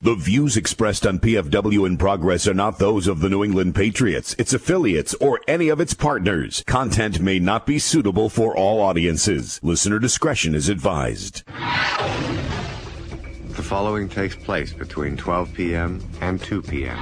The views expressed on PFW in Progress are not those of the New England Patriots, its affiliates, or any of its partners. Content may not be suitable for all audiences. Listener discretion is advised. The following takes place between 12 p.m. and 2 p.m.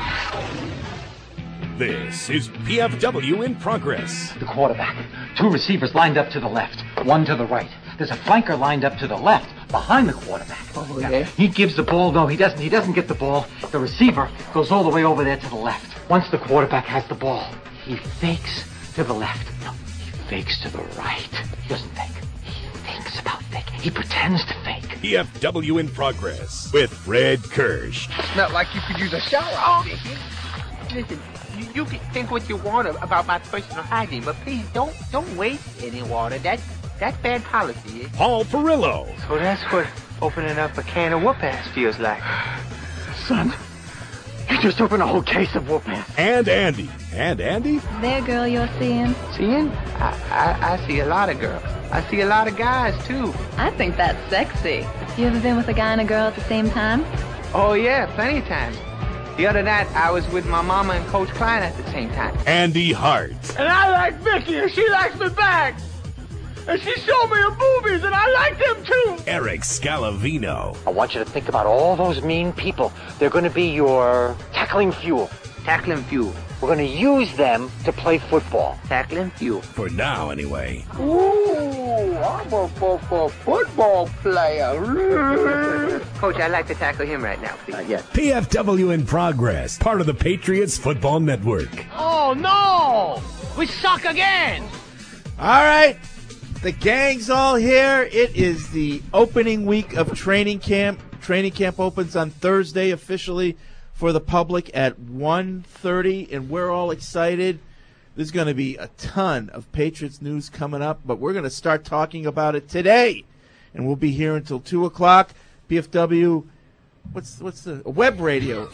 This is PFW in Progress. The quarterback. Two receivers lined up to the left, one to the right. There's a flanker lined up to the left, behind the quarterback. Oh, yeah? He gives the ball. No, he doesn't. He doesn't get the ball. The receiver goes all the way over there to the left. Once the quarterback has the ball, he fakes to the left. No, he fakes to the right. He doesn't fake. He thinks about faking. He pretends to fake. PFW in Progress with Fred Kirsch. It's not like you could use a shower. Oh, listen, you can think what you want about my personal hygiene, but please don't waste any water. That's bad policy. Paul Perillo. So that's what opening up a can of whoop-ass feels like. Son, you just opened a whole case of whoop-ass. And Andy. And Andy? There, girl you're seeing. Seeing? I see a lot of girls. I see a lot of guys, too. I think that's sexy. You ever been with a guy and a girl at the same time? Oh, yeah, plenty of times. The other night, I was with my mama and Coach Klein at the same time. Andy Hart. And I like Vicky, and she likes me back. And she showed me her boobies, and I like them, too. Eric Scalavino. I want you to think about all those mean people. They're going to be your tackling fuel. Tackling fuel. We're going to use them to play football. Tackling fuel. For now, anyway. Ooh, I'm a football player. Coach, I'd like to tackle him right now, please. Yes. PFW in Progress, part of the Patriots Football Network. Oh, no! We suck again! All right. The gang's all here. It is the opening week of training camp. Training camp opens on Thursday officially for the public at 1:30, and we're all excited. There's going to be a ton of Patriots news coming up, but we're going to start talking about it today, and we'll be here until 2 o'clock. PFW, what's the web radio?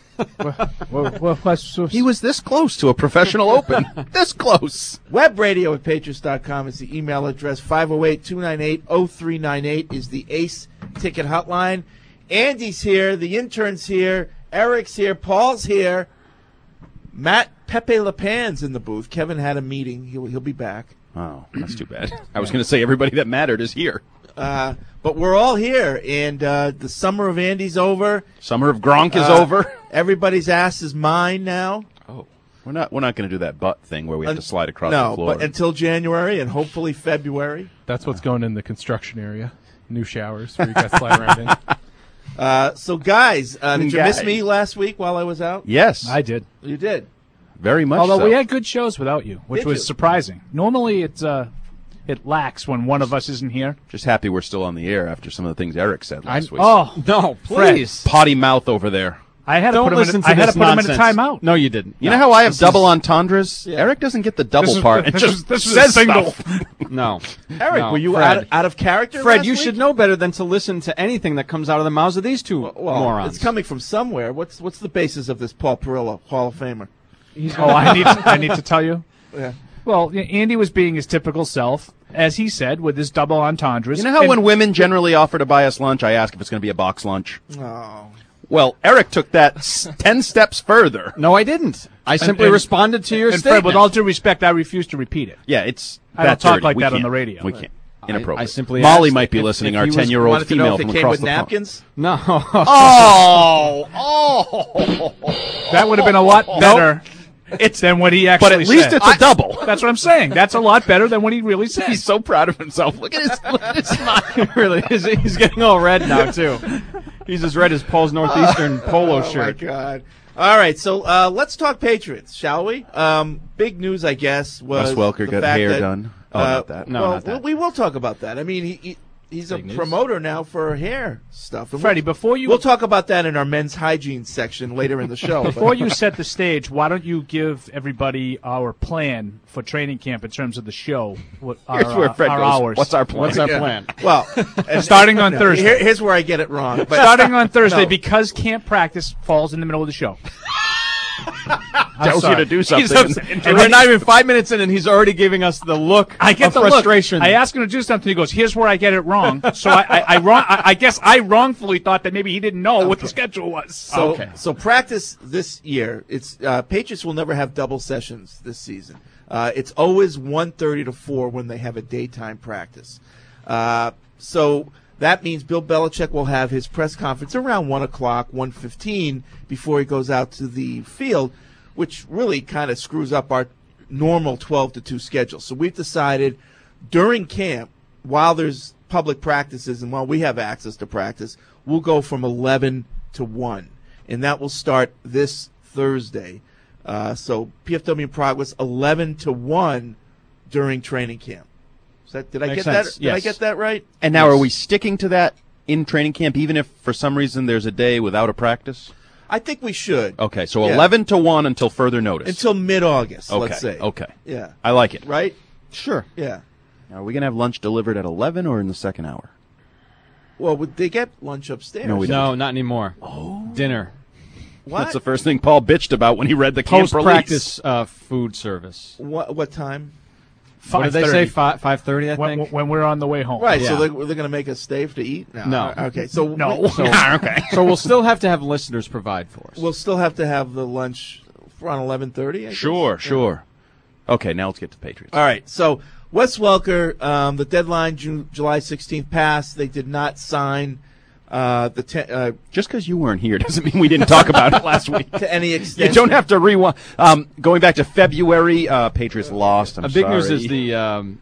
He was this close to a professional open. This close. Webradio at Patriots.com is the email address. 508-298-0398 is the ACE ticket hotline. Andy's here. The intern's here. Eric's here. Paul's here. Matt Pepe LePan's in the booth. Kevin had a meeting. He'll be back. Oh, that's too bad. I was going to say everybody that mattered is here. But we're all here, and the summer of Andy's over. Summer of Gronk is over. Everybody's ass is mine now. Oh, we're not going to do that butt thing where we have to slide across the floor. No, but until January and hopefully February. That's what's going in the construction area. New showers where you got to slide around in. So, guys, did you miss me last week while I was out? Yes. I did. You did? Very much Although so. we had good shows without you, which was surprising. Normally it lacks when one of us isn't here. Just happy we're still on the air after some of the things Eric said last week. Oh, no, please. Fred, potty mouth over there. I had to Don't put him listen in, to I had this to put him in a nonsense. timeout. No, you didn't. You know how I have double entendres? Yeah. Eric doesn't get the double part. It just says single. No. Eric, No, were you Fred. out of character Fred, last you week? should know better than to listen to anything that comes out of the mouths of these two morons. It's coming from somewhere. What's the basis of this Paul Perillo Hall of Famer? Oh, I need to tell you. Yeah. Well, Andy was being his typical self, as he said, with his double entendres. You know how when women generally offer to buy us lunch, I ask if it's going to be a box lunch? Oh. Well, Eric took that 10 steps further. No, I didn't. I simply responded to your and statement. Fred, with all due respect, I refuse to repeat it. Yeah, it's I don't talk dirty. like We that on can't. the radio. We can't. Inappropriate. I simply Molly asked might be if listening, he our was- 10-year-old Wanted to know female if it from came across with the pond. napkins? No. That would have been a lot better than what he actually said. But at least it's a double. That's what I'm saying. That's a lot better than what he really said. He's so proud of himself. Look at his smile. Really, he's getting all red now, too. He's as red as Paul's Northeastern polo shirt. Oh, my God. All right, so let's talk Patriots, shall we? Big news, I guess, was Wes Welker the got fact hair that, done. Not that. No, well, not that. we will talk about that. I mean, he's a promoter now for hair stuff. And Freddie, before you... We'll talk about that in our men's hygiene section later in the show. Before you set the stage, why don't you give everybody our plan for training camp in terms of the show? Here's where Fred our goes, hours. what's our plan? What's our plan? Well, Starting on Thursday. Here's where I get it wrong. But Starting on Thursday No. because camp practice falls in the middle of the show. Tells you to do something. And we're not even 5 minutes in, and he's already giving us the look I get of the frustration. Look. I ask him to do something. He goes, "Here's where I get it wrong." So I guess I wrongfully thought that maybe he didn't know what the schedule was. So practice this year. It's Patriots will never have double sessions this season. It's always 1:30 to 4 when they have a daytime practice. So that means Bill Belichick will have his press conference around 1 o'clock, 1:15 before he goes out to the field, which really kind of screws up our normal 12 to 2 schedule. So we've decided during camp, while there's public practices and while we have access to practice, we'll go from 11 to 1. And that will start this Thursday. So PFW in progress, 11 to 1 during training camp. Did I get that? Did I get that right? And now, are we sticking to that in training camp, even if for some reason there's a day without a practice? I think we should. Okay, so 11 to 1 until further notice. Until mid-August, okay, let's say. Okay. Yeah. I like it. Right? Sure. Yeah. Now, are we going to have lunch delivered at 11 or in the second hour? Well, they get lunch upstairs. No, we don't. No, not anymore. Oh. Dinner. What? That's the first thing Paul bitched about when he read the camp release. Post-practice food service. What time? What did they say? 5:30, I think? When we're on the way home. Right, Yeah. so they're going to make us stay to eat? No. Okay, so No. Okay. So we'll still have to have listeners provide for us. we'll still have to have the lunch around 11:30. Sure. Okay, now let's get to Patriots. All right, so Wes Welker, the deadline July 16th passed. They did not sign just because you weren't here doesn't mean we didn't talk about it last week. to any extent. You don't have to rewind. Going back to February, Patriots lost. I'm big sorry. news is the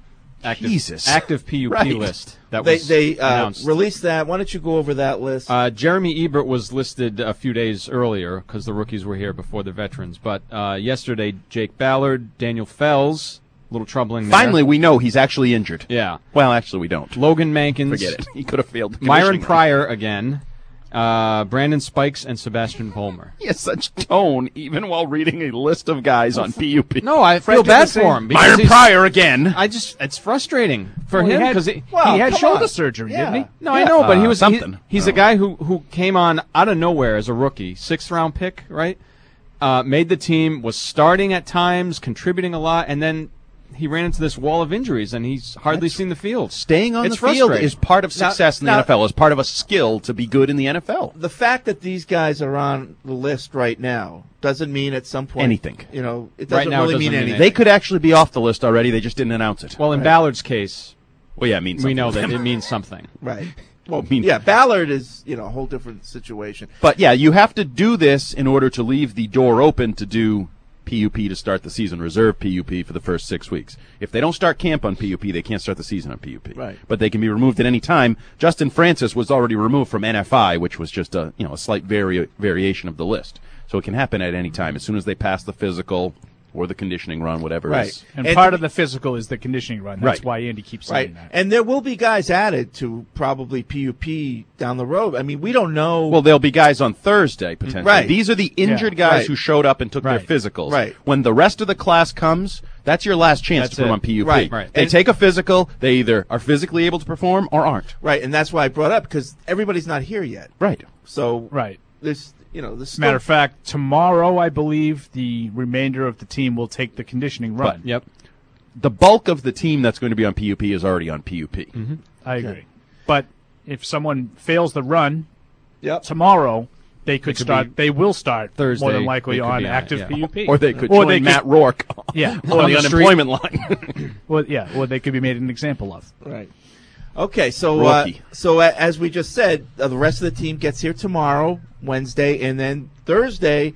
active PUP Right. list that was They announced. released that. Why don't you go over that list? Jeremy Ebert was listed a few days earlier because the rookies were here before the veterans. But yesterday, Jake Ballard, Daniel Fells, a little troubling there. Finally, we know he's actually injured. Yeah. Well, actually, we don't. Logan Mankins. Forget it. He could have failed. the Myron conditioning. Pryor again. Brandon Spikes and Sebastian Vollmer. He has such tone, even while reading a list of guys on PUP. No, I feel bad for him. because Myron he's- Pryor again. it's frustrating for Well, him he had- because he had come shoulder on. surgery, Yeah. didn't he? No, I know, but he was something. He's a guy who came on out of nowhere as a rookie, 6th round pick, right? Made the team, was starting at times, contributing a lot, and then he ran into this wall of injuries, and he's hardly seen the field. Staying on It's the field frustrating. is part of success in the now- NFL, is part of a skill to be good in the NFL. The fact that these guys are on the list right now doesn't mean at some point Anything. You know, it Right doesn't now it really doesn't mean mean anything. They could actually be off the list already. They just didn't announce it. Well, in Ballard's case, Well, yeah, it means we something. know that it means something. Right. Well, mean- yeah, Ballard is a whole different situation. But yeah, you have to do this in order to leave the door open to do PUP to start the season, reserve PUP for the first 6 weeks. If they don't start camp on PUP, they can't start the season on PUP. Right. But they can be removed at any time. Justin Francis was already removed from NFI, which was just a slight variation of the list. So it can happen at any time as soon as they pass the physical or the conditioning run, whatever it Right. is. And And part to of the physical is the conditioning run. That's Right. why Andy keeps saying Right. that. And there will be guys added to probably PUP down the road. I mean, we don't know. Well, there'll be guys on Thursday, potentially. Right. These are the injured Yeah. guys Right. who showed up and took Right. their physicals. Right. When the rest of the class comes, that's your last chance That's to put them it. on PUP. Right. They And- take a physical, they either are physically able to perform or aren't. right, and that's why I brought up because everybody's not here yet. Right. So Right. there's this Matter of fact, tomorrow, I believe, the remainder of the team will take the conditioning run. Yep. The bulk of the team that's going to be on PUP is already on PUP. Mm-hmm. I agree. But if someone fails the run Yep. tomorrow, they could could start. They will start Thursday, more than likely they could on be on it, active yeah. PUP. Or they could Or join they could- Matt Rourke Yeah. on on the the street. unemployment line. Well, yeah. Or they could be made an example of. Right. Okay, so Rookie. as we just said, the rest of the team gets here tomorrow, Wednesday, and then Thursday.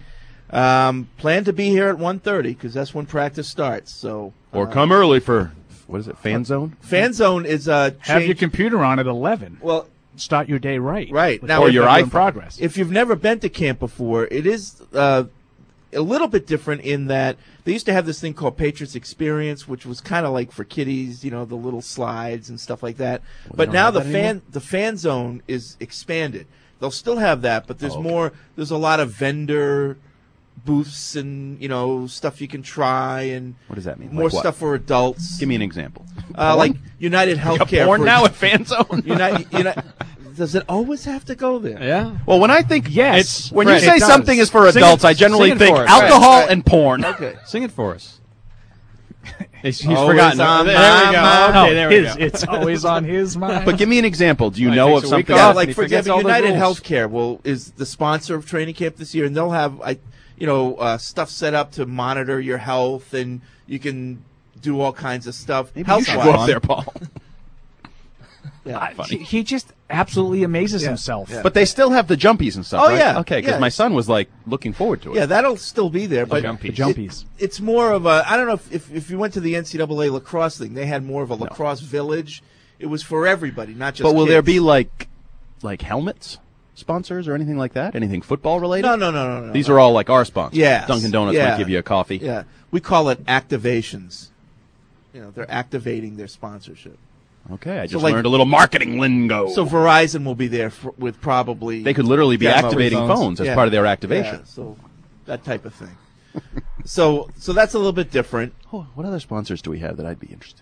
Plan to be here at 1:30 because that's when practice starts. So Or come early for, what is it, Fan Zone? Fan Zone is Have change- your computer on at 11. well. Start your day right. Right. With Now, all or your that in iPhone. progress. If you've never been to camp before, it is a little bit different in that they used to have this thing called Patriots Experience, which was kind of like for kiddies, the little slides and stuff like that. But don't now have the that anymore? fan zone is expanded. They'll still have that, but there's more. There's a lot of vendor booths and stuff you can try and What does that mean? more Like what? stuff for adults. Give me an example. Like United Healthcare. Porn for now ex- at Fan Zone? United, Does it always have to go there? Yeah. Well, when I think Yes. when Fred, you say it does. something is for Sing adults, it- I generally sing it think for us. alcohol Right. and porn. Okay. Sing it for us. He's Always forgotten. on There my we go. mind. Okay, there we go. It's always on his mind. But give me an example. Do you He know takes of a week something? off. Yeah, and like he for forgets example, all the United rules. Healthcare is the sponsor of training camp this year, and they'll have stuff set up to monitor your health, and you can do all kinds of stuff. Maybe you should go up there, Paul. Yeah. He just absolutely amazes himself. Yeah. But they still have the jumpies and stuff. Oh, right? yeah. Okay, because Yeah. my son was like looking forward to it. Yeah, that'll still be there, but jumpies. The jumpies. It's more of a. I don't know if you went to the NCAA lacrosse thing, they had more of a lacrosse village. It was for everybody, not just. But will kids. there be like helmets sponsors or anything like that? Anything football related? No. These are all like our sponsors. Yes. Dunkin' Donuts Yeah. might give you a coffee. Yeah, we call it activations. They're activating their sponsorship. Okay, I So, just like- learned a little marketing lingo. So Verizon will be there with probably. they could literally be demo activating phones as Yeah. part of their activation. Yeah, so that type of thing. so that's a little bit different. Oh, what other sponsors do we have that I'd be interested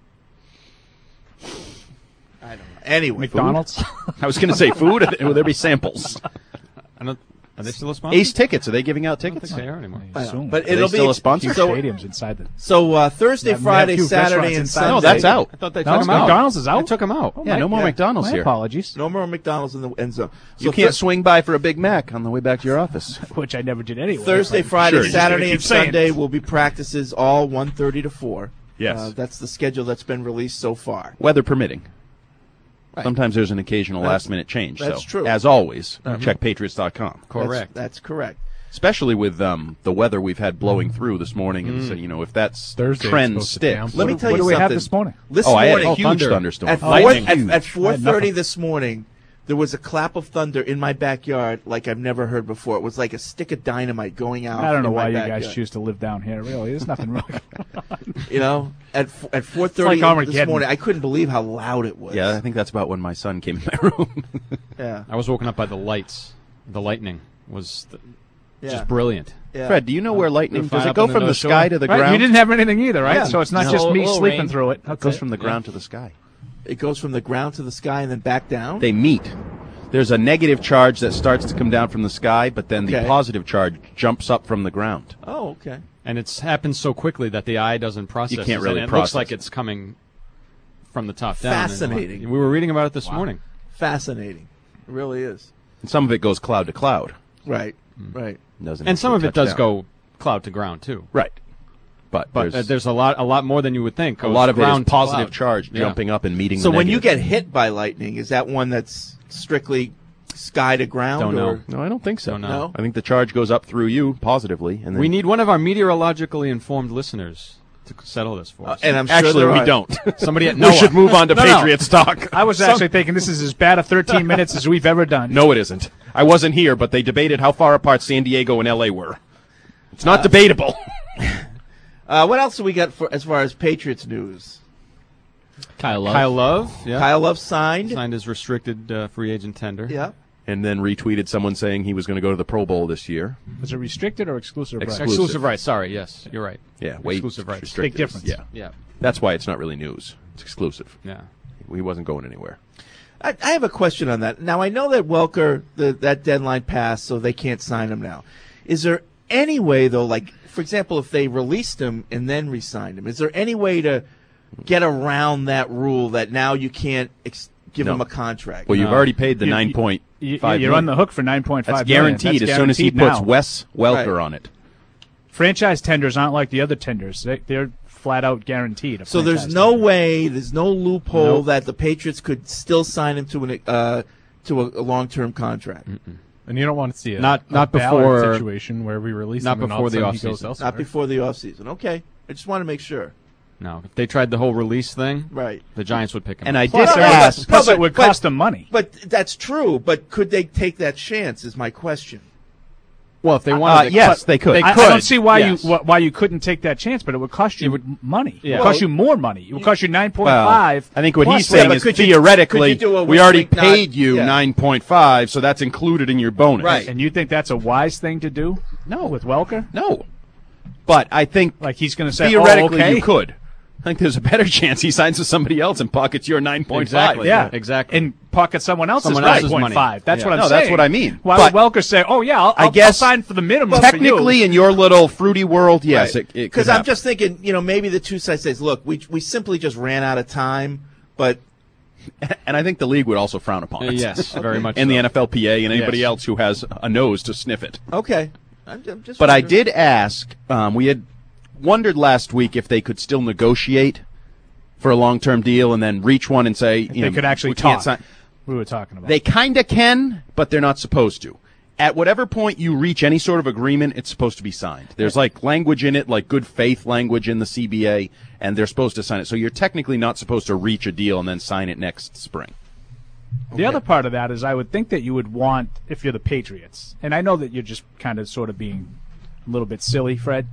in? I don't know. Anyway, McDonald's. I was going to say food. Will there be samples? Are they still a sponsor? Ace Tickets. Are they giving out I don't tickets? think they are anymore. I know. Soon. But Are they it'll still be a sponsor? Huge So, stadiums inside the. Thursday, They have Friday, huge Saturday, restaurants and inside. Sunday. No, that's out. I thought they No, took him out. McDonald's is out? They took him out. Yeah, no more yeah. McDonald's My here. apologies, No more McDonald's in the end zone. So You can't swing by for a Big Mac on the way back to your office. which I never did anyway. Thursday, Friday, Sure, you're just gonna Saturday, keep and saying Sunday it. will be practices all 1:30 to 4. Yes. That's the schedule that's been released so far. Weather permitting. Right. Sometimes there's an occasional That's- last-minute change. that's so, true. as always, check Patriots.com. Correct. That's correct. Especially with the weather we've had blowing through this morning, and so, if that's Thursday, trend it's supposed to sticks. down. Let me What tell do you we have something. this morning? This I had morning, a huge thunder. thunderstorm. At, Lightning. at 4:30 nothing. this morning, there was a clap of thunder in my backyard like I've never heard before. It was like a stick of dynamite going out. I don't know in my why you backyard. guys choose to live down here. Really, there's nothing wrong. At 4:30 like this Armageddon. morning, I couldn't believe how loud it was. Yeah, I think that's about when my son came in my room. yeah, I was woken up by the lights. The lightning was yeah. just brilliant. Yeah. Fred, do you know where lightning fly does it up go on the from the North sky Shore. to the Right? ground? You didn't have anything either, right? Yeah. So it's not No. just me Little sleeping rain. through it. It goes from the ground to the sky. It goes from the ground to the sky and then back down. They meet. There's a negative charge that starts to come down from the sky, but then the Okay. positive charge jumps up from the ground. Oh, okay. And it's happened so quickly that the eye doesn't process You can't it, really and it process looks like it. it's coming from the top down. Fascinating. And we were reading about it this morning. Fascinating. It really is. And some of it goes cloud to cloud. Right. Right. Doesn't And some of actually it does touch down. go cloud to ground too. Right. But There's a lot more than you would think. a goes lot of it is ground to positive cloud. charge Yeah. jumping up and meeting So the when you negative. get hit by lightning, is that one that's strictly sky to ground? Don't know. or- No, I don't think so. Don't know. No? I think the charge goes up through you positively. And then We need one of our meteorologically informed listeners to settle this for us. And I'm sure Actually, there we are. don't. Somebody at We NOAA. should move on to No, no. Patriots talk. I was actually thinking this is as bad a 13 minutes as we've ever done. No, it isn't. I wasn't here, but they debated how far apart San Diego and L.A. were. It's not debatable. What else do we got for as far as Patriots news? Kyle Love. Yeah. Kyle Love signed. Signed his restricted free agent tender. Yeah. And then retweeted someone saying he was going to go to the Pro Bowl this year. Was it restricted or exclusive? rights? Exclusive. Exclusive rights. Sorry. Yes, you're right. Yeah, way Exclusive rights. restricted. Big difference. Yeah, Yeah. that's why it's not really news. It's exclusive. Yeah. He wasn't going anywhere. I have a question on that. Now I know that Welker that deadline passed, so they can't sign him now. Is there any way though, like for example, if they released him and then re-signed him, is there any way to get around that rule that now you can't give No. him a contract? Well, you've No. already paid the You- 9.5 You're on the hook for 9.5 That's million. guaranteed That's as soon as he guaranteed puts now. Wes Welker Right. on it. Franchise tenders aren't like the other tenders. They're flat out guaranteed. a So there's franchise no tender. way, there's no loophole Nope. that the Patriots could still sign him to a long-term contract. And you don't want to see Not a Ballard before- situation where we release not him and before all of a the sudden he goes offseason. elsewhere. Not before the offseason. Okay. I just want to make sure. No. If they tried the whole release thing, Right. the Giants would pick him And up. I did Plus, ask. plus but- it would but- cost them money. But that's true. But could they take that chance is my question. Well, if they wanted to yes, cut- they could. I don't see why yes. why you couldn't take that chance, but it would cost you money. It Yeah. would cost you more money. It would cost you 9.5. Well, I think what plus he's saying but is could you- theoretically, could you do a we already wink, wink, paid nod? you Yeah. 9.5, so that's included in your bonus. Right. And you think that's a wise thing to do? No. With Welker? No. But I think Like he's going to say, theoretically oh, okay. you could. I think there's a better chance he signs with somebody else and pockets your 9.5. Exactly. Yeah, exactly. And pocket someone else's Someone else's 9.5. money. That's Yeah. what I'm No, saying. that's what I mean. Why But would Welker say, "Oh yeah, I'll guess sign for the minimum"? technically, for you. in your little fruity world, yes, it could Because I'm happen. just thinking, maybe the two sides says, look, we simply just ran out of time, but And I think the league would also frown upon it. Yes, very much And so. the NFLPA and anybody Yes. else who has a nose to sniff it. okay. I'm just But I wondering. did ask, we had wondered last week if they could still negotiate for a long-term deal and then reach one and say, they could actually we can't talk. sign. We were talking about. They kind of can, but they're not supposed to. At whatever point you reach any sort of agreement, it's supposed to be signed. There's like language in it, like good faith language in the CBA, and they're supposed to sign it. So you're technically not supposed to reach a deal and then sign it next spring. The other part of that is I would think that you would want, if you're the Patriots, and I know that you're just kind of sort of being a little bit silly, Fred.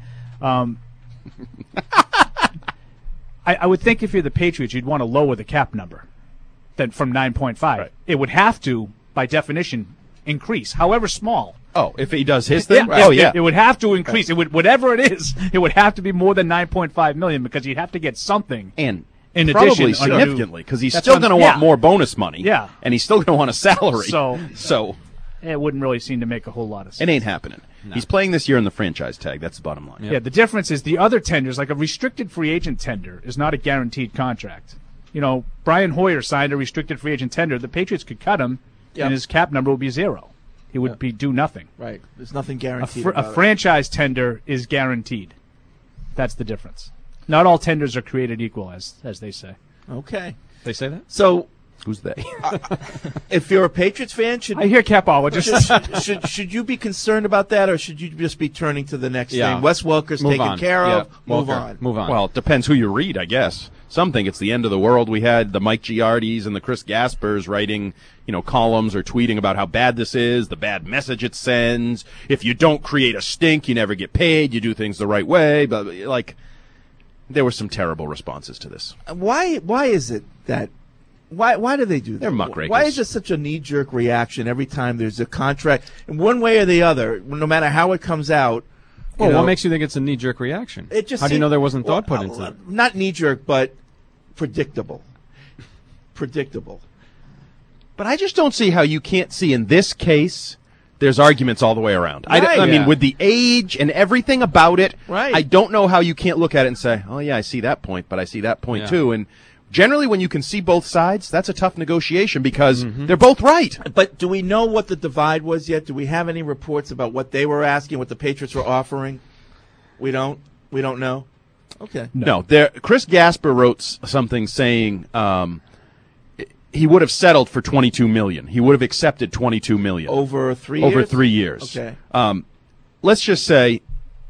I would think if you're the Patriots, you'd want to lower the cap number than from 9.5. Right. It would have to, by definition, increase, however small. Oh, if he does his thing? Yeah, Oh, yeah. It would have to increase. It would, whatever it is, it would have to be more than 9.5 million because you'd have to get something. And in probably addition, significantly, because he's That's still what going I'm- to want yeah. more bonus money. Yeah. And he's still going to want a salary. So it wouldn't really seem to make a whole lot of sense. it ain't happening. He's playing this year in the franchise tag. That's the bottom line. Yeah, the difference is the other tenders, like a restricted free agent tender, is not a guaranteed contract. Brian Hoyer signed a restricted free agent tender. The Patriots could cut him, and his cap number would be 0. He would be do nothing. Right. There's nothing guaranteed. A about it. franchise tender is guaranteed. That's the difference. Not all tenders are created equal, as they say. Okay. They say that? So Who's they? if you're a Patriots fan, should I hear capologist. should you be concerned about that, or should you just be turning to the next Yeah. thing? Wes Welker's Move taken on. care of. Yeah. Move Welker. on. Move on. Well, it depends who you read, I guess. Some think it's the end of the world. We had the Mike Giardis and the Chris Gaspers writing, columns or tweeting about how bad this is, the bad message it sends. If you don't create a stink, you never get paid. You do things the right way. But there were some terrible responses to this. Why is it that? Why do they do that? They're muckrakers. Why is it such a knee-jerk reaction every time there's a contract, in one way or the other, no matter how it comes out? Well, what makes you think it's a knee-jerk reaction? It just How do you seems- know there wasn't thought put into it? Not knee-jerk, but predictable. Predictable. But I just don't see how you can't see in this case. There's arguments all the way around. I Right. mean, Yeah. with the age and everything about it, Right. I don't know how you can't look at it and say, "Oh yeah, I see that point, but I see that point Yeah. too." And generally, when you can see both sides, that's a tough negotiation because they're both right. But do we know what the divide was yet? Do we have any reports about what they were asking, what the Patriots were offering? We don't. We don't know. Okay. No, Chris Gasper wrote something saying he would have settled for $22 million. He would have accepted $22 million Over 3 years. over 3 years. Okay. Let's just say,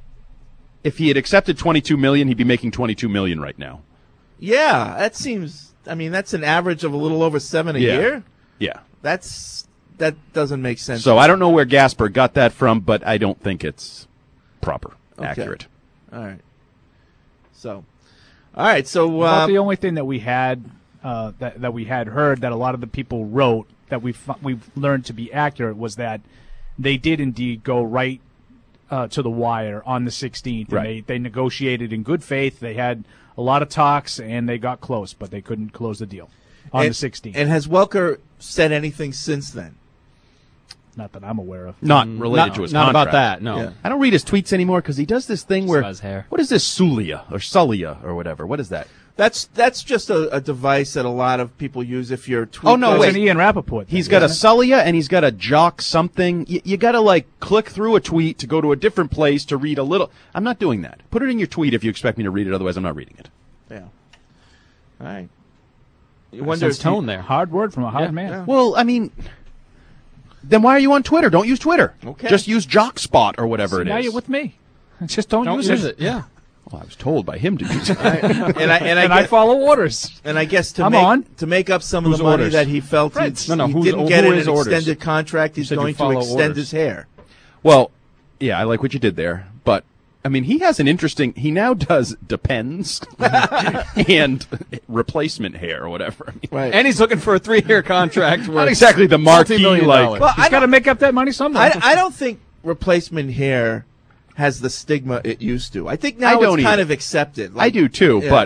if he had accepted $22 million, he'd be making $22 million right now. Yeah, that seems. I mean, that's an average of a little over 7 a year. Yeah. That doesn't make sense. So I don't know where Gasper got that from, but I don't think it's proper, accurate. All right. So, all right. So About the only thing that we had that we had heard that a lot of the people wrote that we've learned to be accurate was that they did indeed go right to the wire on the 16th. Right. And they negotiated in good faith. They had a lot of talks and they got close, but they couldn't close the deal on the 16th. And has Welker said anything since then? Not that I'm aware of. Not related to his Not contract. about that, no. Yeah. I don't read his tweets anymore because he does this thing where, about his hair. what is this, Sulia or whatever? What is that? That's just a device that a lot of people use if you're tweeting. Oh, no, It's wait. an Ian Rappaport thing, He's got a isn't it? Sulia and he's got a Jock something. You got to click through a tweet to go to a different place to read a little. I'm not doing that. Put it in your tweet if you expect me to read it. Otherwise, I'm not reading it. Yeah. All right. You Wonder wonder his tone there. Hard word from a hard man. Yeah. Well, I mean, then why are you on Twitter? Don't use Twitter. Okay. Just use Jockspot or whatever it Now is. you're with me. Just don't, Don't use use it. it. Yeah. Well, I was told by him to use it. and And I I follow orders. guess to I'm make on. to make up some of Whose the money orders? that he felt he, Fred's. he No, who's- didn't who get in is an orders? extended contract, he's said you going to follow extend orders. his hair. Well, yeah, I like what you did there, but I mean, he has an interesting. He now does depends and replacement hair or whatever. I mean, Right. And he's looking for a 3-year contract. not exactly the marquee $multi-million. like. Well, He's got to make up that money somewhere. I don't think replacement hair has the stigma it used to. I think I now don't it's kind either. of accepted. I do too, Yeah. but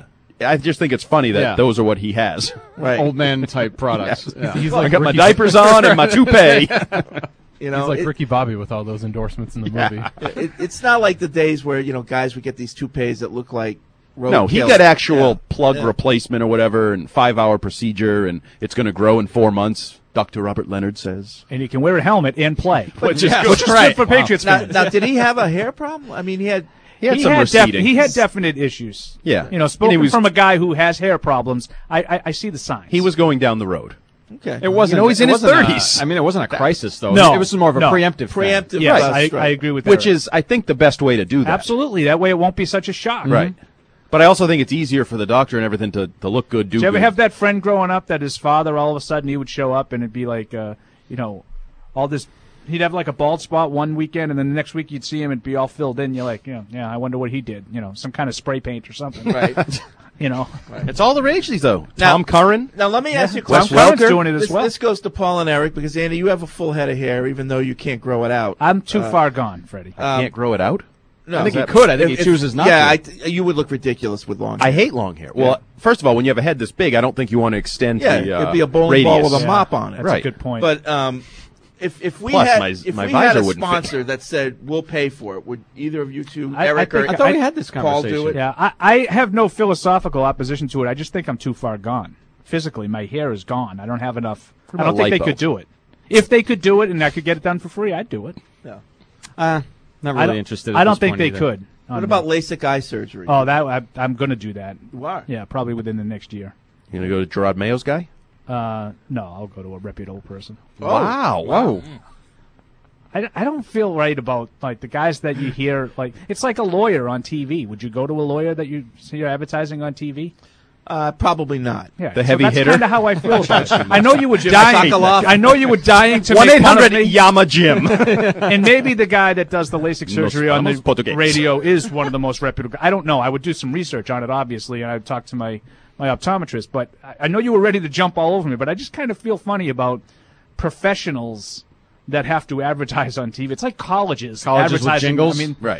I just think it's funny that those are what he has. Right. Old man type products. Yeah. He's I like got my Ricky- diapers on and my toupee. You know, He's like it- Ricky Bobby with all those endorsements in the movie. it's not like the days where guys would get these toupees that look like No, he roadkill. got actual Yeah. plug Yeah. replacement or whatever, and 5-hour procedure, and it's going to grow in 4 months. Dr. Robert Leonard says. And he can wear a helmet and play, Which is good. which is good for Patriots Now, fans. now, did he have a hair problem? I mean, he had some receding. he had definite issues. Yeah. You know, spoken And he was- from a guy who has hair problems, I see the signs. He was going down the road. okay. It wasn't. he's in it his wasn't 30s. I mean, it wasn't a crisis though. No, it was more of a no. preemptive. thing. Preemptive. Yes, bust, I right. agree with Which Eric. is, I think, the best way to do that. Absolutely. That way it won't be such a shock. Right. But I also think it's easier for the doctor and everything to look good, do Did you ever good. have that friend growing up that his father, all of a sudden, he would show up and it'd be like, all this. He'd have like a bald spot one weekend, and then the next week you'd see him and be all filled in. You're like, yeah, I wonder what he did. Some kind of spray paint or something. Right. It's all the rage these, though. Now- Tom Curran. Now, let me ask you a Tom question. Curran's doing it as This, well. this goes to Paul and Eric because, Andy, you have a full head of hair, even though you can't grow it out. I'm too far gone, Freddie. Can't grow it out. No, I think he could. I think he chooses not Yeah, to. you would look ridiculous with long I hair. hate long hair. Well, first of all, when you have a head this big, I don't think you want to extend Yeah, the it'd be a bowling ball radius. with a mop on it. That's right. a good point. But if we Plus, had my we visor had a wouldn't fit. sponsor that said we'll pay for it, would either of you two, I Eric think or I thought we had this Paul, do conversation. it? yeah, I have no philosophical opposition to it. I just think I'm too far gone. Physically, my hair is gone. I don't have enough. I don't about think they lipo? could do it. If they could do it and I could get it done for free, I'd do it. Not I really don't- interested. I at don't this think point they either. could. What about LASIK eye surgery? Oh, I'm going to do that. You are? Yeah, probably within the next year. You going to go to Gerard Mayo's guy? No, I'll go to a reputable person. Wow. Whoa. I don't feel right about like the guys that you hear like it's like a lawyer on TV. Would you go to a lawyer that you see you're advertising on TV? Probably not. Yeah, The heavy that's hitter? kind of how I feel about it. I know you were Jimmy Sokolov. I know you were dying to make fun of 1-800 me. Yama Jim. And maybe the guy that does the LASIK surgery on vamos the Portuguese. radio is one of the most reputable. I don't know. I would do some research on it, obviously, and I'd talk to my optometrist. But I know you were ready to jump all over me, but I just kind of feel funny about professionals that have to advertise on TV. It's like colleges Colleges with advertising. jingles? I mean, Right.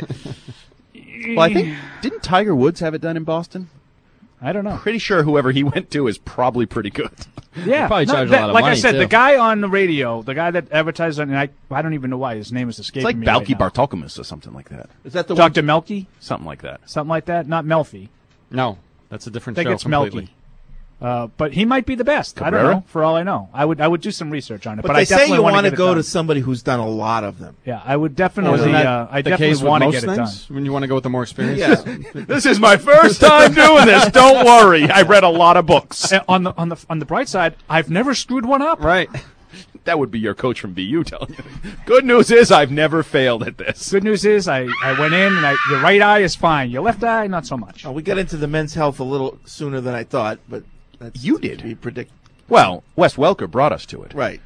Well, I think, didn't Tiger Woods have it done in Boston? I don't know. Pretty sure whoever he went to is probably pretty good. Yeah, probably charge a that- lot of like I money, said, too. the guy on the radio, the guy that advertised on, and I don't even know why his name is escaping It's like me Balky right now. Bartolomeusz or something like that. Is that the one? Dr. Melky, Something like that. something like that. Not Melfi. No, that's a different I think show it's completely. Melky. But he might be the best. I don't Cabrera? know. For all I know, I would do some research on it. But But they I say definitely you want to to go done. to somebody who's done a lot of them. Yeah, I would definitely. Isn't that I the definitely case with want to most get it done. things? When you want to go with the more experienced. Yeah. This is my first time doing this. Don't worry. I read a lot of books. On the bright side, I've never screwed one up. Right. That would be your coach from BU telling you. Good news is I've never failed at this. Good news is I went in and your right eye is fine. Your left eye, not so much. We got into the men's health a little sooner than I thought, but that's You did. to be predicted. Well, Wes Welker brought us to it. Right.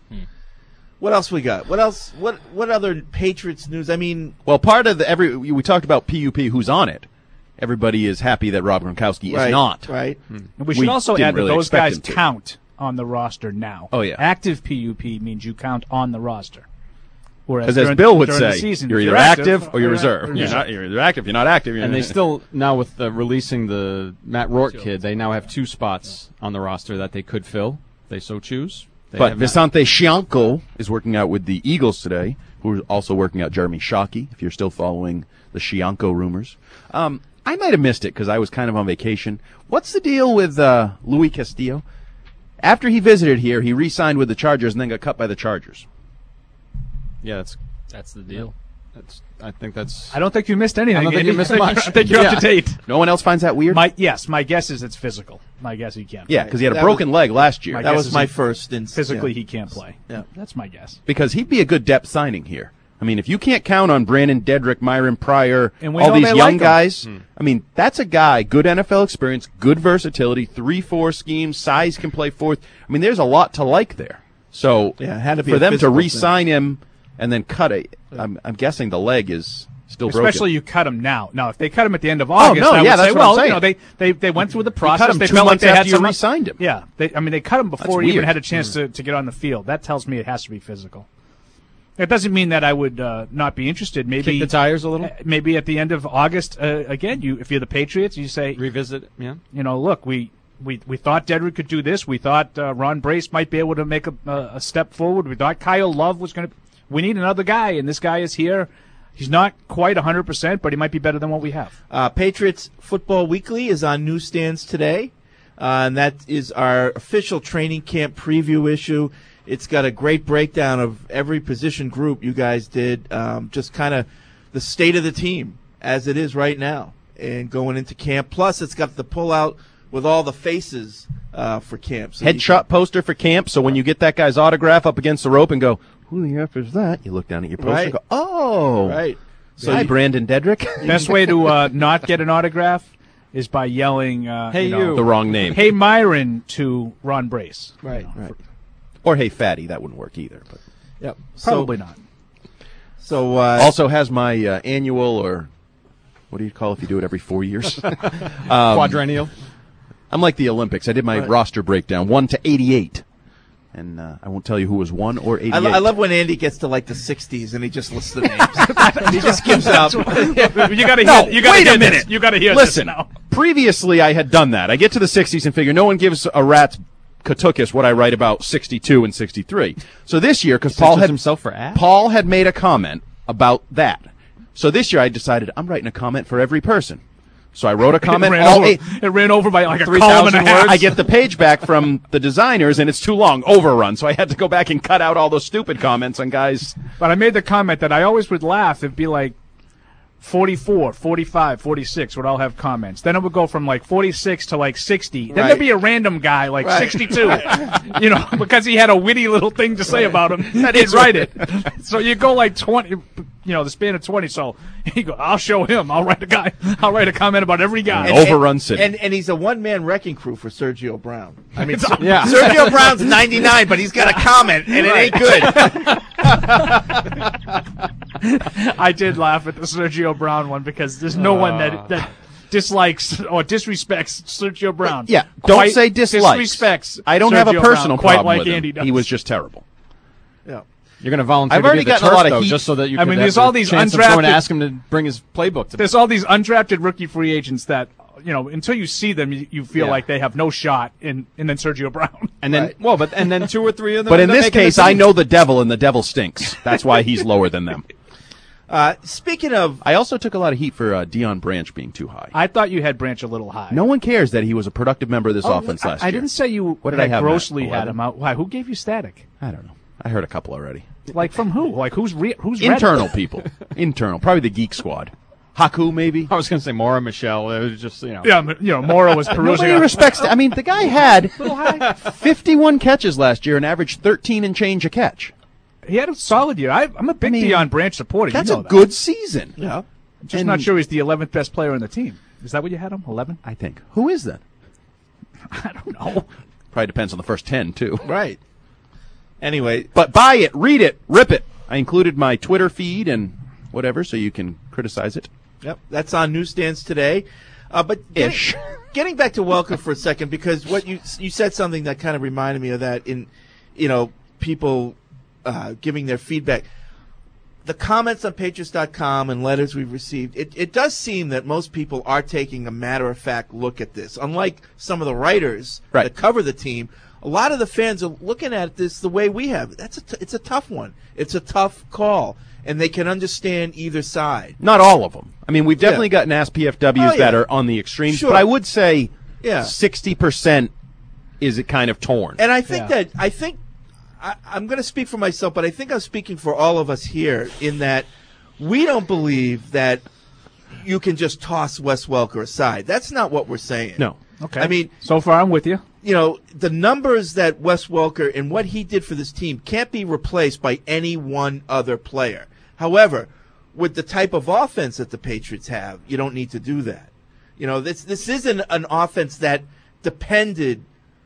What else we got? What else? What other Patriots news? I mean, Well, part of we talked about PUP, who's on it. Everybody is happy that Rob Gronkowski right, is not. right. And we should We also didn't add that really those expect guys him to. count on the roster now. Oh, yeah. Active PUP means you count on the roster. Whereas Because as during- Bill would during the say, season, you're if either active or you're reserve. or You're either active, you're not active. And they still now with releasing the Matt Rourke kid, they now have 2 spots on the roster that they could fill, if they so choose. They But have not- Visante Shianco is working out with the Eagles today, who are also working out Jeremy Shockey, if you're still following the Shianco rumors. I might have missed it because I was kind of on vacation. What's the deal with Luis Castillo? After he visited here, he re-signed with the Chargers and then got cut by the Chargers. yeah, That's the deal. I think that's. I don't think you missed anything. I don't think Andy. you missed much. I think you're Yeah. up to date. No one else finds that weird? My guess is it's physical. My guess he can't. Yeah, play. because he had a That broken leg last year. My That guess was is my he- first instance. Physically, yeah. he can't play. Yeah. That's my guess. Because he'd be a good depth signing here. I mean, if you can't count on Brandon Dedrick, Myron Pryor, And we all know these they young like him. guys, I mean, that's a guy, good NFL experience, good versatility, 3-4 scheme, size can play fourth. I mean, there's a lot to like there. So Yeah, it had to be for a them to physical re-sign him and then cut it, I'm guessing the leg is still broken. Especially you cut him now. Now, if they cut him at the end of August, no, I would yeah, say, that's what well, I'm you know, saying. they went through the You process. cut him They 2 felt like months they had after you some re-signed him. Yeah, they cut him before he even weird. had a chance to get on the field. That tells me it has to be physical. That doesn't mean that I would not be interested. Maybe Kick the tires a little. Maybe at the end of August, again, if you're the Patriots, you say Revisit it. Yeah. Look, we thought Dedrick could do this. We thought Ron Brace might be able to make a step forward. We thought Kyle Love was going to. We need another guy, and this guy is here. He's not quite 100%, but he might be better than what we have. Patriots Football Weekly is on newsstands today, and that is our official training camp preview issue. It's got a great breakdown of every position group you guys did, just kind of the state of the team as it is right now and going into camp. Plus, it's got the pullout with all the faces for camp. So Headshot poster for camp, so when you get that guy's autograph up against the rope and go, who the F is that? You look down at your poster and go, oh. Right. So hi, Brandon Dedrick. Best way to not get an autograph is by yelling, hey, you. The wrong name. Hey, Myron to Ron Brace. Right. Or hey, Fatty. That wouldn't work either. But Yep. Probably not. So also has my annual, or what do you call it if you do it every 4 years? Quadrennial. I'm like the Olympics. I did my roster breakdown, 1 to 88. And I won't tell you who was 1 or 88. I love when Andy gets to like the 60s and he just lists the names. He just gives up. You got to hear. You got wait to a minute. You got to hear. Listen, this now. Previously I had done that. I get to the 60s and figure no one gives a rat's katukis what I write about 62 and 63. So this year, because Paul had made a comment about that. So this year I decided I'm writing a comment for every person. So I wrote a comment. It ran over by like a column and a half. I get the page back from the designers, and it's too long, overrun. So I had to go back and cut out all those stupid comments on guys. But I made the comment that I always would laugh. It'd be like 44, 45, 46 would all have comments. Then it would go from like 46 to like 60. Then there'd be a random guy like 62, because he had a witty little thing to say about him. He'd write it. So you go like 20, the span of 20. So you go, I'll show him. I'll write a comment about every guy. Overrun city. And he's a one-man wrecking crew for Sergio Brown. I mean, Sergio Brown's 99, but he's got a comment, and it ain't good. I did laugh at the Sergio Brown one because there's no one that dislikes or disrespects Sergio Brown. Yeah, don't say dislikes. Disrespects. I don't Sergio have a personal Brown, quite problem like with Andy him. does. He was just terrible. Yeah. You're going to volunteer I've already to be the gotten a turf, lot of though, heat. just so that you I could mean, have there's the all these chance of going to undrafted- ask him to bring his playbook to There's all these undrafted rookie free agents that, until you see them, you feel like they have no shot, and then Sergio Brown. And then, and then 2 or 3 of them. But in end up this making the case, team. I know the devil, and the devil stinks. That's why he's lower than them. Speaking of, I also took a lot of heat for Deion Branch being too high. I thought you had Branch a little high. No one cares that he was a productive member of this offense last year. I didn't say you What did I have, grossly Matt? had 11? him out. Why? Who gave you static? I don't know. I heard a couple already. Like from who? Like who's read Internal it? people. Internal. Probably the Geek Squad. Haku, maybe? I was going to say Maura Michelle. It was just, Yeah, Mora was perusing. Nobody respects I mean, the guy had 51 catches last year and averaged 13 and change a catch. He had a solid year. I'm a big Deion Branch supporter. That's you know a good season. yeah, I'm just not sure he's the 11th best player on the team. Is that what you had him? 11? I think. Who is that? I don't know. Probably depends on the first 10, too. right. Anyway, But buy it, read it, rip it. I included my Twitter feed and whatever, so you can criticize it. yep, that's on newsstands today. But getting back to Welker for a second, because what you said something that kind of reminded me of that in, people giving their feedback. The comments on Patriots.com and letters we've received, it does seem that most people are taking a matter-of-fact look at this. Unlike some of the writers that cover the team, a lot of the fans are looking at this the way we have. It's a tough one. It's a tough call, and they can understand either side. Not all of them. I mean, we've definitely gotten SPFWs that are on the extremes, Sure. but I would say 60% is it kind of torn. And I think I'm going to speak for myself, but I think I'm speaking for all of us here in that we don't believe that you can just toss Wes Welker aside. That's not what we're saying. No. Okay. I mean, so far I'm with you. The numbers that Wes Welker and what he did for this team can't be replaced by any one other player. However, with the type of offense that the Patriots have, you don't need to do that. This isn't an offense that depended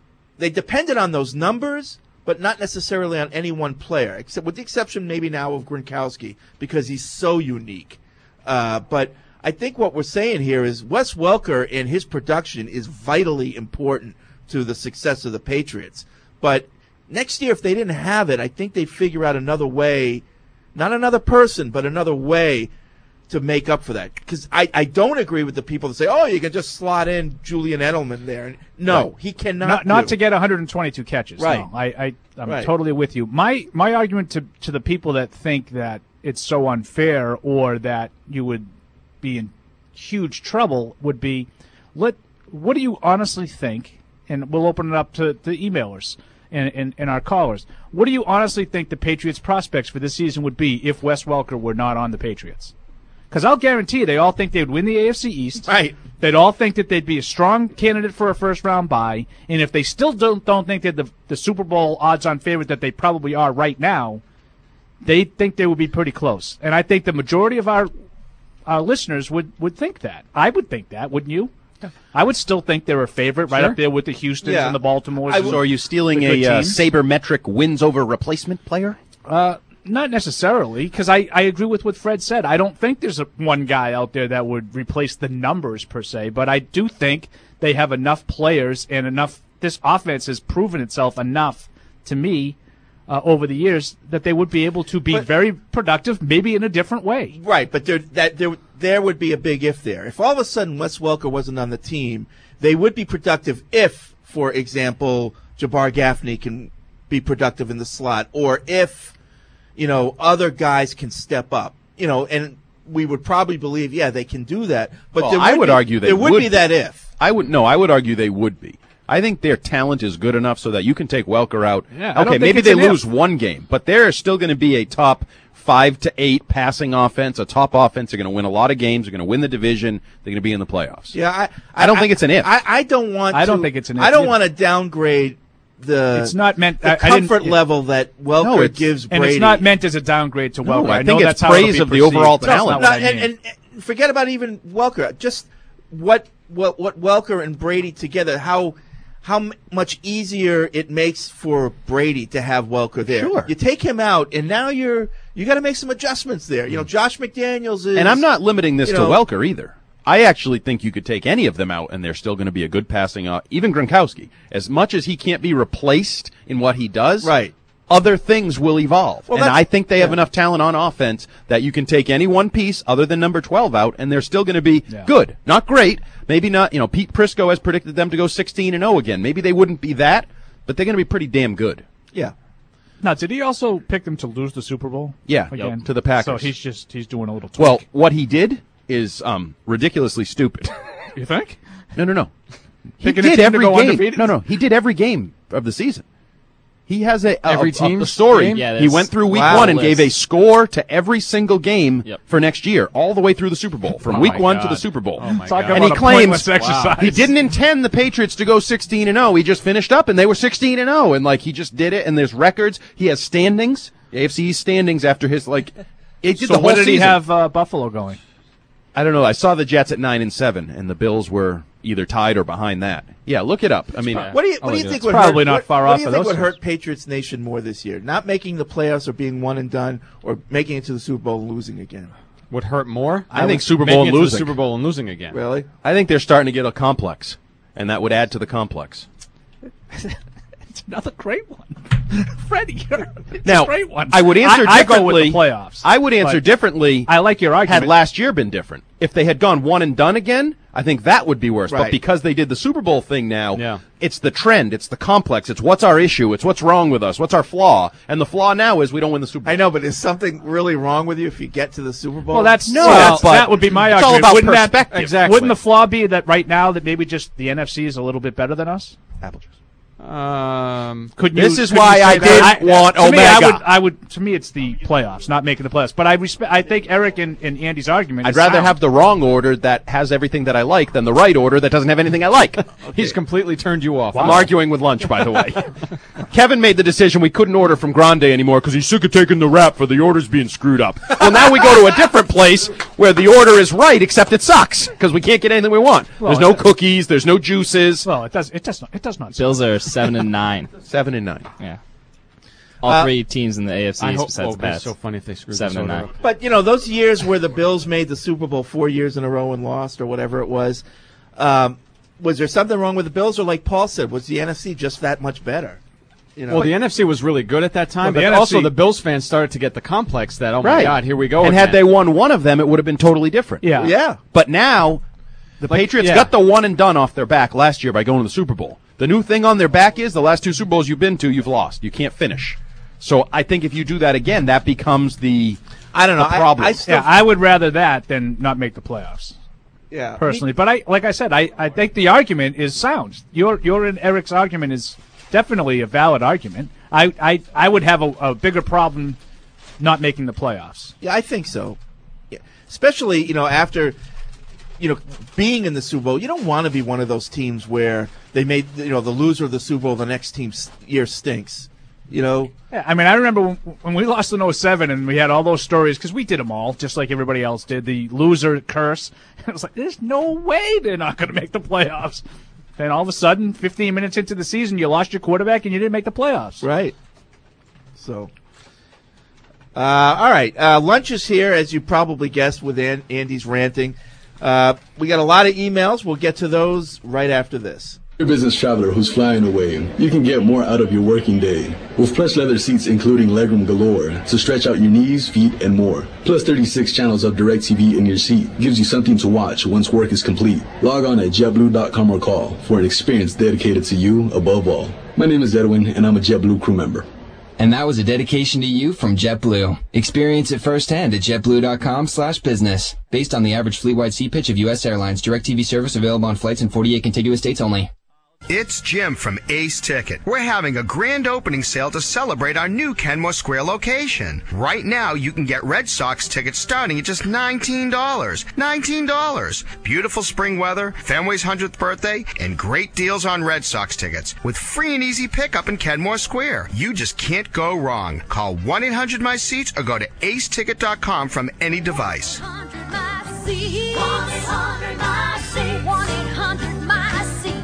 on those numbers, but not necessarily on any one player, except with the exception maybe now of Gronkowski because he's so unique. But I think what we're saying here is Wes Welker and his production is vitally important to the success of the Patriots. But next year, if they didn't have it, I think they'd figure out another way not another person, but another way to make up for that. Because I don't agree with the people that say, oh, you can just slot in Julian Edelman there. No, he cannot. Not to get 122 catches. Right. No, I'm totally with you. My argument to the people that think that it's so unfair or that you would be in huge trouble would be, what do you honestly think? And we'll open it up to the emailers and our callers. What do you honestly think the Patriots' prospects for this season would be if Wes Welker were not on the Patriots? Because I'll guarantee you they all think they would win the AFC East. Right. They'd all think that they'd be a strong candidate for a first-round bye. And if they still don't think they're the Super Bowl odds-on favorite that they probably are right now, they think they would be pretty close. And I think the majority of our listeners would think that. I would think that, wouldn't you? I would still think they're a favorite right up there with the Houstons and the Baltimores. So are you stealing a sabermetric wins over replacement player? Not necessarily, because I agree with what Fred said. I don't think there's one guy out there that would replace the numbers per se, but I do think they have enough players and enough. This offense has proven itself enough to me over the years that they would be able to be very productive, maybe in a different way. Right, but there would be a big if there. If all of a sudden Wes Welker wasn't on the team, they would be productive if, for example, Jabbar Gaffney can be productive in the slot, or if other guys can step up, and we would probably believe, they can do that. But I would argue there would be that if. I would argue they would be. I think their talent is good enough so that you can take Welker out. Yeah, okay, maybe they lose one game, but they're still going to be a top 5 to 8 passing offense, a top offense. They're going to win a lot of games. They're going to win the division. They're going to be in the playoffs. Yeah, I don't think it's an if. I don't want. I don't think it's an if. I don't want to downgrade it's not meant the comfort level that Welker gives Brady. And it's not meant as a downgrade to Welker. I think it's praise of the overall talent. And forget about even Welker. Just what Welker and Brady together, how much easier it makes for Brady to have Welker there. Sure. You take him out, and now you got to make some adjustments there. Josh McDaniels is. And I'm not limiting this to Welker either. I actually think you could take any of them out, and they're still going to be a good passing. Even Gronkowski, as much as he can't be replaced in what he does, right? Other things will evolve, and I think they have enough talent on offense that you can take any one piece other than number 12 out, and they're still going to be good, not great. Maybe not. Pete Prisco has predicted them to go 16-0 again. Maybe they wouldn't be that, but they're going to be pretty damn good. Yeah. Now, did he also pick them to lose the Super Bowl? Yeah, again to the Packers. So he's doing a little tweak. Well, what he did is ridiculously stupid. You think? No. He Picking did every game. Undefeated? No. He did every game of the season. He has a story. Game? Yeah, he went through week one and gave a score to every single game for next year, all the way through the Super Bowl, from week one to the Super Bowl. Oh my God. And he claims exercise. he didn't intend the Patriots to go 16-0. He just finished up, and they were 16-0, and he just did it. And there's records. He has standings, AFC standings after his So what did he have Buffalo going? I don't know. I saw the Jets at 9-7, and the Bills were either tied or behind that. Yeah, look it up. I mean, what do you think would probably not far off? What do you think would hurt Patriots Nation more this year? Not making the playoffs or being one and done, or making it to the Super Bowl and losing again? Would hurt more? I think Super Bowl and losing. Super Bowl and losing again. Really? I think they're starting to get a complex, and that would add to the complex. It's another great one, Freddie. Now, a great one. I would answer differently. I go with the playoffs. I would answer differently. I like your argument. Had last year been different, if they had gone one and done again, I think that would be worse. Right. But because they did the Super Bowl thing now, it's the trend, it's the complex, it's what's our issue, it's what's wrong with us, what's our flaw, and the flaw now is we don't win the Super Bowl. I know, but is something really wrong with you if you get to the Super Bowl? Well, that would be my it's argument. all about perspective. Exactly. Wouldn't the flaw be that right now that maybe just the NFC is a little bit better than us? Apple juice. This is why I didn't want Omega. To me, it's the playoffs, not making the playoffs. But I think Eric and Andy's argument. I'd rather have the wrong order that has everything that I like than the right order that doesn't have anything I like. He's completely turned you off. I'm arguing with lunch, by the way. Kevin made the decision we couldn't order from Grande anymore because he's sick of taking the rap for the orders being screwed up. Well, now we go to a different place where the order is right, except it sucks because we can't get anything we want. There's no cookies. There's no juices. Well, it does not. Bills are 7-9. 7-9. Yeah. All three teams in the AFC besides the Pats. It's so funny if they screwed 7-9. But those years where the Bills made the Super Bowl 4 years in a row and lost, or whatever it was there something wrong with the Bills, or like Paul said, was the NFC just that much better? Well, the NFC was really good at that time, Well, but the also NFC the Bills fans started to get the complex that, oh my Right. God, here we go And again. had they won one of them, it would have been totally different. Yeah. But now, the Patriots got the one and done off their back last year by going to the Super Bowl. The new thing on their back is the last 2 Super Bowls you've been to, you've lost. You can't finish. So I think if you do that again, that becomes the problem. I would rather that than not make the playoffs. Yeah, personally. But like I said, I think the argument is sound. Your and Eric's argument is definitely a valid argument. I would have a bigger problem not making the playoffs. Yeah, I think so. Yeah. Especially, after, being in the Super Bowl, you don't want to be one of those teams where they made, the loser of the Super Bowl the next year stinks. Yeah, I mean, I remember when we lost in 07 and we had all those stories, because we did them all, just like everybody else did, the loser curse. It was like, there's no way they're not going to make the playoffs. Then all of a sudden, 15 minutes into the season, you lost your quarterback and you didn't make the playoffs. Right. So, all right. Lunch is here, as you probably guessed, with Andy's ranting. We got a lot of emails. We'll get to those right after this. You're a business traveler who's flying away. You can get more out of your working day with plush leather seats including legroom galore to stretch out your knees, feet, and more. Plus 36 channels of DirecTV in your seat gives you something to watch once work is complete. Log on at JetBlue.com or call for an experience dedicated to you above all. My name is Edwin, and I'm a JetBlue crew member. And that was a dedication to you from JetBlue. Experience it firsthand at JetBlue.com/business. Based on the average fleet-wide seat pitch of U.S. Airlines, DirecTV service available on flights in 48 contiguous states only. It's Jim from Ace Ticket. We're having a grand opening sale to celebrate our new Kenmore Square location. Right now, you can get Red Sox tickets starting at just $19. $19. Beautiful spring weather, Fenway's 100th birthday, and great deals on Red Sox tickets with free and easy pickup in Kenmore Square. You just can't go wrong. Call 1-800-MY-SEATS or go to aceticket.com from any device. 1-800-MY-SEATS.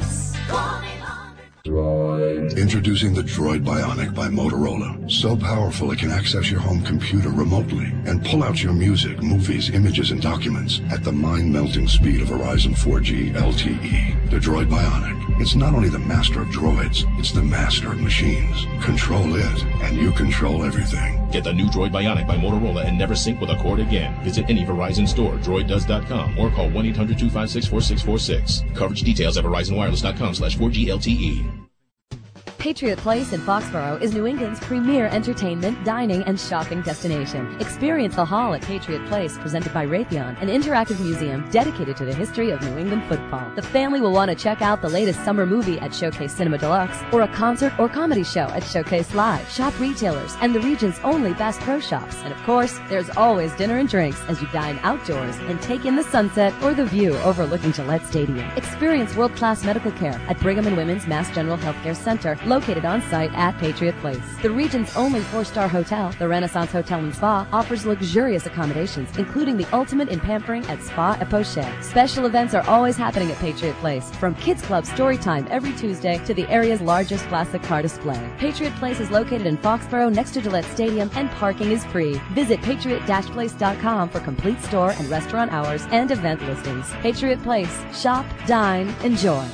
Introducing the Droid Bionic by Motorola. So powerful it can access your home computer remotely and pull out your music, movies, images, and documents at the mind-melting speed of Verizon 4G LTE. The Droid Bionic. It's not only the master of droids, it's the master of machines. Control it, and you control everything. Get the new Droid Bionic by Motorola and never sync with a cord again. Visit any Verizon store, droiddoes.com, or call 1-800-256-4646. Coverage details at verizonwireless.com/4G LTE. Patriot Place in Foxborough is New England's premier entertainment, dining, and shopping destination. Experience the Hall at Patriot Place, presented by Raytheon, an interactive museum dedicated to the history of New England football. The family will want to check out the latest summer movie at Showcase Cinema Deluxe, or a concert or comedy show at Showcase Live. Shop retailers and the region's only Bass Pro Shops. And of course, there's always dinner and drinks as you dine outdoors and take in the sunset or the view overlooking Gillette Stadium. Experience world-class medical care at Brigham and Women's Mass General Healthcare Center, located on site at Patriot Place. The region's only 4-star hotel, the Renaissance Hotel and Spa, offers luxurious accommodations, including the ultimate in pampering at Spa et Poche. Special events are always happening at Patriot Place, from Kids Club story time every Tuesday to the area's largest classic car display. Patriot Place is located in Foxborough next to Gillette Stadium, and parking is free. Visit patriot-place.com for complete store and restaurant hours and event listings. Patriot Place. Shop, dine, enjoy.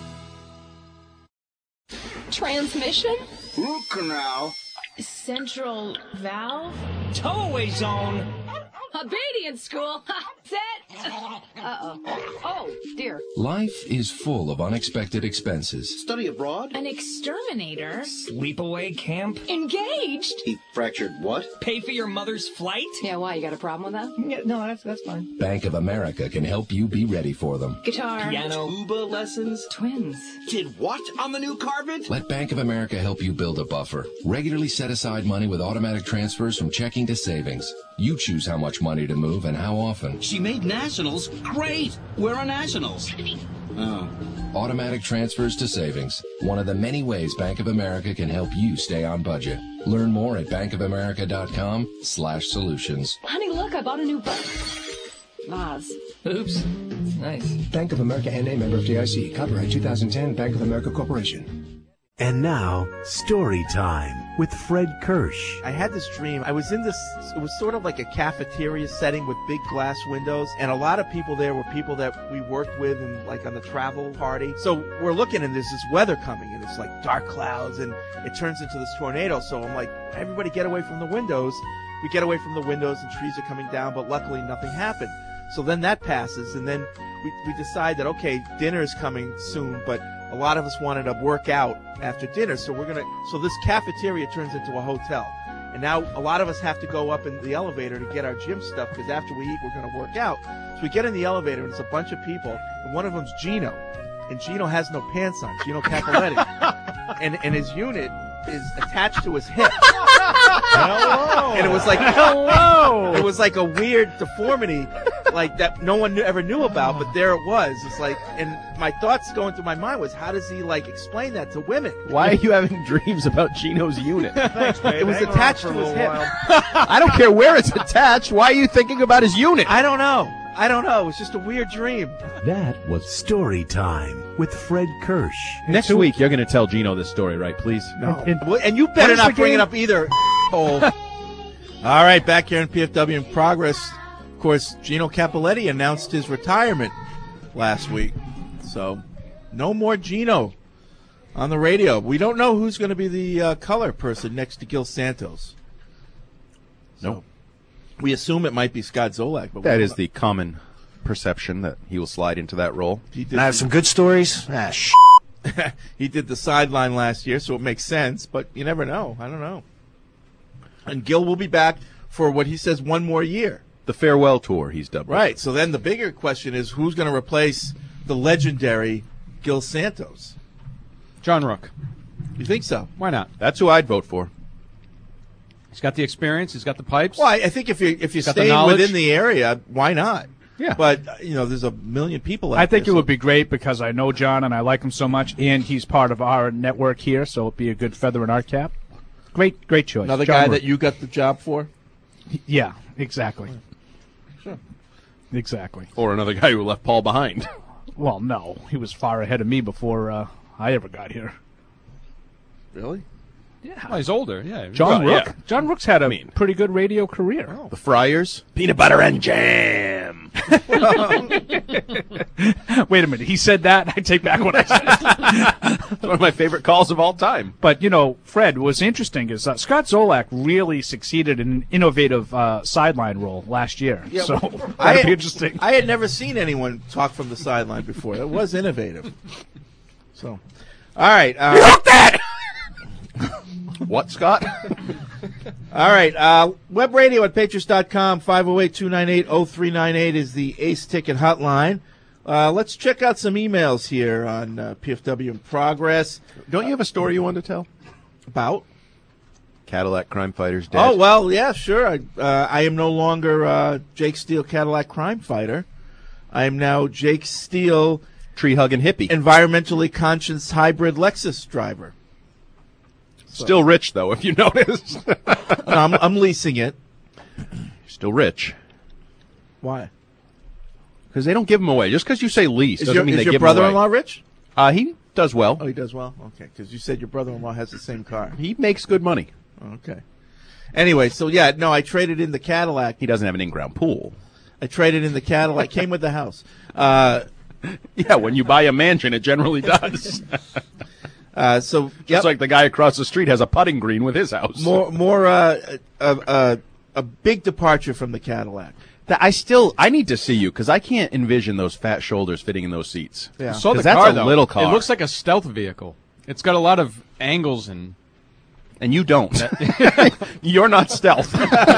Transmission? Root canal. Central valve? Tow-away zone. Obedience school. Set. Uh-oh. Oh, dear. Life is full of unexpected expenses. Study abroad. An exterminator. Sleepaway camp. Engaged. He fractured what? Pay for your mother's flight? Yeah, why? You got a problem with that? Yeah, no, that's fine. Bank of America can help you be ready for them. Guitar. Piano. Tuba lessons. Twins. Did what on the new Carvin? Let Bank of America help you build a buffer. Regularly set aside money with automatic transfers from checking to savings. You choose how much money to move and how often. She made nationals great. Where are nationals? Oh. Automatic transfers to savings. One of the many ways Bank of America can help you stay on budget. Learn more at bankofamerica.com/solutions. Honey, look, I bought a new vase. Oops. Nice. Bank of America N.A. member of FDIC. Copyright 2010 Bank of America Corporation. And now, story time with Fred Kirsch. I had this dream. I was in this, it was sort of like a cafeteria setting with big glass windows, and a lot of people there were people that we worked with and like on the travel party. So we're looking and there's this weather coming and it's like dark clouds and it turns into this tornado. So I'm like, everybody get away from the windows. We get away from the windows and trees are coming down, but luckily nothing happened. So then that passes and then we decide that, okay, dinner is coming soon, but a lot of us wanted to work out after dinner, so so this cafeteria turns into a hotel. And now a lot of us have to go up in the elevator to get our gym stuff, because after we eat, we're going to work out. So we get in the elevator, and it's a bunch of people, and one of them's Gino. And Gino has no pants on, Gino Capoletti. and his unit is attached to his hip. Hello. And it was like, hello. It was like a weird deformity, like that no one ever knew about, but there it was. It's like, and my thoughts going through my mind was, how does he like explain that to women? Why are you having dreams about Gino's unit? Thanks, babe. It was attached to his hip. I don't care where it's attached. Why are you thinking about his unit? I don't know. It was just a weird dream. That was story time with Fred Kirsch. Next week, you're going to tell Gino this story, right? Please? No. And you better not bring it up either. All right, back here in PFW in progress. Of course, Gino Capoletti announced his retirement last week. So, no more Gino on the radio. We don't know who's going to be the color person next to Gil Santos. No. We assume it might be Scott Zolak. But that is the common perception, that he will slide into that role. And I have some good stories. He did the sideline last year, so it makes sense, but you never know. I don't know. And Gil will be back for what he says one more year. The farewell tour, he's dubbed. Right. So then the bigger question is, who's going to replace the legendary Gil Santos? John Rook. You think so? Why not? That's who I'd vote for. He's got the experience. He's got the pipes. Well, I think if you're staying within the area, why not? Yeah. But, there's a million people out I think there, it would be great because I know John and I like him so much, and he's part of our network here, so it'd be a good feather in our cap. Great choice. Another John guy Rook. that you got the job for? Yeah, exactly. Sure. Exactly. Or another guy who left Paul behind. Well, no. He was far ahead of me before I ever got here. Really? Yeah. Well, he's older, yeah. John Well, Rook? yeah. John Rook's had a pretty good radio career. The Friars. Peanut butter and jam. Wait a minute. He said that? I take back what I said. It's one of my favorite calls of all time. But, Fred, what's interesting is Scott Zolak really succeeded in an innovative sideline role last year. Yeah, so well, that'd be interesting. I had never seen anyone talk from the sideline before. It was innovative. So, all right. You hooked that! What, Scott? All right. Web radio at Patriots.com, 508-298-0398 is the Ace Ticket hotline. Let's check out some emails here on PFW in progress. Don't you have a story you wanted to tell? About? Cadillac Crime Fighters Dead. Oh, well, yeah, sure. I am no longer Jake Steele Cadillac Crime Fighter. I am now Jake Steele Tree-hugging hippie. Environmentally conscious hybrid Lexus driver. Still rich, though, if you notice. No, I'm leasing it. Still rich. Why? Because they don't give them away. Just because you say lease doesn't mean they give Is your them away. brother-in-law rich? He does well. Oh, he does well? Okay, because you said your brother-in-law has the same car. He makes good money. Okay. Anyway, so yeah, no, I traded in the Cadillac. He doesn't have an in-ground pool. I traded in the Cadillac. Came with the house. Yeah, when you buy a mansion, it generally does. So just like the guy across the street has a putting green with his house. A big departure from the Cadillac. I need to see you because I can't envision those fat shoulders fitting in those seats. Yeah. So that's car, a though. little car. It looks like a stealth vehicle. It's got a lot of angles and you don't. You're not stealth.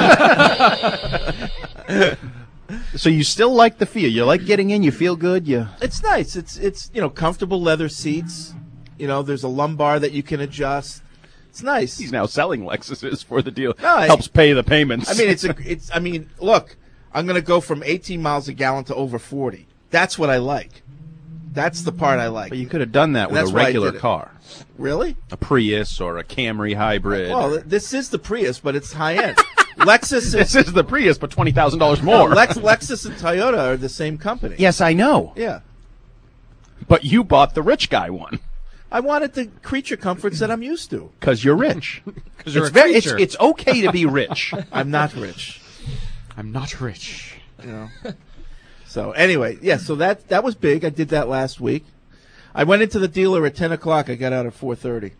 So you still like the feel. You like getting in. You feel good. It's nice. It's comfortable leather seats. There's a lumbar that you can adjust. It's nice. He's now selling Lexuses for the deal. No, helps pay the payments. I mean, look, I'm going to go from 18 miles a gallon to over 40. That's what I like. That's the part I like. But you could have done that with a regular car. Really? A Prius or a Camry hybrid. Well, this is the Prius, but it's high end. Lexus. This is the Prius, but $20,000 more. No, Lexus and Toyota are the same company. Yes, I know. Yeah. But you bought the rich guy one. I wanted the creature comforts that I'm used to. Because you're rich. Because you're a creature. It's okay to be rich. I'm not rich. I'm not rich. You know. So anyway, yeah. So that was big. I did that last week. I went into the dealer at 10 o'clock. I got out at 4:30.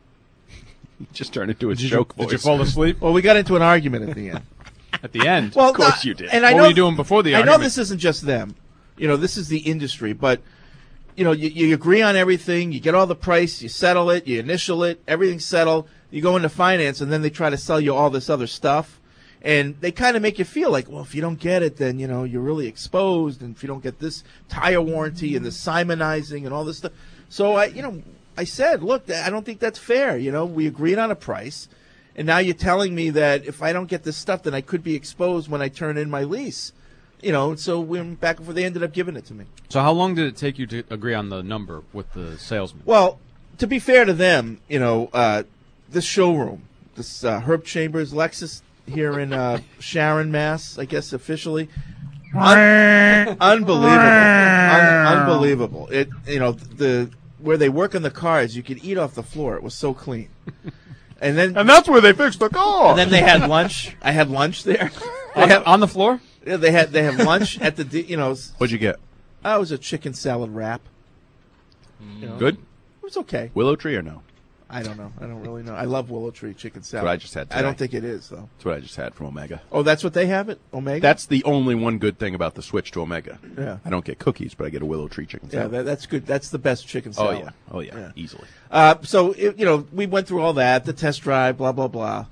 Just turned into a joke voice. Did you fall asleep? Well, we got into an argument at the end. At the end? Well, of course you did. And what were you doing before the argument? I know this isn't just them. You know, this is the industry. But, you know, you agree on everything. You get all the price. You settle it. You initial it. Everything's settled. You go into finance, and then they try to sell you all this other stuff. And they kind of make you feel like, well, if you don't get it, then, you know, you're really exposed. And if you don't get this tire warranty and the Simonizing and all this stuff. So, I said, look, I don't think that's fair. You know, we agreed on a price. And now you're telling me that if I don't get this stuff, then I could be exposed when I turn in my lease. You know, so we went back and forth. They ended up giving it to me. So how long did it take you to agree on the number with the salesman? Well, to be fair to them, you know, this showroom, this Herb Chambers Lexus here in Sharon, Mass., I guess officially, unbelievable. Unbelievable. It, you know, where they work on the cars, you could eat off the floor. It was so clean. And that's where they fixed the car. And then they had lunch. I had lunch there. On the floor? Yeah, they have lunch at the, you know. What'd you get? It was a chicken salad wrap. You know, Good? It was okay. Willow Tree or no? I don't know. I don't really know. I love Willow Tree chicken salad. That's what I just had today. I don't think it is, though. That's what I just had from Omega. Oh, that's what they have at Omega? That's the only one good thing about the switch to Omega. Yeah. I don't get cookies, but I get a Willow Tree chicken salad. Yeah, that's good. That's the best chicken salad. Oh, yeah. Easily. So, you know, we went through all that, the test drive, blah, blah, blah.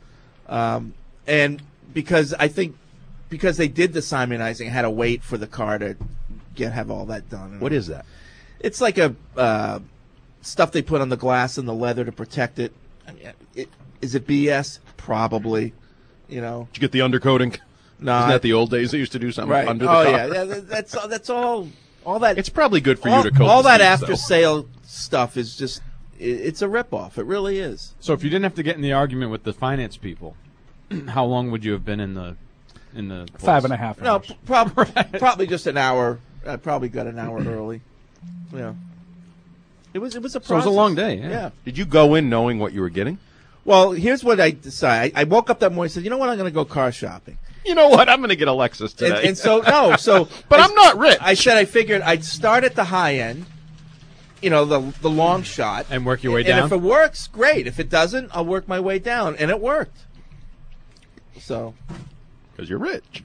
And because they did the Simonizing, I had to wait for the car to have all that done. What is that? It's like a stuff they put on the glass and the leather to protect it. I mean, is it BS? Probably. You know. Did you get the undercoating? No. Isn't that the old days they used to do something right. under the car? Yeah. That's all that. It's probably good for you to coat all the that seats, after sale stuff is just. It's a ripoff. It really is. So if you didn't have to get in the argument with the finance people, how long would you have been in the place? 5.5 hours? No, probably just an hour. I probably got an hour early. Yeah. It was a process. So it was a long day. Yeah. Did you go in knowing what you were getting? Well, here's what I decided. I woke up that morning and said, you know what, I'm going to go car shopping. You know what, I'm going to get a Lexus today. And so, no. But I'm not rich. I said I figured I'd start at the high end, you know, the long shot. And work your way down? And if it works, great. If it doesn't, I'll work my way down. And it worked. So. Because you're rich.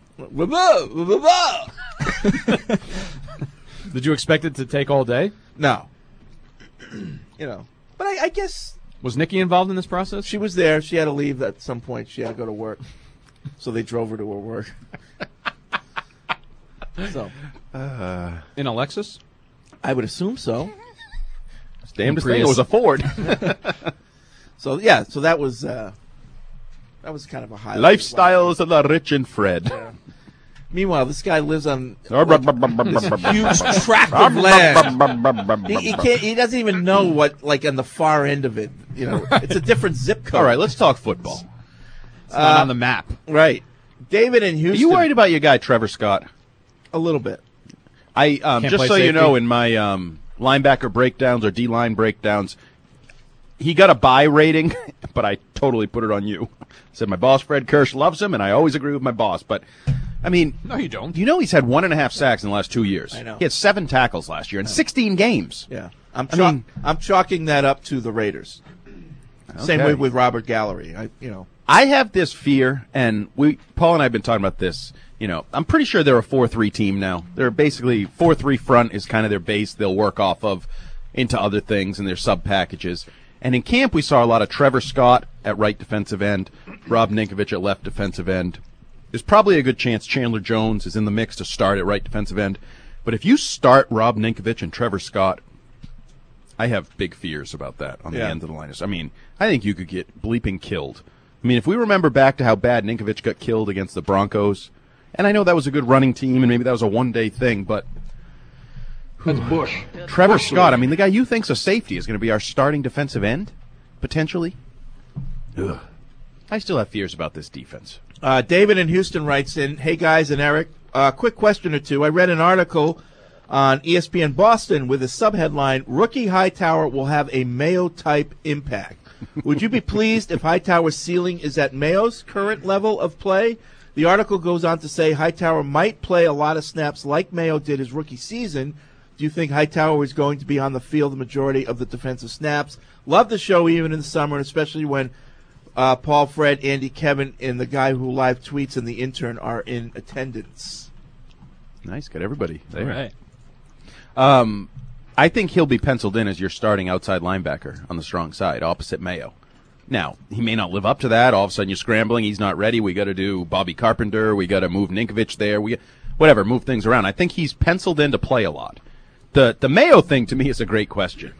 Did you expect it to take all day? No. You know, but I guess. Was Nikki involved in this process? She was there. She had to leave at some point. She had to go to work. So they drove her to her work. So. In a Lexus? I would assume so. It's damnedest thing. It was a Ford. So, yeah. So that was kind of a highlight. Lifestyles of the rich and Fred. Yeah. Meanwhile, this guy lives on this huge tract of land. He doesn't even know what, like, on the far end of it. You know, it's a different zip code. All right, let's talk football. It's not on the map. Right. David in Houston. Are you worried about your guy, Trevor Scott? A little bit. Just so you know, in my linebacker breakdowns or D-line breakdowns, he got a buy rating, but I totally put it on you. I said my boss, Fred Kirsch, loves him, and I always agree with my boss, but... I mean, no, you don't. You know he's had 1.5 sacks in the last 2 years. I know. He had 7 tackles last year in 16 games. Yeah, I'm chalking that up to the Raiders. Okay. Same way with Robert Gallery. I have this fear, and Paul and I have been talking about this. You know, I'm pretty sure they're a 4-3 team now. They're basically 4-3 front is kind of their base. They'll work off of into other things and their sub packages. And in camp, we saw a lot of Trevor Scott at right defensive end, Rob Ninkovich at left defensive end. There's probably a good chance Chandler Jones is in the mix to start at right defensive end. But if you start Rob Ninkovich and Trevor Scott, I have big fears about that on the end of the line. I mean, I think you could get bleeping killed. I mean, if we remember back to how bad Ninkovich got killed against the Broncos, and I know that was a good running team and maybe that was a one-day thing, but that's Bush. Trevor Scott, I mean, the guy you think's a safety is going to be our starting defensive end, potentially. Ugh. I still have fears about this defense. David in Houston writes in, hey guys and Eric, quick question or two. I read an article on ESPN Boston with a subheadline, Rookie Hightower will have a Mayo-type impact. Would you be pleased if Hightower's ceiling is at Mayo's current level of play? The article goes on to say Hightower might play a lot of snaps like Mayo did his rookie season. Do you think Hightower is going to be on the field the majority of the defensive snaps? Love the show even in the summer, and especially when Paul, Fred, Andy, Kevin, and the guy who live tweets and the intern are in attendance. Nice. Got everybody there. All right. I think he'll be penciled in as your starting outside linebacker on the strong side, opposite Mayo. Now, he may not live up to that. All of a sudden you're scrambling. He's not ready. We got to do Bobby Carpenter. We got to move Ninkovich there. Whatever, move things around. I think he's penciled in to play a lot. The Mayo thing to me is a great question.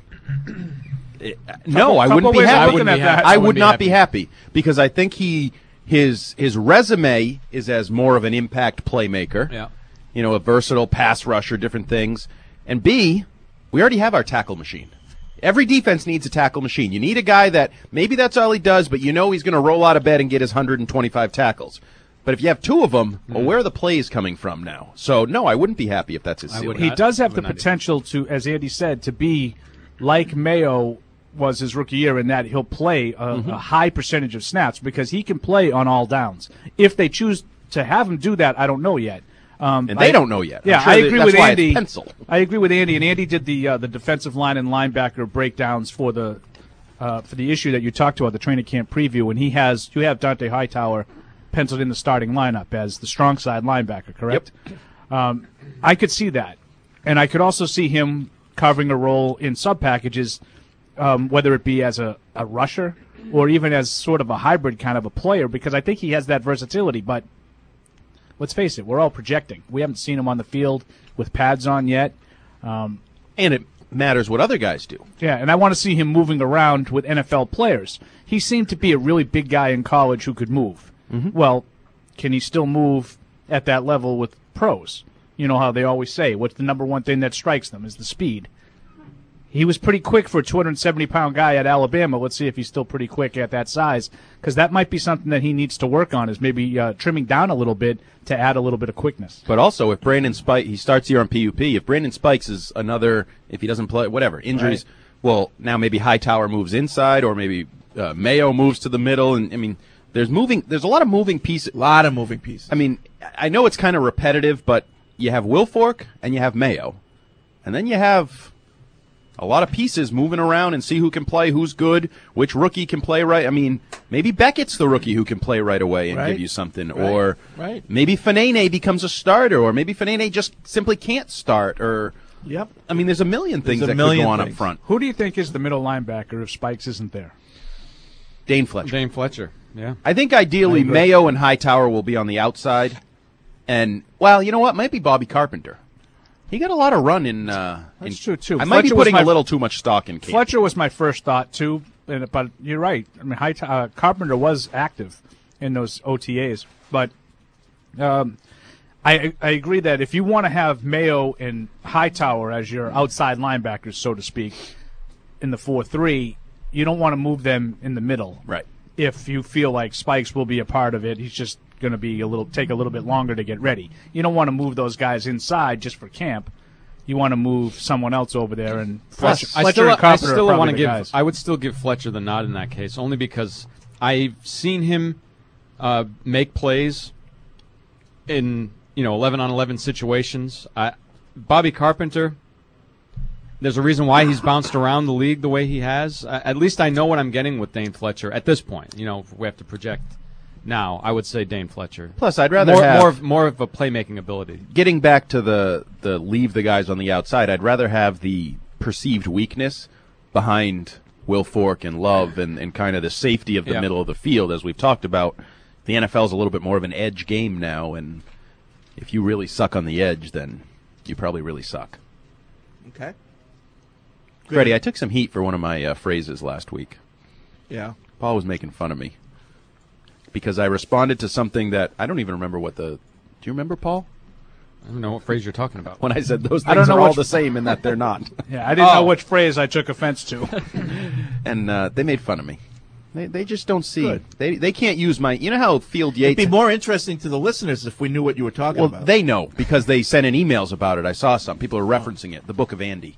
I wouldn't be happy. I would not be happy because I think his resume is as more of an impact playmaker. Yeah. You know, a versatile pass rusher, different things. And B, we already have our tackle machine. Every defense needs a tackle machine. You need a guy that maybe that's all he does, but you know he's going to roll out of bed and get his 125 tackles. But if you have two of them, well, where are the plays coming from now? So, no, I wouldn't be happy if that's his ceiling. He does have the potential to, as Andy said, to be like Mayo was his rookie year in that he'll play a high percentage of snaps because he can play on all downs. If they choose to have him do that, I don't know yet. And they don't know yet. Yeah, sure I agree with Andy. I agree with Andy, and Andy did the defensive line and linebacker breakdowns for the issue that you talked about, the training camp preview, and you have Dante Hightower penciled in the starting lineup as the strong side linebacker, correct? Yep. I could see that, and I could also see him covering a role in sub packages, whether it be as a rusher or even as sort of a hybrid kind of a player, because I think he has that versatility, but let's face it, we're all projecting. We haven't seen him on the field with pads on yet. And it matters what other guys do. Yeah, and I want to see him moving around with NFL players. He seemed to be a really big guy in college who could move. Mm-hmm. Well, can he still move at that level with pros? You know how they always say, what's the number one thing that strikes them is the speed. He was pretty quick for a 270-pound guy at Alabama. Let's see if he's still pretty quick at that size, because that might be something that he needs to work on, is maybe trimming down a little bit to add a little bit of quickness. But also, if Brandon Spikes, he starts here on PUP, if Brandon Spikes is another, if he doesn't play, whatever, injuries, right. Well, now maybe Hightower moves inside, or maybe Mayo moves to the middle, and I mean, there's a lot of moving pieces. I mean, I know it's kind of repetitive, but you have Wilfork and you have Mayo, and then you have a lot of pieces moving around and see who can play, who's good, which rookie can play right. I mean, maybe Beckett's the rookie who can play right away and give you something. Right. Or maybe Fanene becomes a starter, or maybe Fanene just simply can't start. Or I mean, there's a million things that could go on up front. Who do you think is the middle linebacker if Spikes isn't there? Dane Fletcher. Yeah. I think ideally Mayo and Hightower will be on the outside. And, well, you know what? Might be Bobby Carpenter. He got a lot of run in. That's true too. I might be putting a little too much stock in Camp. Fletcher was my first thought too, but you're right. I mean, Carpenter was active in those OTAs, but I agree that if you want to have Mayo and Hightower as your outside linebackers, so to speak, in the 4-3, you don't want to move them in the middle. Right. If you feel like Spikes will be a part of it, he's just going to be take a little bit longer to get ready. You don't want to move those guys inside just for camp. You want to move someone else over there. And Fletcher and Carpenter are probably the guys. I would still give Fletcher the nod in that case, only because I've seen him make plays in 11-on-11 situations. Bobby Carpenter, there's a reason why he's bounced around the league the way he has. At least I know what I'm getting with Dane Fletcher at this point. If we have to project now, I would say Dane Fletcher. Plus, I'd rather have more of a playmaking ability. Getting back to the leave the guys on the outside, I'd rather have the perceived weakness behind Wilfork and Love and kind of the safety of the middle of the field, as we've talked about. The NFL's a little bit more of an edge game now, and if you really suck on the edge, then you probably really suck. Okay. Freddie, I took some heat for one of my phrases last week. Yeah. Paul was making fun of me because I responded to something that I don't even remember do you remember, Paul? I don't know what phrase you're talking about. When I said those things are all the same and that they're not. Yeah, I didn't know which phrase I took offense to. And they made fun of me. They just don't see. Good. They can't use my. You know how Field Yates. It'd be more interesting to the listeners if we knew what you were talking about. They know because they sent in emails about it. I saw some people are referencing it. The Book of Andy,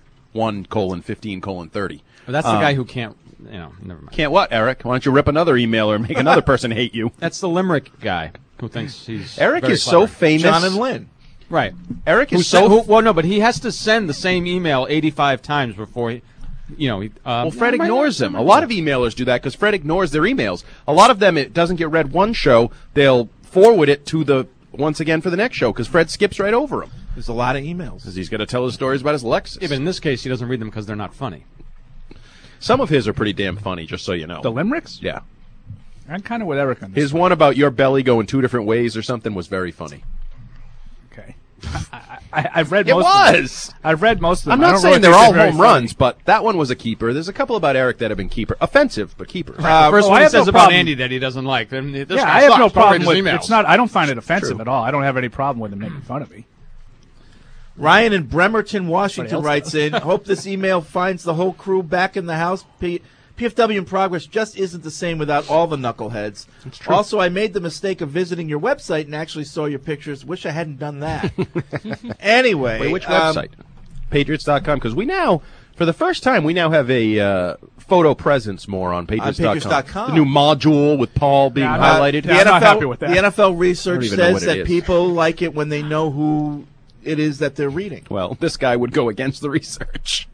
1:15:30. Well, that's the guy who can't. Never mind. Can't what, Eric? Why don't you rip another email or make another person hate you? That's the Limerick guy who thinks he's. Eric very is clever. so famous. John and Lynn. Right. Eric is well, no, but he has to send the same email 85 times before he. Well, Fred ignores them. A lot of emailers do that because Fred ignores their emails. A lot of them, it doesn't get read one show. They'll forward it to once again for the next show because Fred skips right over them. There's a lot of emails. Because he's got to tell his stories about his Lexus. Yeah, but in this case, he doesn't read them because they're not funny. Some of his are pretty damn funny, just so you know. The limericks? Yeah. I'm kind of with Eric on this. His one about your belly going 2 different ways or something was very funny. Okay. I've read It most was! of them. I've read most of them. I'm I not don't saying really they're think all very home funny. runs, but that one was a keeper. There's a couple about Eric that have been keeper. Offensive, but keepers. The first one I he have says no about problem. Andy that he doesn't like. Then this Yeah, guy I have sucks. no Don't read problem his with emails. it's not. I don't find it offensive True. at all. I don't have any problem with him making fun of me. Ryan in Bremerton, Washington Somebody writes else in, hope this email finds the whole crew back in the house. PFW in Progress just isn't the same without all the knuckleheads. true. Also, I made the mistake of visiting your website and actually saw your pictures. Wish I hadn't done that. Anyway. Wait, which website? Patriots.com, because we now, for the first time, we now have a photo presence more on Patriots.com. Patriots.com. The new module with Paul being highlighted. The I'm not NFL, happy with that. The NFL research I don't even know says what it that is. people like it when they know who it is that they're reading. Well, this guy would go against the research.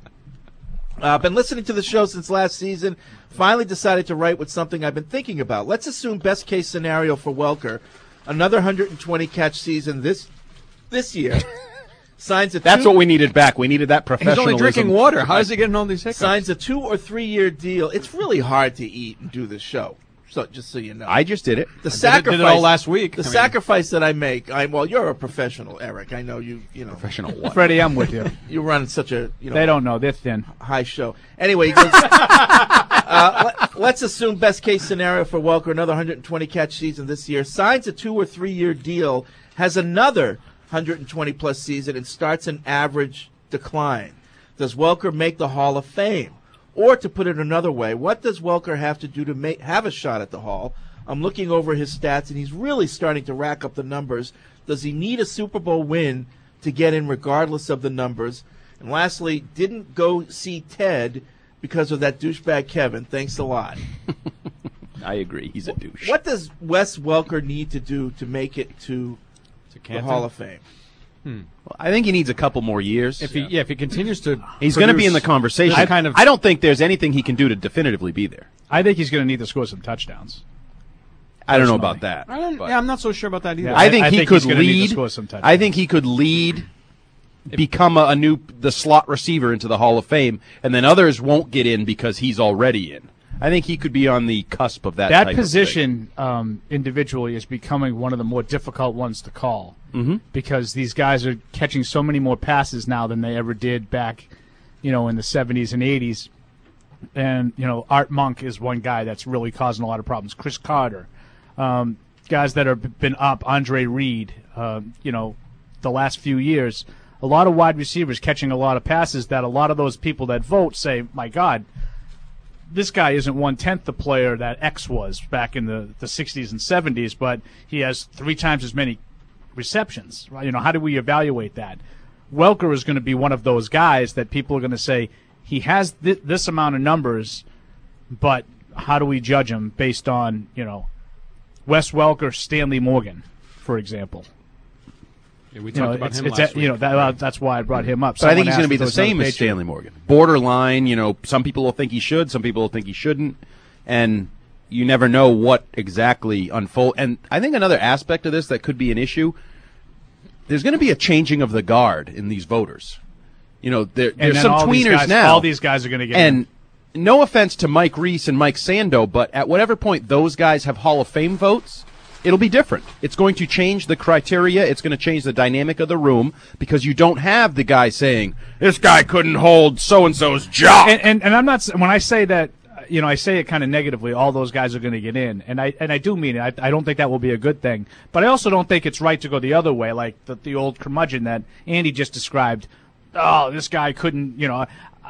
I've been listening to the show since last season. Finally decided to write with something I've been thinking about. Let's assume best case scenario for Welker, another 120 catch season this year. Signs a That's what we needed back. We needed that He's professionalism. only drinking water. How is he getting all these hiccups? signs a 2 or 3 year deal. It's really hard to eat and do this show. So just so you know, I just did it. the did sacrifice it all last week. The I mean- sacrifice that I make. Well, you're a professional, Eric. I know you. You know, Professional what? Freddie, I'm with you. you run such a They don't know. They're thin. high show. Anyway, he goes, let's assume best case scenario for Welker, another 120 catch season this year. Signs a 2 or 3 year deal, has another 120 plus season, and starts an average decline. Does Welker make the Hall of Fame? Or to put it another way, what does Welker have to do to have a shot at the Hall? I'm looking over his stats, and he's really starting to rack up the numbers. Does he need a Super Bowl win to get in regardless of the numbers? And lastly, didn't go see Ted because of that douchebag Kevin. Thanks a lot. I agree. He's a douche. What does Wes Welker need to do to make it to the Canton? Hall of Fame? Well, I think he needs a couple more years. If he continues to, He's going to be in the conversation. I don't think there's anything he can do to definitively be there. I think he's going to need to score some touchdowns. I don't know about that. I'm not so sure about that either. Yeah, I think he could he's gonna need to lead. score some touchdowns. I think he could lead, become the slot receiver into the Hall of Fame, and then others won't get in because he's already in. I think he could be on the cusp of that. That type position individually is becoming one of the more difficult ones to call because these guys are catching so many more passes now than they ever did back, in the 70s and 80s. And Art Monk is one guy that's really causing a lot of problems. Chris Carter, guys that have been up. Andre Reed, the last few years, a lot of wide receivers catching a lot of passes that a lot of those people that vote say, "My God, this guy isn't 1/10 the player that X was back in the 60s and 70s, but he has 3 times as many receptions." Right? How do we evaluate that? Welker is going to be one of those guys that people are going to say he has this amount of numbers, but how do we judge him based on Wes Welker, Stanley Morgan, for example? Yeah, we talked about him last week. That's why I brought him up. But I think he's Someone going to be asked the if there was same another as Patriot. Stanley Morgan. Borderline, some people will think he should, some people will think he shouldn't, and you never know what exactly unfold. And I think another aspect of this that could be an issue, there's going to be a changing of the guard in these voters. There's some tweeners now. All these guys are going to get And no offense to Mike Reese and Mike Sando, but at whatever point those guys have Hall of Fame votes, it'll be different. It's going to change the criteria. It's going to change the dynamic of the room because you don't have the guy saying, this guy couldn't hold so-and-so's job. And I'm not, when I say that, I say it kind of negatively, all those guys are going to get in. And I do mean it. I don't think that will be a good thing. But I also don't think it's right to go the other way, like the old curmudgeon that Andy just described. Oh, this guy couldn't,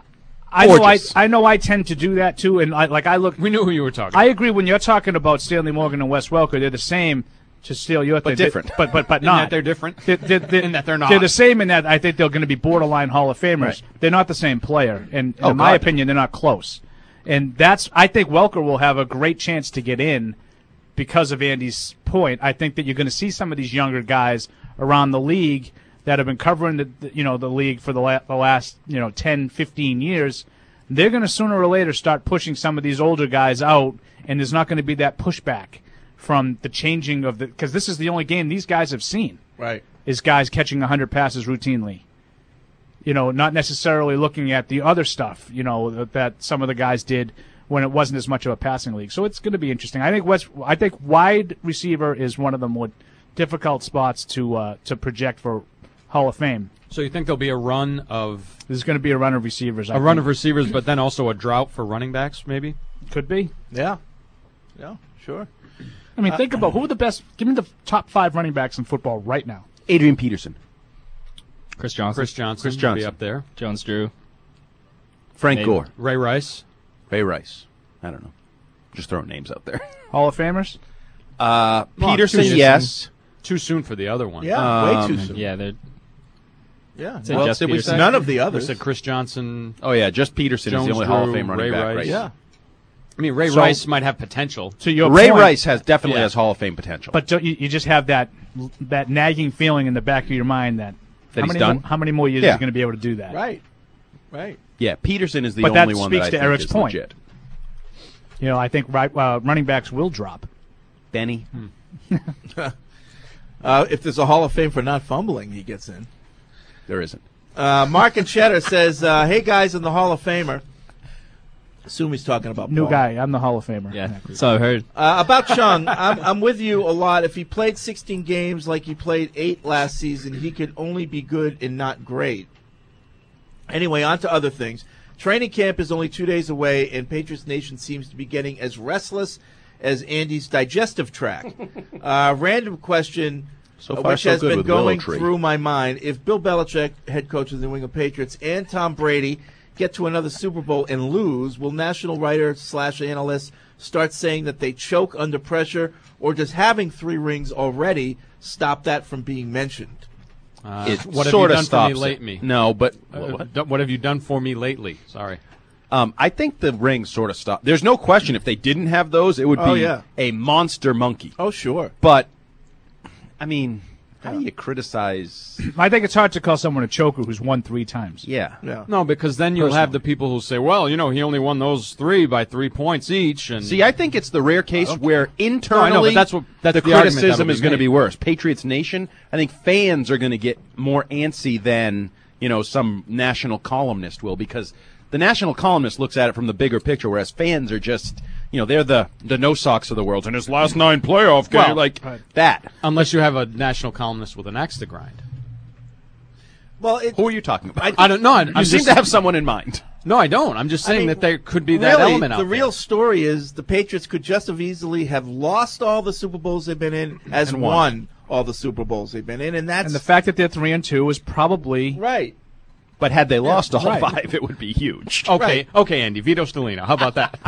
I know I tend to do that too, and I look. We knew who you were talking. I agree when you're talking about Stanley Morgan and Wes Welker. They're the same. To steal your thing, but different. But not. That they're different. In that they're not. They're the same in that I think they're going to be borderline Hall of Famers. Right. They're not the same player, and in my opinion, they're not close. And I think Welker will have a great chance to get in because of Andy's point. I think that you're going to see some of these younger guys around the league that have been covering the league for the last 10, 15 years. They're going to sooner or later start pushing some of these older guys out, and there's not going to be that pushback from the changing of because this is the only game these guys have seen. Right. Is guys catching 100 passes routinely. Not necessarily looking at the other stuff, that some of the guys did when it wasn't as much of a passing league. So it's going to be interesting. I think wide receiver is one of the more difficult spots to project for Hall of Fame. So you think there'll be a run of... There's going to be a run of receivers. A run of receivers, but then also a drought for running backs, maybe? Could be. Yeah, sure. I mean, think about who are the best. Give me the top 5 running backs in football right now. Adrian Peterson. Chris Johnson. Chris Johnson. Be up there. Jones Drew. Frank Gore. Ray Rice. I don't know. Just throwing names out there. Hall of Famers? Peterson, yes. Too soon for the other one. Yeah, way too soon. Yeah, they're... Yeah. Well, we said none of the others. We said Chris Johnson. Oh, yeah, just Peterson Jones is the only Drew, Hall of Fame running Ray back. Rice. Right? Yeah. I mean, Ray Rice might have potential. To your Ray point, Rice definitely has Hall of Fame potential. But you just have that nagging feeling in the back of your mind that he's done. How many more years is he going to be able to do that? Right. Yeah, Peterson is the but only that one speaks that I to think Eric's is point. legit. I think running backs will drop. Benny. If there's a Hall of Fame for not fumbling, he gets in. There isn't. Mark and Cheddar says, hey, guys, in the Hall of Famer. Assume he's talking about New Paul. guy. I'm the Hall of Famer. Yeah, so I heard. About Chung, I'm with you a lot. If he played 16 games like he played 8 last season, he could only be good and not great. Anyway, on to other things. Training camp is only 2 days away, and Patriots Nation seems to be getting as restless as Andy's digestive tract. Random question, which has been going through my mind. If Bill Belichick, head coach of the New England Patriots, and Tom Brady get to another Super Bowl and lose, will national writers/analysts start saying that they choke under pressure, or does having 3 rings already stop that from being mentioned? What have you done for me lately? No, but what have you done for me lately? Sorry. I think the rings sort of stop. There's no question if they didn't have those, it would be a monster monkey. Oh, sure. But, I mean, how do you criticize? I think it's hard to call someone a choker who's won 3 times. Yeah. No, because then you'll have the people who say, well, he only won those 3 by 3 points each. And see, I think it's the rare case where internally I know, but that's the criticism is going to be worse. Patriots Nation, I think fans are going to get more antsy than, some national columnist will, because the national columnist looks at it from the bigger picture, whereas fans are just, they're the no socks of the world. And his last 9 playoff game, that. Unless you have a national columnist with an axe to grind. Well, who are you talking about? I don't know. You seem to have someone in mind. No, I don't. I'm just saying that there could be that element out there. The real story is the Patriots could just as easily have lost all the Super Bowls they've been in as won all the Super Bowls they've been in, and the fact that they're 3-2 is probably right. But had they lost all 5, it would be huge. Okay, Andy. Vito Stellino. How about that?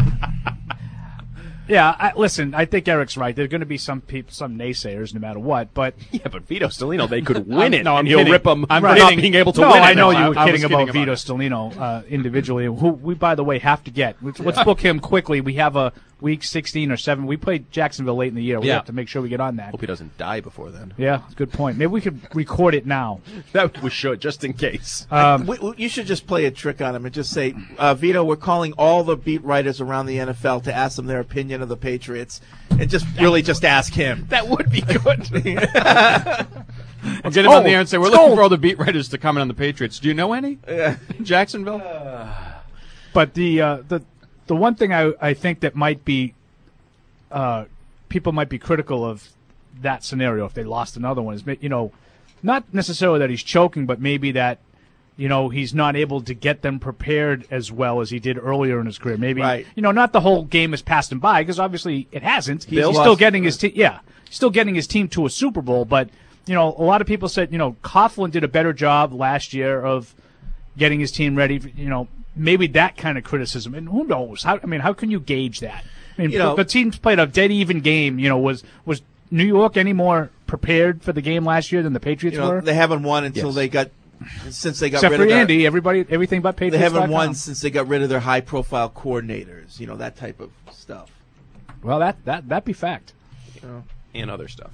Yeah, listen, I think Eric's right. There are going to be some naysayers no matter what, but... Yeah, but Vito Stellino, they could win it, and he'll rip them for not being able to win it. I know you were kidding about Vito Stellino individually, who we, by the way, have to get. Let's book him quickly. We have a week 16 or 7. We played Jacksonville late in the year. We have to make sure we get on that. Hope he doesn't die before then. Yeah, good point. Maybe we could record it now. That we should, just in case. You should just play a trick on him and just say, Vito, we're calling all the beat writers around the NFL to ask them their opinion of the Patriots, and just ask him. That would be good. We'll get him on the air and say, we're looking for all the beat writers to comment on the Patriots. Do you know any? Jacksonville? But the one thing I think that might be people might be critical of that scenario if they lost another one is, not necessarily that he's choking, but maybe that he's not able to get them prepared as well as he did earlier in his career. Maybe not the whole game has passed him by, because obviously it hasn't. He's still getting his still getting his team to a Super Bowl, but a lot of people said Coughlin did a better job last year of getting his team ready. Maybe that kind of criticism. And who knows? How can you gauge that? The teams played a dead even game. Was New York any more prepared for the game last year than the Patriots were? They haven't won until they got Except rid for of Andy, everything but Patriots. They haven't won since they got rid of their high-profile coordinators. That type of stuff. Well, that'd be fact. And other stuff.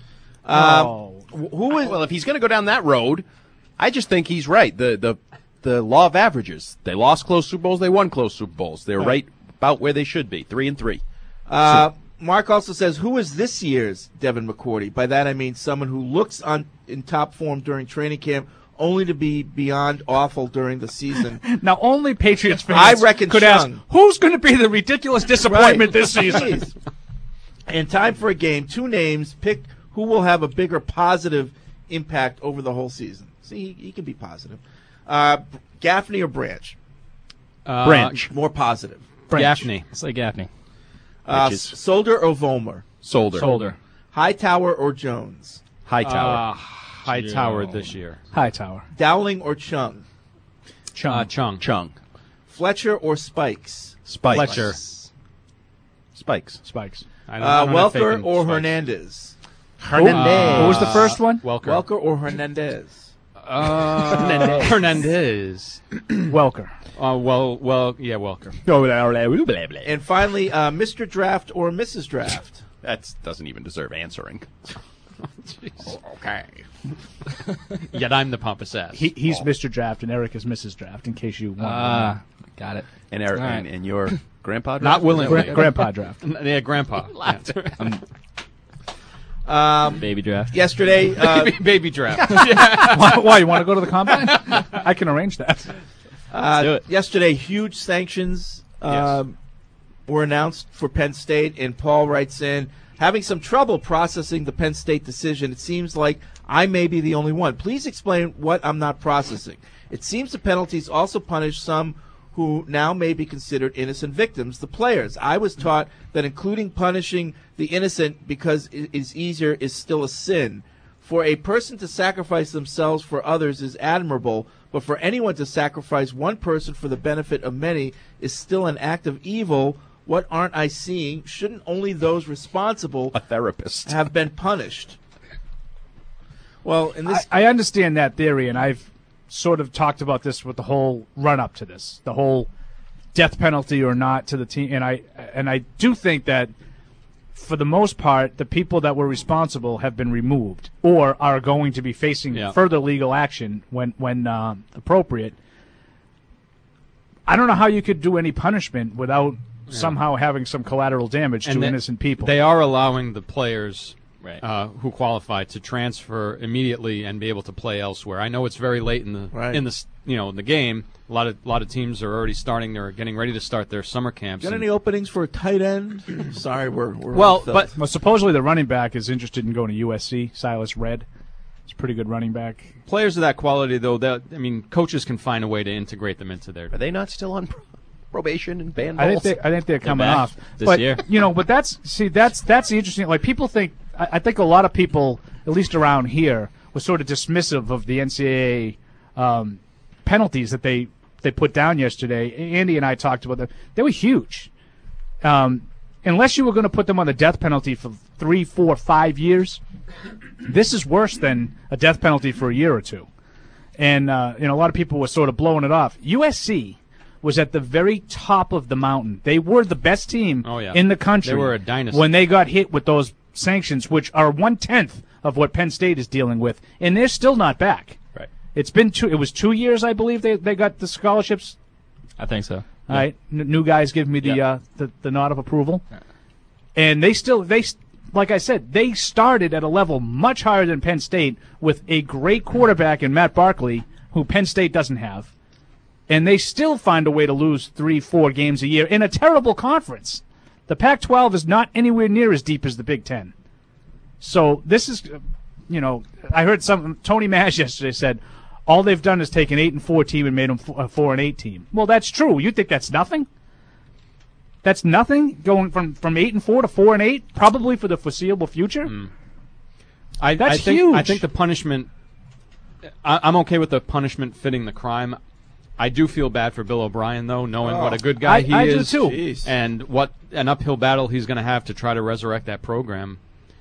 Well, if he's going to go down that road, I just think he's right. The law of averages. They lost close Super Bowls. They won close Super Bowls. They're right about where they should be, 3-3. Mark also says, who is this year's Devin McCourty? By that I mean someone who looks in top form during training camp, only to be beyond awful during the season. Now, only Patriots fans could ask, who's going to be the ridiculous disappointment this season? And time for a game. 2 names. Pick who will have a bigger positive impact over the whole season. See, he can be positive. Gaffney or Branch? Branch. More positive. Branch. Gaffney. It's like Gaffney. Solder or Vollmer? Solder. Hightower or Jones? Hightower. Hightower this year. Hightower. Dowling or Chung? Chung. Fletcher or Spikes? Spikes. Fletcher. Spikes. Welker or Hernandez? Hernandez. What was the first one? Welker or Hernandez? Hernandez. Welker. Welker. And finally, Mr. Draft or Mrs. Draft? That doesn't even deserve answering. Okay. Yet I'm the pompous ass. He's Mr. Draft and Eric is Mrs. Draft, in case you want to got it. And Eric and your grandpa draft? Not willingly. Grandpa Draft. Yeah, grandpa. Baby draft. Yesterday. Baby draft. Why, you want to go to the combine? I can arrange that. Yesterday, huge sanctions were announced for Penn State, and Paul writes in, having some trouble processing the Penn State decision. It seems like I may be the only one. Please explain what I'm not processing. It seems the penalties also punish some who now may be considered innocent victims, the players. I was taught that including punishing the innocent because it is easier is still a sin. For a person to sacrifice themselves for others is admirable, but for anyone to sacrifice one person for the benefit of many is still an act of evil. What aren't I seeing? Shouldn't only those responsible, a therapist, have been punished? Well, in this, I understand that theory, and I've sort of talked about this with the whole run-up to this, the whole death penalty or not to the team, and I do think that for the most part, the people that were responsible have been removed or are going to be facing further legal action when appropriate. I don't know how you could do any punishment without somehow having some collateral damage to innocent people. They are allowing the players who qualify to transfer immediately and be able to play elsewhere. I know it's very late in the game. A lot of teams are already starting. They're getting ready to start their summer camps. Got any openings for a tight end? Sorry, we're but supposedly the running back is interested in going to USC. Silas Redd. It's a pretty good running back. Players of that quality, though, coaches can find a way to integrate them into their. Are they not still on probation and banned? I think they're coming off this year. But that's the interesting. Like people think. I think a lot of people, at least around here, were sort of dismissive of the NCAA penalties that they put down yesterday. Andy and I talked about them. They were huge. Unless you were going to put them on the death penalty for 3, 4, 5 years, this is worse than a death penalty for a year or two. And a lot of people were sort of blowing it off. USC was at the very top of the mountain. They were the best team in the country. They were a dynasty. When they got hit with those sanctions, which are 1/10 of what Penn State is dealing with, and they're still not back. Right. It's been 2 years, I believe, they got the scholarships. I think so. All right. New guys give me the nod of approval. And they like I said, they started at a level much higher than Penn State with a great quarterback in Matt Barkley, who Penn State doesn't have. And they still find a way to lose 3-4 games a year in a terrible conference. The Pac-12 is not anywhere near as deep as the Big Ten. So this is, I heard Tony Mash yesterday said, all they've done is take an 8-4 team and made them a 4-8 team. Well, that's true. You think that's nothing? That's nothing going from 8-4 to 4-8, probably for the foreseeable future. That's huge. I think the punishment. I'm okay with the punishment fitting the crime. I do feel bad for Bill O'Brien, though, knowing what a good guy he is. I do, too. Jeez. And what an uphill battle he's going to have to try to resurrect that program.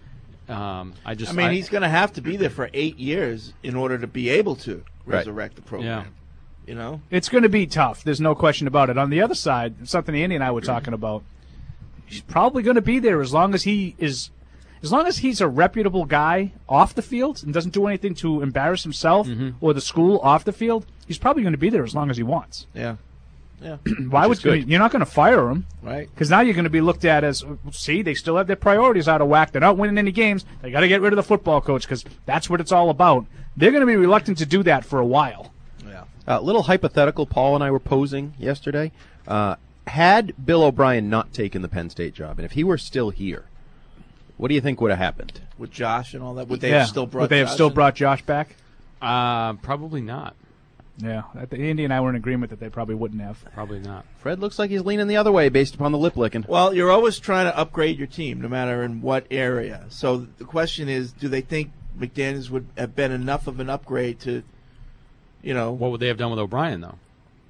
He's going to have to be there for 8 years in order to be able to resurrect the program. Yeah. You know? It's going to be tough. There's no question about it. On the other side, something Andy and I were talking about, he's probably going to be there as long as he's a reputable guy off the field and doesn't do anything to embarrass himself or the school off the field. He's probably going to be there as long as he wants. Yeah. Yeah. Why would you? You're not going to fire him, right? Because now you're going to be looked at as, see, they still have their priorities out of whack. They're not winning any games. They got to get rid of the football coach because that's what it's all about. They're going to be reluctant to do that for a while. Yeah. Little hypothetical Paul and I were posing yesterday. Had Bill O'Brien not taken the Penn State job, and if he were still here, what do you think would have happened with Josh and all that? Would they have still brought? Would they have still brought Josh back? Probably not. Yeah, Andy and I were in agreement that they probably wouldn't have. Probably not. Fred looks like he's leaning the other way based upon the lip licking. Well, you're always trying to upgrade your team, no matter in what area. So the question is, do they think McDaniels would have been enough of an upgrade to, What would they have done with O'Brien, though?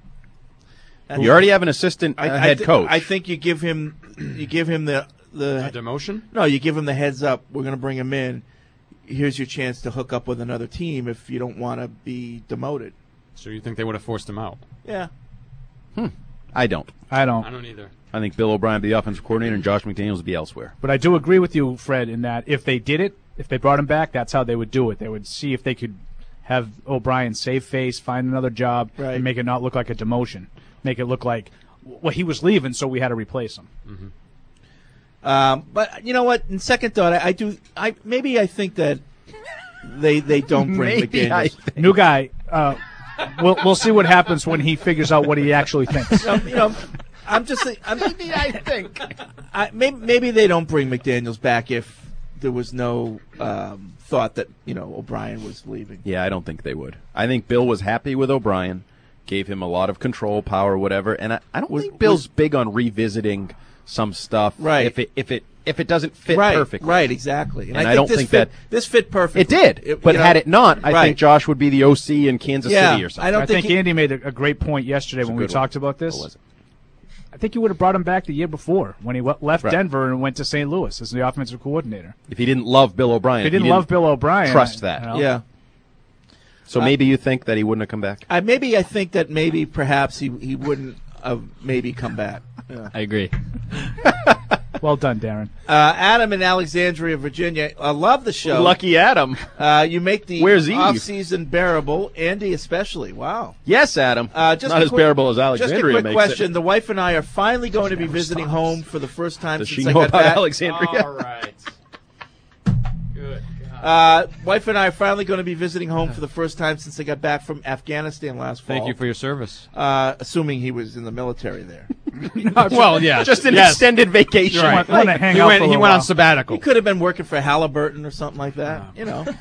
You already have an assistant head coach. I think you give him the demotion. No, you give him the heads up. We're going to bring him in. Here's your chance to hook up with another team if you don't want to be demoted. So you think they would have forced him out? Yeah. I don't. I don't either. I think Bill O'Brien would be the offensive coordinator and Josh McDaniels would be elsewhere. But I do agree with you, Fred, in that if they did it, if they brought him back, that's how they would do it. They would see if they could have O'Brien save face, find another job, and make it not look like a demotion. Make it look like, well, he was leaving, so we had to replace him. Mm-hmm. But you know what? In second thought, I think that they don't bring McDaniels. New guy. We'll see what happens when he figures out what he actually thinks. I'm just saying. Maybe I think. Maybe they don't bring McDaniels back if there was no thought that O'Brien was leaving. Yeah, I don't think they would. I think Bill was happy with O'Brien, gave him a lot of control, power, whatever, and I don't think Bill's big on revisiting some stuff. Right. If it doesn't fit perfectly. Right, exactly. And I don't think that this fit perfectly. It did, but had it not, I think Josh would be the OC in Kansas City or something. I think Andy made a great point yesterday when we talked about this. What was it? I think you would have brought him back the year before when he left Denver and went to St. Louis as the offensive coordinator. If he didn't love Bill O'Brien. If he didn't love Bill O'Brien. Trust that. Yeah. So maybe you think that he wouldn't have come back? I think that perhaps he wouldn't have maybe come back. Yeah. I agree. Well done, Darren. Adam in Alexandria, Virginia. I love the show. Lucky Adam. You make the off-season bearable. Andy especially. Wow. Yes, Adam. Not as bearable as Alexandria makes makes question. it. The wife and I are finally going to be visiting home for the first time Does since she I know got about back. Alexandria? All right. Good. Wife and I are finally going to be visiting home for the first time since I got back from Afghanistan last fall. Thank you for your service. Assuming he was in the military there. Well, yeah. Just an extended vacation. Right. He went on sabbatical. He could have been working for Halliburton or something like that.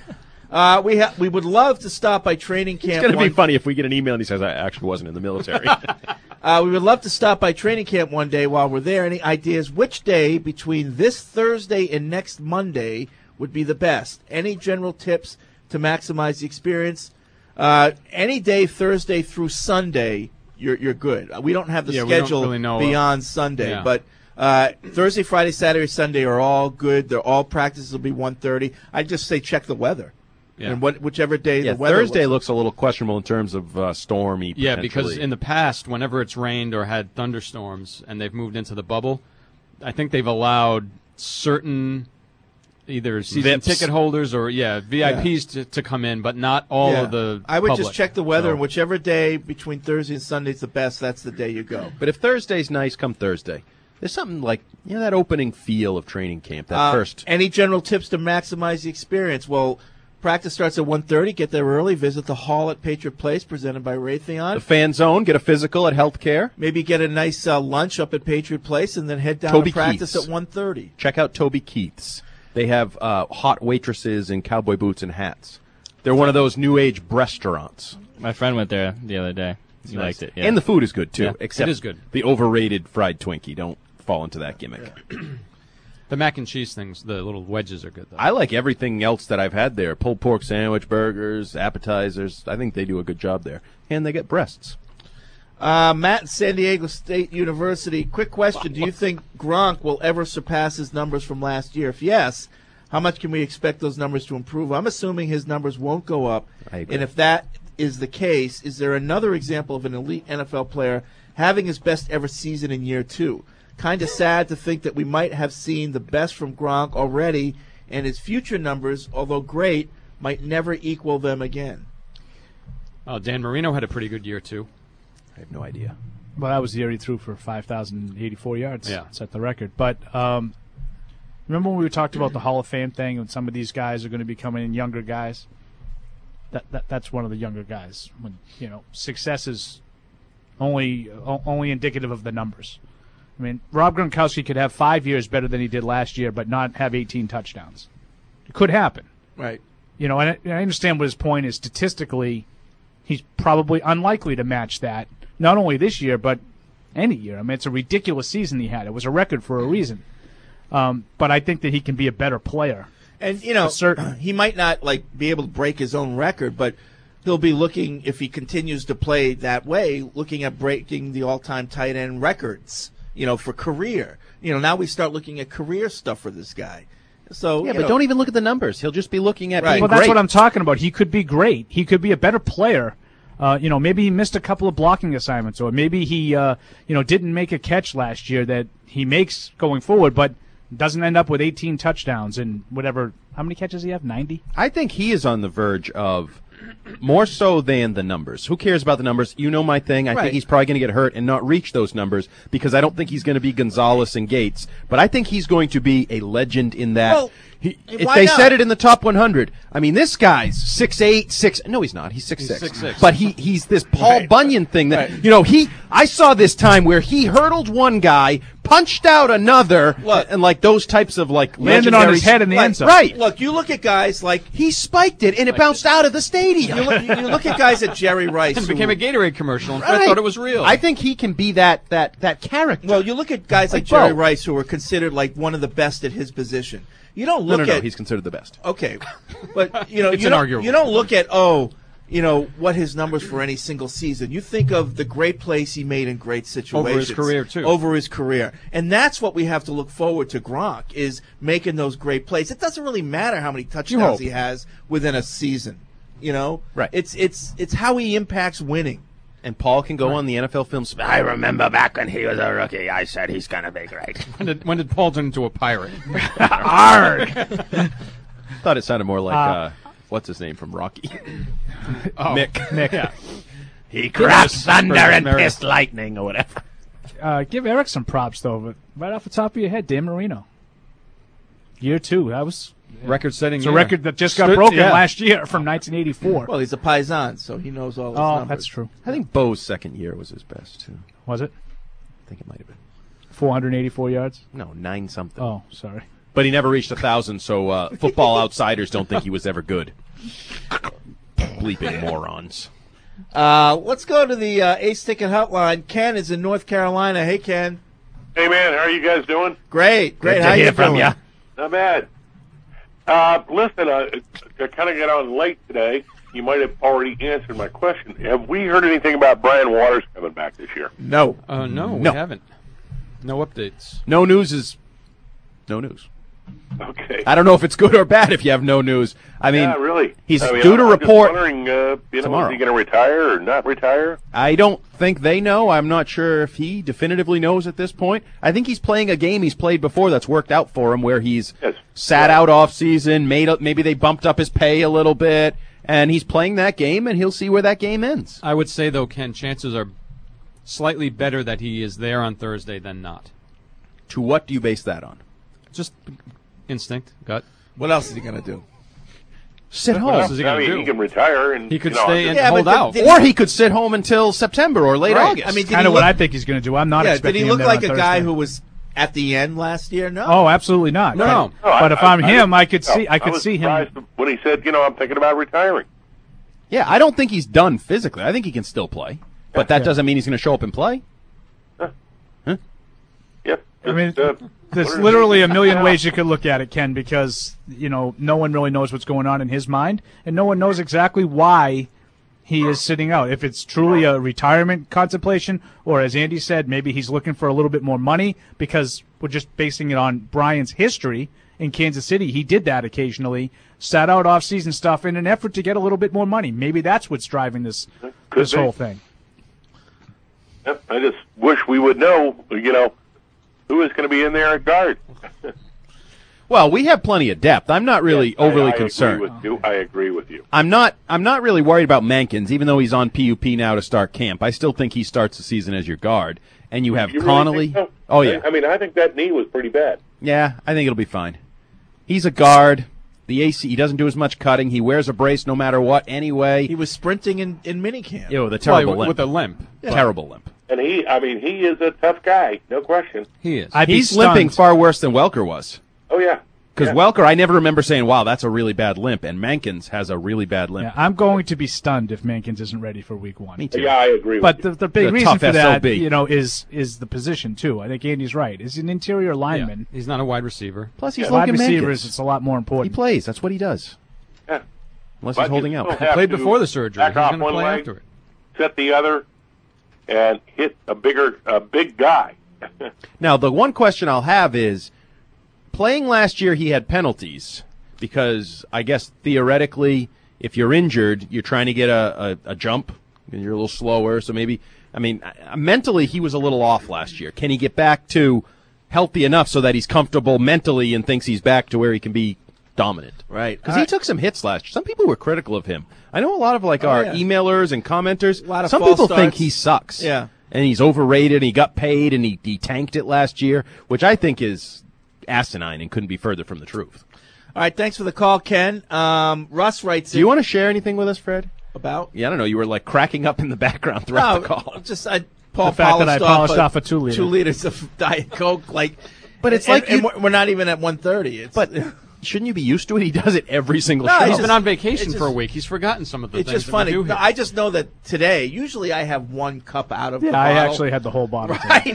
We would love to stop by training camp. It's going to be funny if we get an email and he says, I actually wasn't in the military. We would love to stop by training camp one day while we're there. Any ideas which day between this Thursday and next Monday would be the best? Any general tips to maximize the experience? Any day, Thursday through Sunday, you're good. We don't have the schedule beyond Sunday, but Thursday, Friday, Saturday, Sunday are all good. They're all practices will be 1:30. I'd just say check the weather. Yeah. And whichever day the weather Thursday looks a little questionable in terms of stormy. Yeah, because in the past, whenever it's rained or had thunderstorms and they've moved into the bubble, I think they've allowed certain either season ticket holders or VIPs to come in, but not all of the I would public. just check the weather, and whichever day between Thursday and Sunday is the best, that's the day you go. But if Thursday's nice, come Thursday. There's something like that opening feel of training camp, that first. Any general tips to maximize the experience? Well, practice starts at 1:30. Get there early. Visit the hall at Patriot Place, presented by Raytheon. The fan zone. Get a physical at Healthcare. Maybe get a nice lunch up at Patriot Place, and then head down Toby to practice Keith's. at 1:30. Check out Toby Keith's. They have hot waitresses in cowboy boots and hats. They're one of those new age restaurants. My friend went there the other day. He liked it. Yeah. And the food is good too. Yeah, except it is good. The overrated fried Twinkie. Don't fall into that gimmick. The mac and cheese things, the little wedges are good though. I like everything else that I've had there. Pulled pork sandwich, burgers, appetizers. I think they do a good job there. And they get breasts. Matt, San Diego State University. Quick question. Do you think Gronk will ever surpass his numbers from last year? If yes, how much can we expect those numbers to improve? I'm assuming his numbers won't go up. And if that is the case, is there another example of an elite NFL player having his best ever season in year 2? Kind of sad to think that we might have seen the best from Gronk already, and his future numbers, although great, might never equal them again. Dan Marino had a pretty good year, too. I have no idea. Well, that was the year he threw for 5,084 yards. Yeah. Set the record. But remember when we talked about the Hall of Fame thing and some of these guys are going to be coming in younger guys? That's one of the younger guys. When success is only indicative of the numbers. I mean, Rob Gronkowski could have 5 years better than he did last year, but not have 18 touchdowns. It could happen. Right. And I understand what his point is. Statistically, he's probably unlikely to match that, not only this year, but any year. I mean, it's a ridiculous season he had. It was a record for a reason. But I think that he can be a better player. And, he might not, be able to break his own record, but he'll be looking, if he continues to play that way, looking at breaking the all-time tight end records, for career. Now we start looking at career stuff for this guy. So but don't even look at the numbers. He'll just be looking at being Well, that's what I'm talking about. He could be great. He could be a better player. Maybe he missed a couple of blocking assignments, or maybe he, didn't make a catch last year that he makes going forward, but doesn't end up with 18 touchdowns and whatever. How many catches does he have? 90? I think he is on the verge of more so than the numbers. Who cares about the numbers? You know my thing. I think he's probably going to get hurt and not reach those numbers because I don't think he's going to be Gonzalez and Gates. But I think he's going to be a legend in that. Well, if they said it in the top 100, I mean, this guy's 6'8", No, he's not. He's 6'6". 6'6". But he's this Paul Bunyan thing that, I saw this time where he hurdled one guy, punched out another, and those types of landed on his head in the end zone. Right. Look, you look at guys he spiked it and it bounced out of the stadium. You look at guys at Jerry Rice. And became a Gatorade commercial and I thought it was real. I think he can be that character. Well, you look at guys like Jerry Rice who are considered one of the best at his position. You don't look at he's considered the best. Okay. But it's inarguable. You don't look at what his numbers for any single season. You think of the great plays he made in great situations. Over his career, too. Over his career. And that's what we have to look forward to Gronk, is making those great plays. It doesn't really matter how many touchdowns he has within a season. Right. It's how he impacts winning. And Paul can go on the NFL Films. I remember back when he was a rookie, I said he's going to be great. When did Paul turn into a pirate? Arg! Thought it sounded more like, what's his name from Rocky? Mick. Yeah. He craps thunder and pissed lightning or whatever. Give Eric some props, though. But right off the top of your head, Dan Marino. Year 2. That was... Record-setting. It's a record that just got broken last year from 1984. Well, he's a Paisan, so he knows all his numbers. That's true. I think Bo's second year was his best, too. Was it? I think it might have been. 484 yards? No, 9-something. Oh, sorry. But he never reached 1,000, so football outsiders don't think he was ever good. Bleeping morons. Let's go to the Ace Ticket Hotline. Ken is in North Carolina. Hey, Ken. Hey, man. How are you guys doing? Great. Good How to you hear from doing? you. Not bad. Listen, I kind of got on late today. You might have already answered my question. Have we heard anything about Brian Waters coming back this year? No. No, we haven't. No updates. No news is no news. Okay. I don't know if it's good or bad if you have no news. I mean, really. He's due to report. I'm just wondering, tomorrow. Is he going to retire or not retire? I don't think they know. I'm not sure if he definitively knows at this point. I think he's playing a game he's played before that's worked out for him, where he's sat out off season. Maybe they bumped up his pay a little bit, and he's playing that game, and he'll see where that game ends. I would say, though, Ken, chances are slightly better that he is there on Thursday than not. To what do you base that on? Just instinct, gut. What else is he going to do? Sit home. What else is he going to do? He can retire and he could stay and hold out, or he could sit home until September or late August. I mean, kind of what I think he's going to do. I'm not expecting. Did he look him like a on guy Thursday. who was at the end last year? No. Oh, absolutely not. No. But if I'm him, I could see. I could was see surprised him when he said, I'm thinking about retiring. Yeah, I don't think he's done physically. I think he can still play, but that doesn't mean he's going to show up and play. Yep. I mean, there's literally a million ways you could look at it, Ken, because no one really knows what's going on in his mind, and no one knows exactly why he is sitting out. If it's truly a retirement contemplation, or as Andy said, maybe he's looking for a little bit more money because we're just basing it on Brian's history in Kansas City. He did that occasionally, sat out off-season stuff in an effort to get a little bit more money. Maybe that's what's driving this whole thing. Yep, I just wish we would know, who is going to be in there at guard. Well, we have plenty of depth. I'm not really overly concerned. I agree with you. I'm not really worried about Mankins, even though he's on PUP now to start camp. I still think he starts the season as your guard. And you have Connolly. Really think so? Oh, yeah. I mean, I think that knee was pretty bad. Yeah, I think it'll be fine. He's a guard. The AC, he doesn't do as much cutting. He wears a brace no matter what anyway. He was sprinting in minicamp. With a terrible limp. With a limp. Yeah. Terrible limp. And he is a tough guy, no question. He is. He's limping far worse than Welker was. Oh, yeah. Because Welker, I never remember saying, wow, that's a really bad limp. And Mankins has a really bad limp. Yeah, I'm going to be stunned if Mankins isn't ready for week 1. Me too. Yeah, I agree with you. But the big reason for that, is the position, too. I think Andy's right. He's an interior lineman. Yeah. He's not a wide receiver. Plus, he's wide Logan receivers, Mankins. it's a lot more important. He plays. That's what he does. Yeah. Unless he's holding out. He played before the surgery. He's going to play leg, after it. Set the other, and hit a big guy. Now, the one question I'll have is, playing last year, he had penalties because I guess theoretically, if you're injured, you're trying to get a jump and you're a little slower. So maybe, mentally, he was a little off last year. Can he get back to healthy enough so that he's comfortable mentally and thinks he's back to where he can be dominant? Right. Because he took some hits last year. Some people were critical of him. I know a lot of our emailers and commenters. Some people think he sucks. Yeah. And he's overrated and he got paid and he tanked it last year, which I think is asinine and couldn't be further from the truth. All right, thanks for the call, Ken. Russ writes in. Do you want to share anything with us, Fred? About? Yeah, I don't know. You were like cracking up in the background throughout the call. Paul the fact that I polished off a 2 liter. 2 liters of Diet Coke, but it's and we're not even at 1:30. But shouldn't you be used to it? He does it every single show. He's been on vacation for a week. He's forgotten some of the things. It's just funny. No, I just know that today, usually I have 1 cup out of the bottle. I actually had the whole bottle. Right.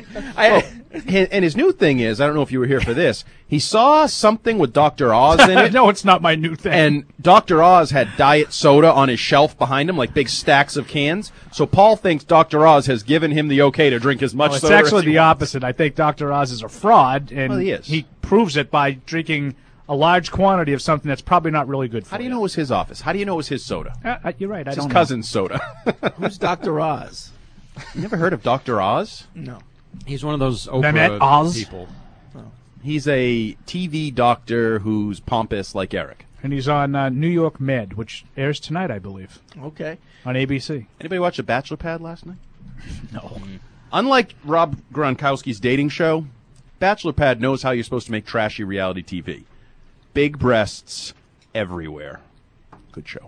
And his new thing is, I don't know if you were here for this, he saw something with Dr. Oz in it. No, it's not my new thing. And Dr. Oz had diet soda on his shelf behind him, like big stacks of cans. So Paul thinks Dr. Oz has given him the okay to drink as much soda. It's actually the opposite. I think Dr. Oz is a fraud, and he is. He proves it by drinking a large quantity of something that's probably not really good for you. How do you know it was his office? How do you know it was his soda? You're right. It's his cousin's soda. Who's Dr. Oz? You never heard of Dr. Oz? No. He's one of those Mehmet Oprah Oz? people. Oh. He's a TV doctor who's pompous like Eric. And he's on New York Med, which airs tonight, I believe. Okay. On ABC. Anybody watch The Bachelor Pad last night? No. Unlike Rob Gronkowski's dating show, Bachelor Pad knows how you're supposed to make trashy reality TV. Big breasts everywhere. Good show.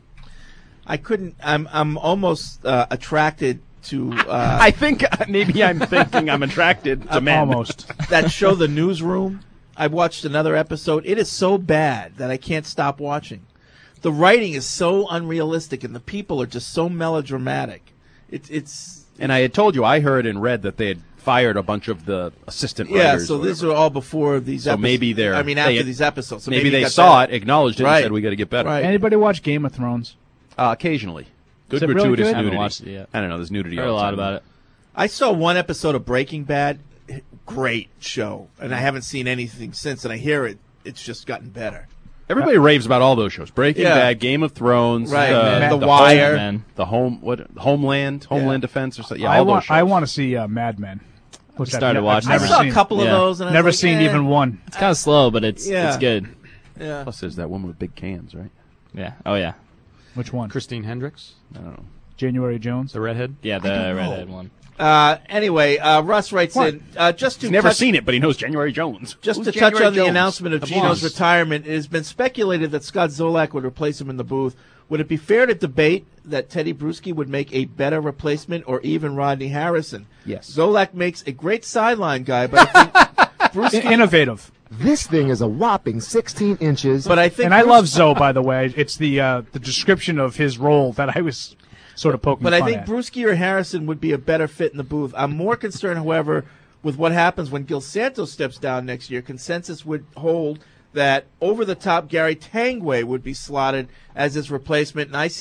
I'm almost attracted to. I think maybe I'm thinking I'm attracted to men. Almost. That show, The Newsroom. I watched another episode. It is so bad that I can't stop watching. The writing is so unrealistic, and the people are just so melodramatic. It's. And I had told you, I heard and read that they had fired a bunch of the assistant writers. Yeah, so these are all before these episodes. So maybe they're... after these episodes. So maybe they saw it, acknowledged it, and said, we got to get better. Right. Anybody watch Game of Thrones? Occasionally. Good Is it gratuitous really good? nudity. I haven't watched it yet. I don't know, there's nudity Heard all a the lot time. about it. I saw one episode of Breaking Bad. Great show. And I haven't seen anything since, and I hear it's just gotten better. Everybody raves about all those shows. Breaking Bad, Game of Thrones, right. The Wire, Homeland Defense, or something. Yeah, I all those shows. I want to see Mad Men. Which Started watching. I saw a couple of those, and never I was seen like, even one. It's kind of slow, but it's good. Yeah. Plus, there's that woman with big cans, right? Yeah. Oh yeah. Which one? Christine Hendricks? I don't know. January Jones, the redhead. Yeah, the redhead one. Anyway, Russ writes in just to He's never seen it, but he knows January Jones. Just Who's to January touch on the Jones? announcement of Gino's retirement, it has been speculated that Scott Zolak would replace him in the booth. Would it be fair to debate that Teddy Bruschi would make a better replacement, or even Rodney Harrison? Yes. Zolak makes a great sideline guy, but I think Bruschi... Innovative. This thing is a whopping 16 inches. But I think, and I love Zoe, by the way. It's the description of his role that I was sort of poking But fun I think at. Bruschi or Harrison would be a better fit in the booth. I'm more concerned, however, with what happens when Gil Santos steps down next year. Consensus would hold that over-the-top Gary Tangway would be slotted as his replacement, and I see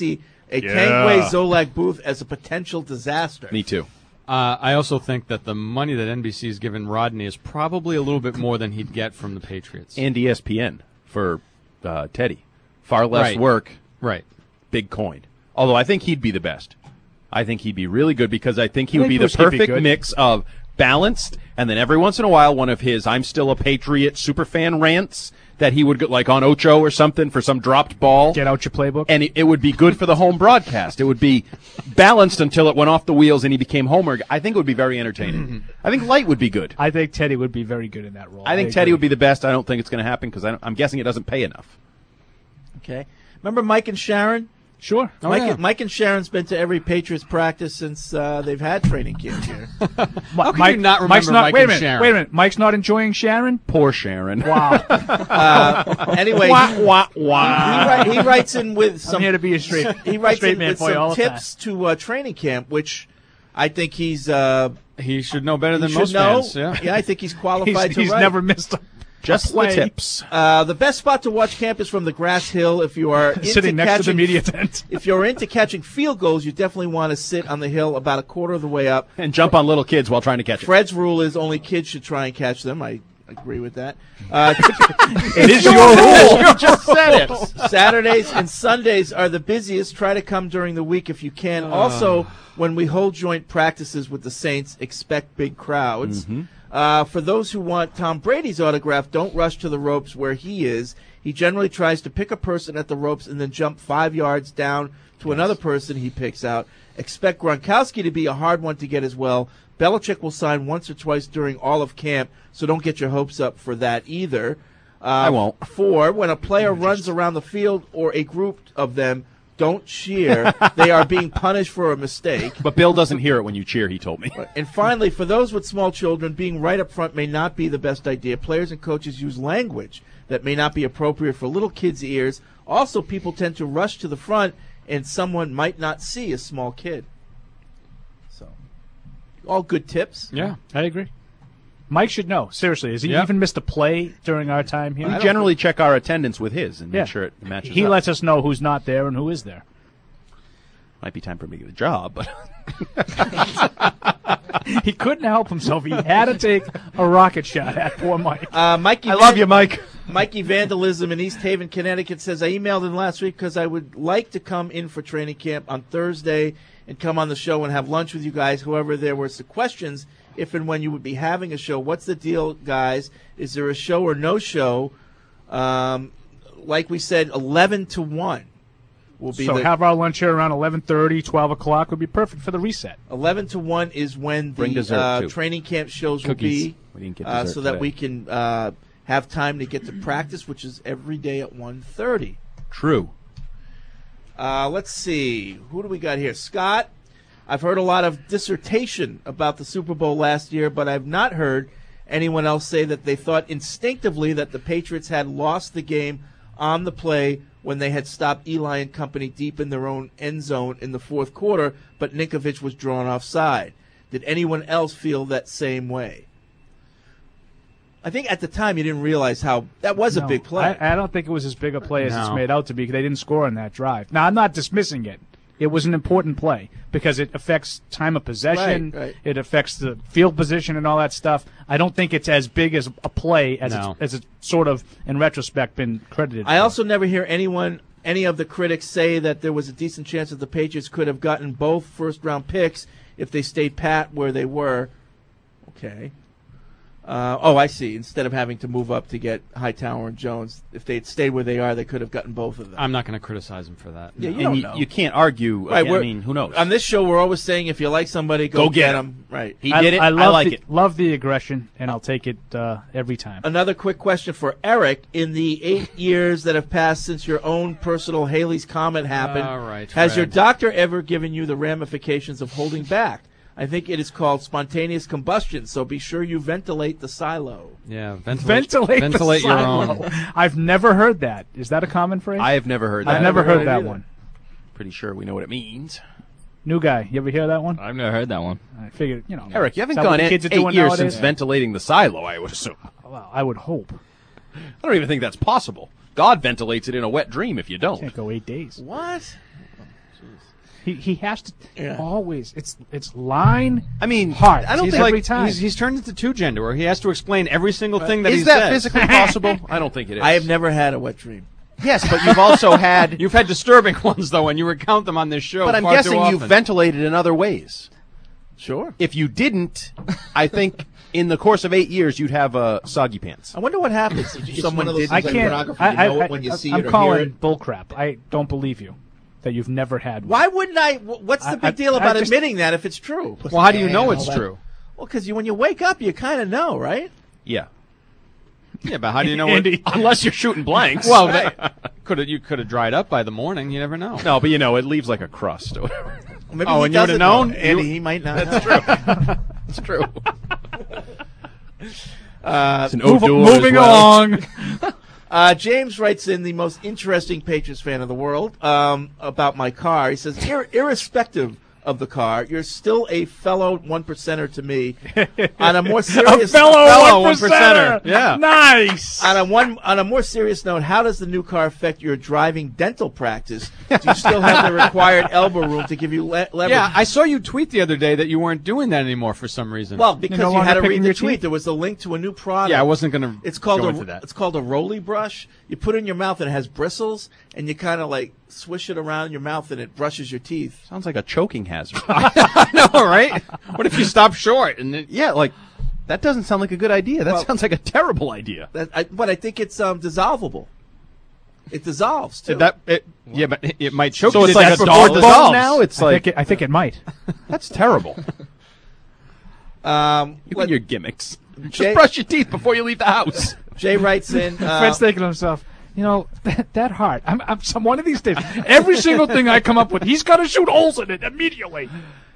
a Kangway Zolak Booth as a potential disaster. Me too. I also think that the money that NBC has given Rodney is probably a little bit more than he'd get from the Patriots. And ESPN for Teddy. Far less work. Right. Big coin. Although I think he'd be the best. I think he'd be really good because I think he would be the perfect mix of balanced and then every once in a while one of his I'm still a Patriot superfan rants that he would get like on Ocho or something for some dropped ball. Get out your playbook. And it would be good for the home broadcast. It would be balanced until it went off the wheels and he became Homer. I think it would be very entertaining. I think Light would be good. I think Teddy would be very good in that role. I think Teddy would be the best. I don't think it's going to happen because I'm guessing it doesn't pay enough. Okay. Remember Mike and Sharon? Sure. Mike and Sharon's been to every Patriots practice since they've had training camp here. How can you not remember Mike and Sharon? Wait a minute. Mike's not enjoying Sharon? Poor Sharon. Wow. Anyway, he writes in with some. I'm here to be a straight. He writes straight in man with for you all some the tips to training camp, which I think he's. He should know better than he most should know. fans. Yeah, I think he's qualified to He's write. never missed a Just the play. tips. The best spot to watch camp is from the grass hill. If you are Sitting next to the media tent. If you're into catching field goals, you definitely want to sit on the hill about a quarter of the way up. And jump on little kids while trying to catch it. Fred's rule is only kids should try and catch them. I agree with that. It is your rule. You just said it. Saturdays and Sundays are the busiest. Try to come during the week if you can. Also, when we hold joint practices with the Saints, expect big crowds. For those who want Tom Brady's autograph, don't rush to the ropes where he is. He generally tries to pick a person at the ropes and then jump 5 yards down to another person he picks out. Expect Gronkowski to be a hard one to get as well. Belichick will sign once or twice during all of camp, so don't get your hopes up for that either. I won't. 4, when a player runs around the field or a group of them, don't cheer. They are being punished for a mistake. But Bill doesn't hear it when you cheer, he told me. And finally, for those with small children, being right up front may not be the best idea. Players and coaches use language that may not be appropriate for little kids' ears. Also, people tend to rush to the front, and someone might not see a small kid. So, all good tips. Yeah, I agree. Mike should know. Seriously, has he even missed a play during our time here? We generally check our attendance with his and make sure it matches He up. lets us know who's not there and who is there. Might be time for me to get a job, but he couldn't help himself. He had to take a rocket shot at poor Mike. Mikey, I love you, Mike. Mikey Vandalism in East Haven, Connecticut says, I emailed him last week because I would like to come in for training camp on Thursday and come on the show and have lunch with you guys. However, there were some questions if and when you would be having a show. What's the deal, guys? Is there a show or no show? Like we said, 11 to 1 will be. So have our lunch here around 11:30, 12 o'clock would be perfect for the reset. 11 to 1 is when the training camp shows Cookies. will be, we didn't get dessert so that today. we can have time to get to practice, which is every day at 1:30. True. Let's see. Who do we got here? Scott. I've heard a lot of dissertation about the Super Bowl last year, but I've not heard anyone else say that they thought instinctively that the Patriots had lost the game on the play when they had stopped Eli and company deep in their own end zone in the fourth quarter, but Ninkovich was drawn offside. Did anyone else feel that same way? I think at the time you didn't realize how that was a big play. I don't think it was as big a play as it's made out to be because they didn't score on that drive. Now, I'm not dismissing it. It was an important play because it affects time of possession. Right. It affects the field position and all that stuff. I don't think it's as big as a play as it's sort of, in retrospect, been credited. I also never hear any of the critics say that there was a decent chance that the Patriots could have gotten both first-round picks if they stayed pat where they were. Okay. I see. Instead of having to move up to get Hightower and Jones, if they had stayed where they are, they could have gotten both of them. I'm not going to criticize him for that. Yeah, You can't argue. Right, I mean, who knows? On this show, we're always saying if you like somebody, go get them. Right. He did it. I like it. Love the aggression, and I'll take it every time. Another quick question for Eric. In the 8 years that have passed since your own personal Haley's Comet happened, All right, has your Fred. doctor ever given you the ramifications of holding back? I think it is called spontaneous combustion, so be sure you ventilate the silo. Yeah, Ventilate the your silo. own. I've never heard that. Is that a common phrase? I have never heard that. I've never heard that either. one. Pretty sure we know what it means. New guy, you ever hear that one? I've never heard that one. I figured, Eric, you haven't is that what gone the kids are 8 doing years nowadays? since ventilating the silo, I would assume. Well, I would hope. I don't even think that's possible. God ventilates it in a wet dream if you don't. Can't go 8 days. What? He has to always. It's line. I mean, heart. I don't He's think every time. He's turned into two gender, where he has to explain every single thing that Is he that says. physically possible? I don't think it is. I have never had a wet dream. Yes, but you've also had. You've had disturbing ones though, and you recount them on this show. But I'm far too guessing you often. ventilated in other ways. Sure. If you didn't, I think in the course of 8 years you'd have soggy pants. I wonder what happens if someone did. I can't. I'm or calling hear it. bullcrap. I don't believe you that you've never had one. Why wouldn't I? What's the big deal about admitting that if it's true? Well, how do you know it's true? Well, because when you wake up, you kind of know, right? Yeah. Yeah, but how do you know? Andy. Unless you're shooting blanks. Well, you could have dried up by the morning. You never know. No, but it leaves like a crust or whatever. Maybe and you would have known. Andy, he might not. That's true. That's true. It's an odor moving as well. along. James writes in, the most interesting Patriots fan of the world, about my car. He says, irrespective of the car, you're still a fellow 1%er to me. On a more serious fellow 1%er. Yeah. Nice. On a more serious note, how does the new car affect your driving dental practice? Do you still have the required elbow room to give you leverage? Yeah, I saw you tweet the other day that you weren't doing that anymore for some reason. Well, because no you had to longer read picking the your tweet. teeth? There was a link to a new product. Yeah, I wasn't going to go into that. It's called a Rolly brush. You put it in your mouth and it has bristles, and you kind of like swish it around your mouth and it brushes your teeth. Sounds like a choking hazard. I know, right? What if you stop short? And that doesn't sound like a good idea. That sounds like a terrible idea. But I think it's dissolvable. It dissolves too. but it might choke. So you it's to like death a before dog it bone dissolves. now? It's I think it might. That's terrible. You and your gimmicks. Just brush your teeth before you leave the house. Jay writes in. Fred's thinking to himself, that heart. I'm one of these days. Every single thing I come up with, he's got to shoot holes in it immediately.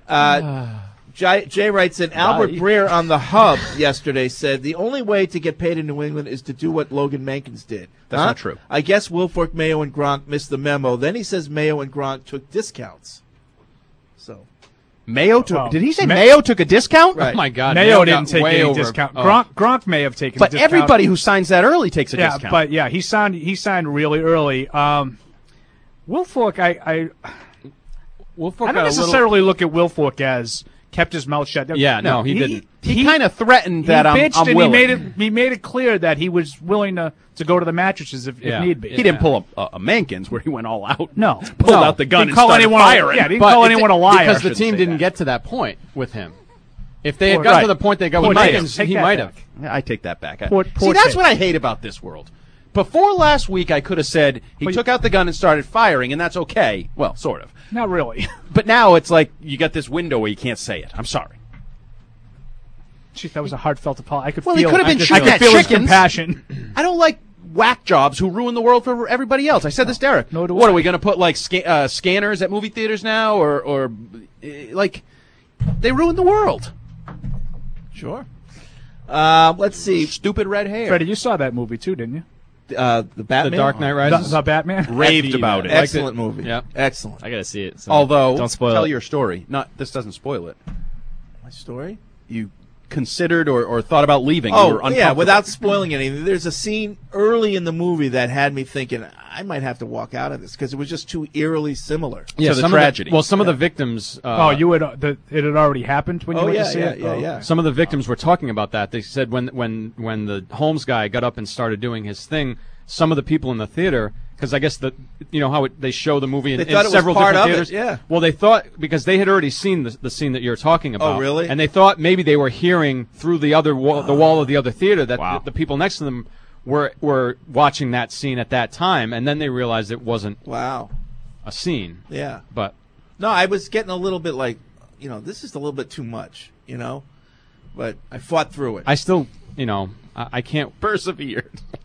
Jay writes in, Albert Breer on the Hub yesterday said, the only way to get paid in New England is to do what Logan Mankins did. That's not true. I guess Wilfork, Mayo, and Gronk missed the memo. Then he says Mayo and Gronk took discounts. So Mayo took. Did he say Mayo took a discount? Right. Oh my God, Mayo didn't take any discount. Gronk may have taken. But a discount. everybody who signs that early takes a discount. But he signed really early. Wilfork, I don't necessarily look at Wilfork as kept his mouth shut. Yeah, no, he didn't. He kind of threatened that he bitched I'm and willing. he made it clear that he was willing to go to the mattresses if need be. He didn't pull a Mankins where he went all out. No, pulled out the gun and call started anyone firing. Didn't call anyone a liar because the team didn't get to that point with him. If they had Right. gotten to the point they got with Poor Mankins, Take he that might back. have. Yeah, I take that back. Poor See, that's Tate. what I hate about this world. Before last week, I could have said he took out the gun and started firing, and that's okay. Well, sort of. Not really. But now it's like you got this window where you can't say it. I'm sorry. Jeez, that was a heartfelt apology. I could Well, feel. he could have been I shooting could at feel his chickens. compassion. I don't like whack jobs who ruin the world for everybody else. I said this to Eric. No, what are we going to put like scanners at movie theaters now, or like they ruined the world? Sure. Let's see. Stupid red hair. Freddie, you saw that movie too, didn't you? The Batman. The Dark Knight Rises. The Batman. Raved about it. Excellent movie. Yeah. Excellent. I gotta see it. So Although, don't spoil tell it. your story. This doesn't spoil it. My story? You considered or thought about leaving. You were Oh, yeah, uncomfortable. without spoiling anything. There's a scene early in the movie that had me thinking, I might have to walk out of this because it was just too eerily similar. Yeah, to the some tragedy. Some of the victims. It had already happened when you went to see it. Yeah. Some of the victims were talking about that. They said when the Holmes guy got up and started doing his thing, some of the people in the theater, because I guess how they show the movie in They thought it was several part different of it, theaters. yeah. Well, they thought because they had already seen the scene that you're talking about. Oh, really? And they thought maybe they were hearing through the other the wall of the other theater that the people next to them were watching that scene at that time, and then they realized it wasn't a scene. Yeah. But no, I was getting a little bit like, this is a little bit too much, but I fought through it. I still, I can't persevered.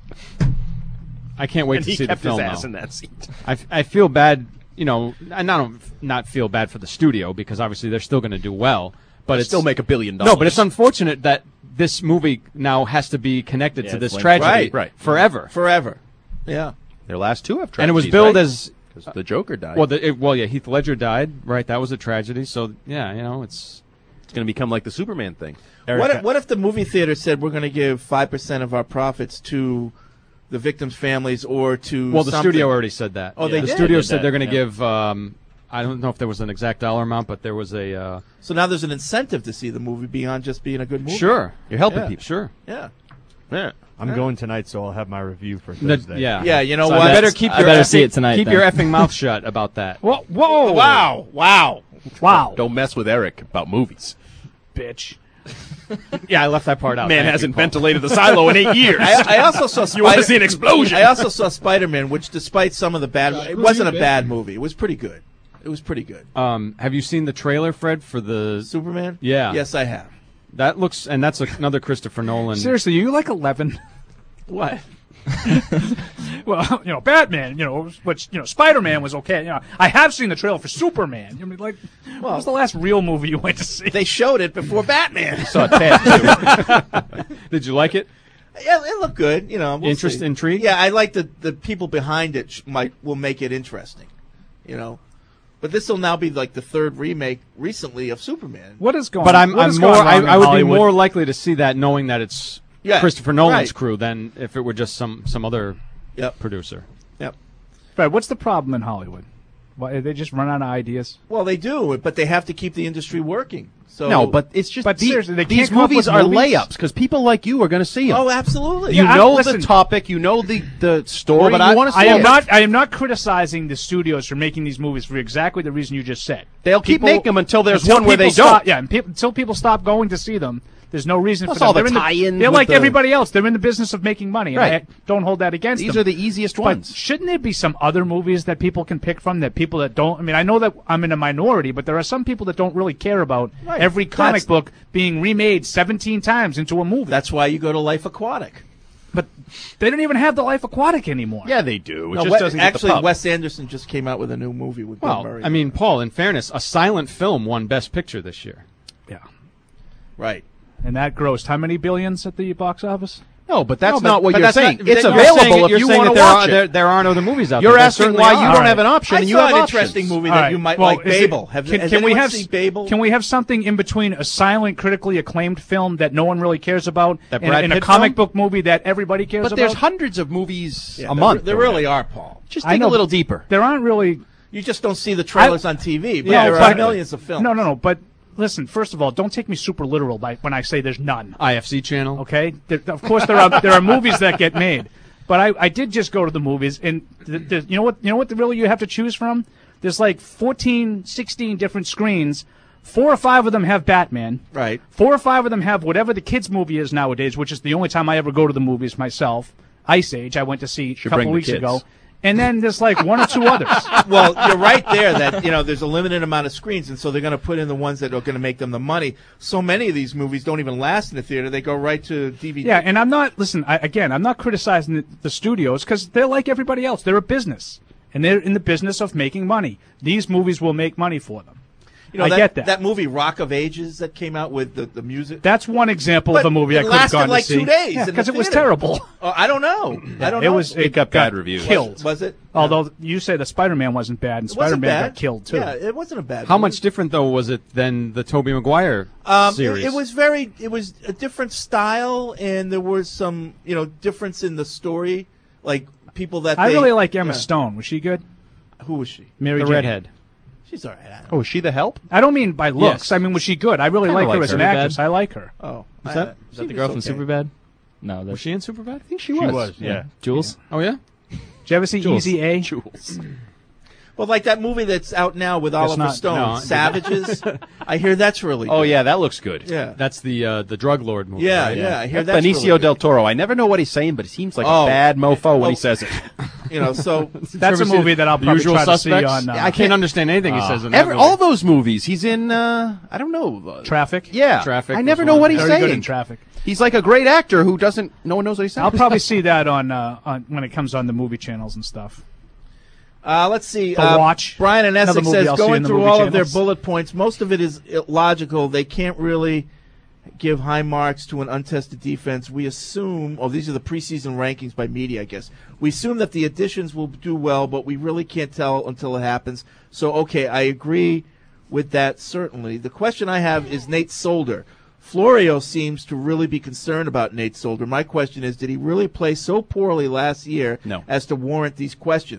I can't wait And to he see kept the film. his ass though. in that seat. I feel bad, and I don't not feel bad for the studio because obviously they're still going to do well, but They'll it's still make $1 billion. No, but it's unfortunate that this movie now has to be connected to this linked. tragedy Right. Forever. Yeah. Their last two have tragedies. And it was billed right? as 'Cause the Joker died. Heath Ledger died. Right, that was a tragedy. So yeah, it's going to become like the Superman thing. What if the movie theater said we're going to give 5% of our profits to the victims' families or to the something? studio already said that. Oh, they the did? studio They did said that, they're going to yeah. give I don't know if there was an exact dollar amount, but there was a. So now there's an incentive to see the movie beyond just being a good movie. Sure, you're helping yeah, people. Sure, yeah. I'm going tonight, so I'll have my review for Thursday. Yeah. You know so what? You better keep I your better see it tonight. Keep then. your effing mouth shut about that. Whoa! Whoa! Wow! Don't mess with Eric about movies. Bitch. Yeah, I left that part out. Man Thank hasn't you, Paul. ventilated the silo in 8 years. I also saw. You want to see an explosion? I also saw Spider-Man, which, despite some of the bad, it wasn't a bad movie. It was pretty good. Have you seen the trailer, Fred, for the Superman? Yeah. Yes, I have. That looks, and that's another Christopher Nolan. Seriously, you like 11? What? Well, Batman, which, Spider-Man was okay. I have seen the trailer for Superman. What was the last real movie you went to see? They showed it before Batman. Saw Ted, too. Did you like it? Yeah, it looked good. We'll see. Intrigue? Yeah, I like the people behind it will make it interesting. But this will now be like the third remake recently of Superman. What is going? But I would be more likely to see that knowing that it's Christopher Nolan's right. crew than if it were just some other producer. Yep. Fred, what's the problem in Hollywood? Why, they just run out of ideas? Well, they do, but they have to keep the industry working. So No, but it's just seriously, they these can't come up movies with are movies? layups because people like you are going to see them. Oh, absolutely. You know listen, the topic, you know the story. Well, but you want to see I am not criticizing the studios for making these movies for exactly the reason you just said. They'll keep making them until there's one where they stop, don't. Yeah, until people stop going to see them. There's no reason Plus for them. all the They're tie-ins They're with like the- everybody else. They're in the business of making money. And Right. I don't hold that against them. These are the easiest But ones. shouldn't there be some other movies that people can pick from that people that don't? I mean, I know that I'm in a minority, but there are some people that don't really care about every comic book being remade 17 times into a movie. That's why you go to Life Aquatic. But they don't even have the Life Aquatic anymore. Yeah, they do. It No, just doesn't get the actually, pub. Wes Anderson just came out with a new movie with Bill Well, Murray. I mean, Paul, in fairness, a silent film won Best Picture this year. Yeah. Right. And that grossed how many billions at the box office? No, but that's No, not what but you're that's saying. not- It's you're available saying- if you're you saying want to that watch it. There aren't other movies out You're there. There asking certainly why are. you don't have an option I and you saw have an options. interesting movie All that right. you might Well, like, is it- Babel. Has Can anyone we have seen Babel? Can we have something in between a silent, critically acclaimed film that no one really cares about, That and, Brad and a Pitt comic film? book movie that everybody cares But about? there's hundreds of movies Yeah, a month. There really are, Paul. Just I dig know, a little deeper. There aren't really. You just don't see the trailers on TV, but Yeah, there are exactly. millions of films. No. But listen, first of all, don't take me super literal when I say there's none. IFC channel. Okay, of course there are movies that get made, but I did just go to the movies, and you know what really you have to choose from. There's like 14, 16 different screens. 4 or 5 of them have Batman. Right. 4 or 5 of them have whatever the kids movie is nowadays, which is the only time I ever go to the movies myself. Ice Age, I went to see a Should couple bring the weeks kids. ago, and then there's like 1 or 2 others. Well, you're right there that, there's a limited amount of screens, and so they're going to put in the ones that are going to make them the money. So many of these movies don't even last in the theater. They go right to DVD. Yeah, and I'm not I'm not criticizing the studios because they're like everybody else. They're a business, and they're in the business of making money. These movies will make money for them. I get that. That movie Rock of Ages that came out with the music. That's one example But of a movie I it could have lasted gone like to see. 2 days in the because it was theater. terrible. Oh, I don't know. I don't know. It got bad reviews. Killed. Was it? Although you say the Spider-Man wasn't bad, and It wasn't Spider-Man bad. got killed too. Yeah, it wasn't a bad How movie. much different though was it than the Tobey Maguire series? It was a different style, and there was some, difference in the story. Like people that I they- really like Emma yeah. Stone. Was she good? Who was she? Mary the Jane. redhead. She's all right. Oh, is she the help? I don't mean by looks. Yes. I mean, was she good? I really Kinda like her like as an her. actress. I like her. Oh, Is that the girl from Superbad? No, Was she in Superbad? I think She was, yeah. Jules? Oh yeah. Did you ever see Jules. Easy A? Jules. Well, like that movie that's out now with Oliver not- Stone, no. Savages. I hear that's really good. Oh yeah, that looks good. Yeah. That's the drug lord movie. Yeah, right? yeah. I hear That's that's Benicio really good. del Toro. I never know what he's saying, but he seems like Oh. a bad mofo when Oh. he says it. So That's a movie that I'll probably Usual try to see Suspects? on. I can't understand anything he says in that movie. All those movies. He's in. I don't know. Traffic. Yeah, Traffic I was never one. know what he's Very good saying. in Traffic. He's like a great actor who doesn't. No one knows what he's saying. I'll probably see that on when it comes on the movie channels and stuff. Let's see. The Watch. Brian and Another Essex movie says, I'll see going in the through movie all of their channels. bullet points, most of it is illogical. They can't really give high marks to an untested defense. We assume, these are the preseason rankings by media, I guess. We assume that the additions will do well, but we really can't tell until it happens. So, okay, I agree with that, certainly. The question I have is Nate Solder. Florio seems to really be concerned about Nate Solder. My question is, did he really play so poorly last year No. as to warrant these questions?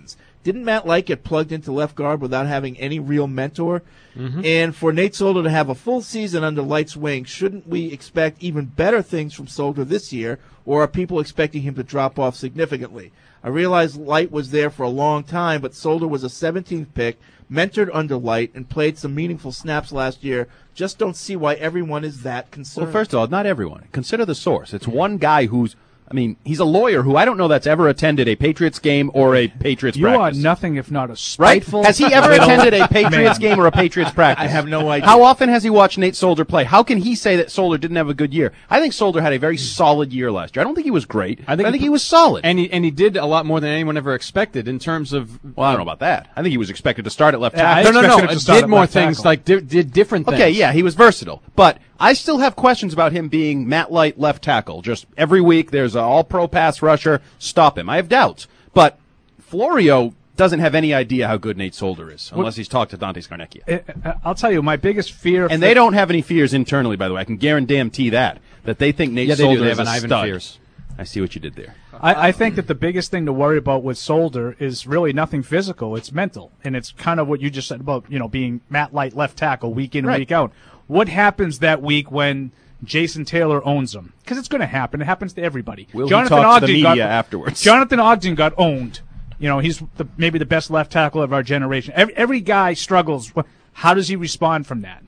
Didn't Matt Light get plugged into left guard without having any real mentor? Mm-hmm. And for Nate Solder to have a full season under Light's wing, shouldn't we expect even better things from Solder this year, or are people expecting him to drop off significantly? I realize Light was there for a long time, but Solder was a 17th pick, mentored under Light, and played some meaningful snaps last year. Just don't see why everyone is that concerned. Well, first of all, not everyone. Consider the source. It's one guy he's a lawyer who I don't know that's ever attended a Patriots game or a Patriots practice. You are nothing if not a spiteful. Right? Has he ever attended a Patriots game or a Patriots practice? I have no idea. How often has he watched Nate Solder play? How can he say that Solder didn't have a good year? I think Solder had a very solid year last year. I don't think he was great. I think he was solid. And he did a lot more than anyone ever expected in terms of. Well, I don't know about that. I think he was expected to start at left tackle. No. Did more things, did different things. Okay, yeah, he was versatile. But I still have questions about him being Matt Light left tackle. Just every week there's an all-pro pass rusher. Stop him. I have doubts. But Florio doesn't have any idea how good Nate Solder is unless he's talked to Dante Scarnecchia. I'll tell you, my biggest fear... And they don't have any fears internally, by the way. I can guarantee that they think Nate Solder is a stud. Fears. I see what you did there. I think that the biggest thing to worry about with Solder is really nothing physical. It's mental. And it's kind of what you just said about, being Matt Light left tackle week in and week out. What happens that week when Jason Taylor owns him? Because it's going to happen. It happens to everybody. Will Jonathan talk to the media afterwards? Jonathan Ogden got owned. He's maybe the best left tackle of our generation. Every guy struggles. How does he respond from that?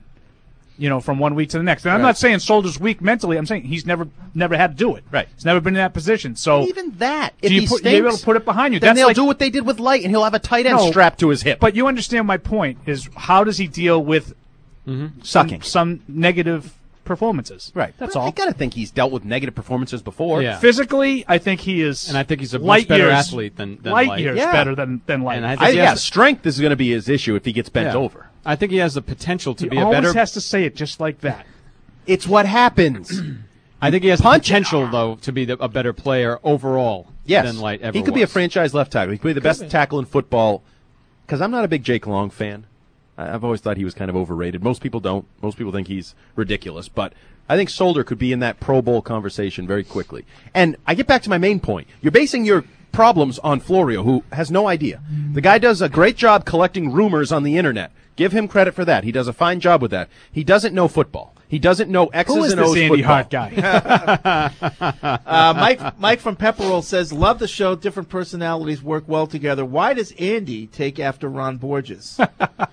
From one week to the next. And I'm not saying Solder's weak mentally. I'm saying he's never had to do it. Right. He's never been in that position. So even that, if you're able to put it behind you. Then they'll do what they did with Light, and he'll have a tight end strapped to his hip. But you understand my point is how does he deal with sucking some negative performances? Right. That's all. I got to think he's dealt with negative performances before. Yeah. Physically, I think he is. And I think he's a much better athlete than Light years better than Light. And strength is going to be his issue if he gets bent over. I think he has the potential to be a better. He always has to say it just like that. It's what happens. I think he has the potential, though, to be a better player overall than Light ever He could be a franchise left tackle. He could be the best tackle in football. Because I'm not a big Jake Long fan. I've always thought he was kind of overrated. Most people don't. Most people think he's ridiculous. But I think Solder could be in that Pro Bowl conversation very quickly. And I get back to my main point. You're basing your problems on Florio, who has no idea. The guy does a great job collecting rumors on the internet. Give him credit for that. He does a fine job with that. He doesn't know football. He doesn't know X's and O's football. Who is this Andy Hart guy? Mike from Pepperell says, love the show. Different personalities work well together. Why does Andy take after Ron Borges?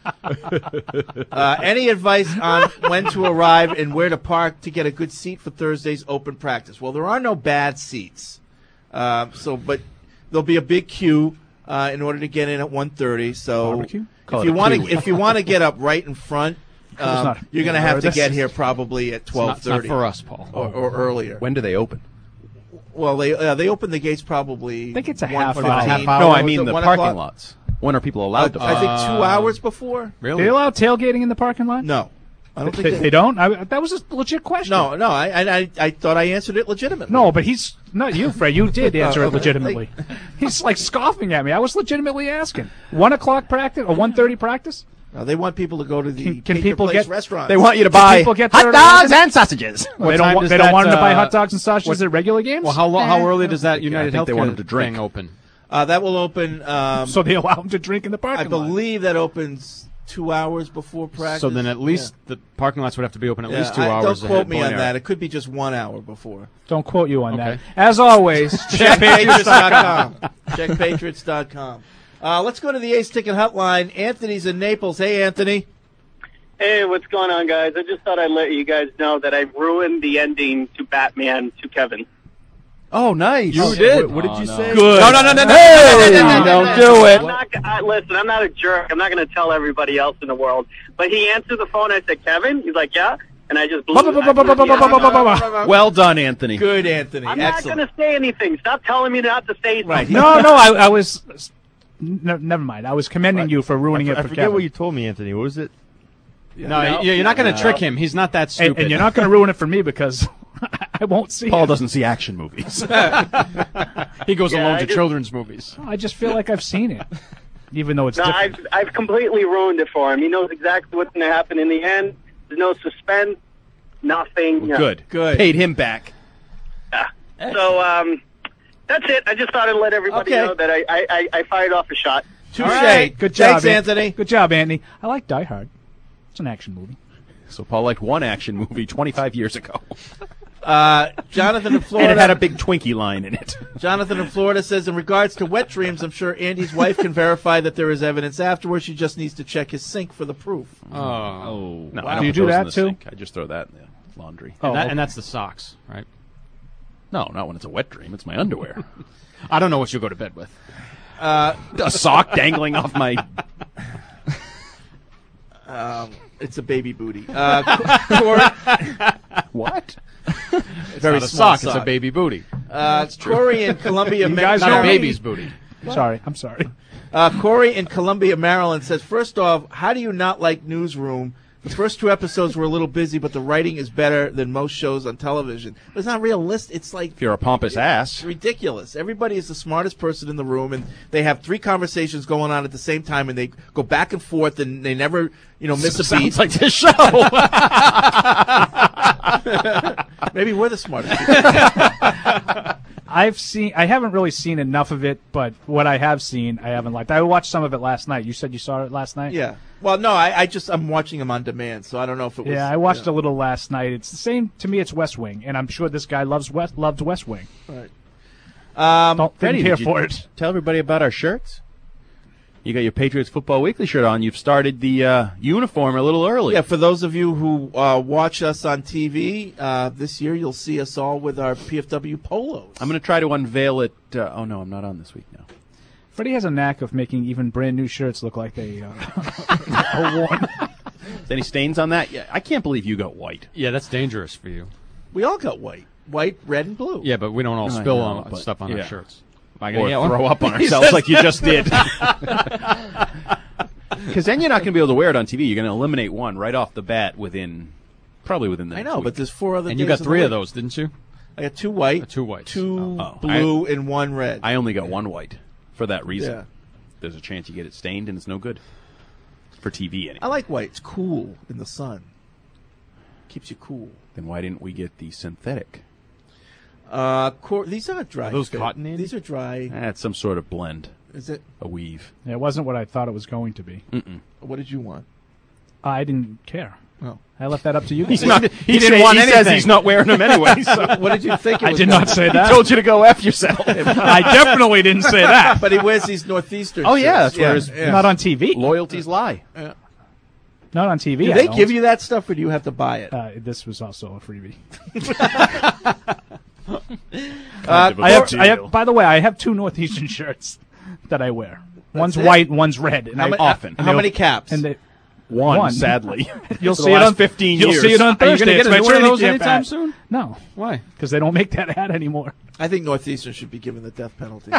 Any advice on when to arrive and where to park to get a good seat for Thursday's open practice? Well, there are no bad seats. But there'll be a big queue in order to get in at 1:30. So barbecue? if you want to get up right in front, you're going to have to get here probably at 12:30. It's not for us, Paul. Or earlier. When do they open? Well, they open the gates probably. I think it's a 1:15. half hour. No, I mean the parking lots. When are people allowed to? I think 2 hours before. Really? They allow tailgating in the parking lot? No. I don't think they don't? that was a legit question. No. I thought I answered it legitimately. No, but he's not you, Fred. You did answer it legitimately. He's like scoffing at me. I was legitimately asking. 1 o'clock practice or 1:30 practice? No, they want people to go to the can people get restaurants. They want you to buy hot dogs and sausages. They don't want them to buy hot dogs and sausages at regular games? Well, how early does that United Healthcare thing open? That will open. So they allow them to drink in the parking lot. I believe that opens 2 hours before practice. So then at least the parking lots would have to be open at least 2 hours. Don't quote me on that. It could be just 1 hour before. Don't quote you on that. As always, checkpatriots.com. Checkpatriots.com. Let's go to the Ace Ticket Hotline. Anthony's in Naples. Hey, Anthony. Hey, what's going on, guys? I just thought I'd let you guys know that I ruined the ending to Batman to Kevin. Oh, nice. You did? What did you say? Good. No. Hey, don't do it. Listen, I'm not a jerk. I'm not going to tell everybody else in the world. But he answered the phone. I said, Kevin? He's like, yeah. And I just blew it. Well done, Anthony. Good, Anthony. I'm not going to say anything. Stop telling me not to say something. Right. No, I was... No, never mind. I was commending you for ruining it for Kevin. I forget what you told me, Anthony. What was it? No, you're not going to trick him. He's not that stupid. And you're not going to ruin it for me because I won't see Paul it. doesn't see action movies. He goes alone to children's movies. I just feel like I've seen it, even though it's different. I've completely ruined it for him. He knows exactly what's going to happen in the end. There's no suspense, nothing. Good. Paid him back. Yeah. So, that's it. I just thought I'd let everybody know that I fired off a shot. Touche. All right. Good job, Thanks, Anthony. Good job, Anthony. I like Die Hard. It's an action movie. So Paul liked one action movie 25 years ago. Jonathan in Florida. And it had a big Twinkie line in it. Jonathan in Florida says, in regards to wet dreams, I'm sure Andy's wife can verify that there is evidence afterwards. She just needs to check his sink for the proof. Oh. No, Wow. I don't Do you put do those that in the too? sink. I just throw that in the laundry. Oh, And that's the socks, right? No, not when it's a wet dream. It's my underwear. I don't know what you go to bed with. A sock dangling off my... It's a baby booty. What? It's Very not a small sock. It's a baby booty. Corey in Columbia, You guys Not know a baby's booty. Sorry, I'm sorry. Corey in Columbia, Maryland says, first off, how do you not like Newsroom? The first 2 episodes were a little busy, but the writing is better than most shows on television. It's not realistic. It's like If you're a pompous ass. it's ridiculous. Everybody is the smartest person in the room, and they have 3 conversations going on at the same time, and they go back and forth, and they never, miss a beat. Sounds like this show. Maybe we're the smartest people. I haven't really seen enough of it, but what I have seen, I haven't liked. I watched some of it last night. You said you saw it last night? Yeah. Well, no, I'm watching them on demand, so I don't know if it was. Yeah, I watched a little last night. It's the same to me. It's West Wing, and I'm sure this guy loved West Wing. Right. Freddie, Didn't care did you for it. Tell everybody about our shirts. You got your Patriots Football Weekly shirt on. You've started the uniform a little early. Yeah, for those of you who watch us on TV, this year you'll see us all with our PFW polos. I'm going to try to unveil it. Oh, no, I'm not on this week now. Freddie has a knack of making even brand new shirts look like they are worn. Any stains on that? Yeah, I can't believe you got white. Yeah, that's dangerous for you. We all got white, red, and blue. Yeah, but we don't all I spill know, on but- stuff on yeah. our shirts. Or throw up on ourselves like you just did. Because then you're not going to be able to wear it on TV. You're going to eliminate one right off the bat probably within the I next know, week. but there's 4 other. And you days got 3 the of week. those, didn't you? I got 2 white, 2 whites. 2 Oh. blue, and 1 red. I only got 1 white for that reason. Yeah. There's a chance you get it stained, and it's no good. For TV, anyway. I like white. It's cool in the sun. Keeps you cool. Then why didn't we get the synthetic? These aren't dry. Are those fit. cotton, Andy? These are dry. It's some sort of blend. Is it? A weave. Yeah, it wasn't what I thought it was going to be. Mm-mm. What did you want? I didn't care. Oh. I left that up to you. He didn't want anything. says he's not wearing them anyway. So. What did you think? I did not say that. He told you to go F yourself. I definitely didn't say that. But he wears these Northeastern. Oh, yeah, that's shirts. where his Not on TV. loyalties lie. Yeah. Not on TV. Do they give you that stuff, or do you have to buy it? This was also a freebie. I have. By the way, I have 2 Northeastern shirts that I wear. One's it? white, one's red. And How, I ma- often. how many caps? And they, One, sadly. You'll For see the it last on 15 You'll years. see it on Are you Thursday. going to It's get my one of training those camp anytime hat. soon? No, Why? because they don't make that hat anymore. I think Northeastern should be given the death penalty.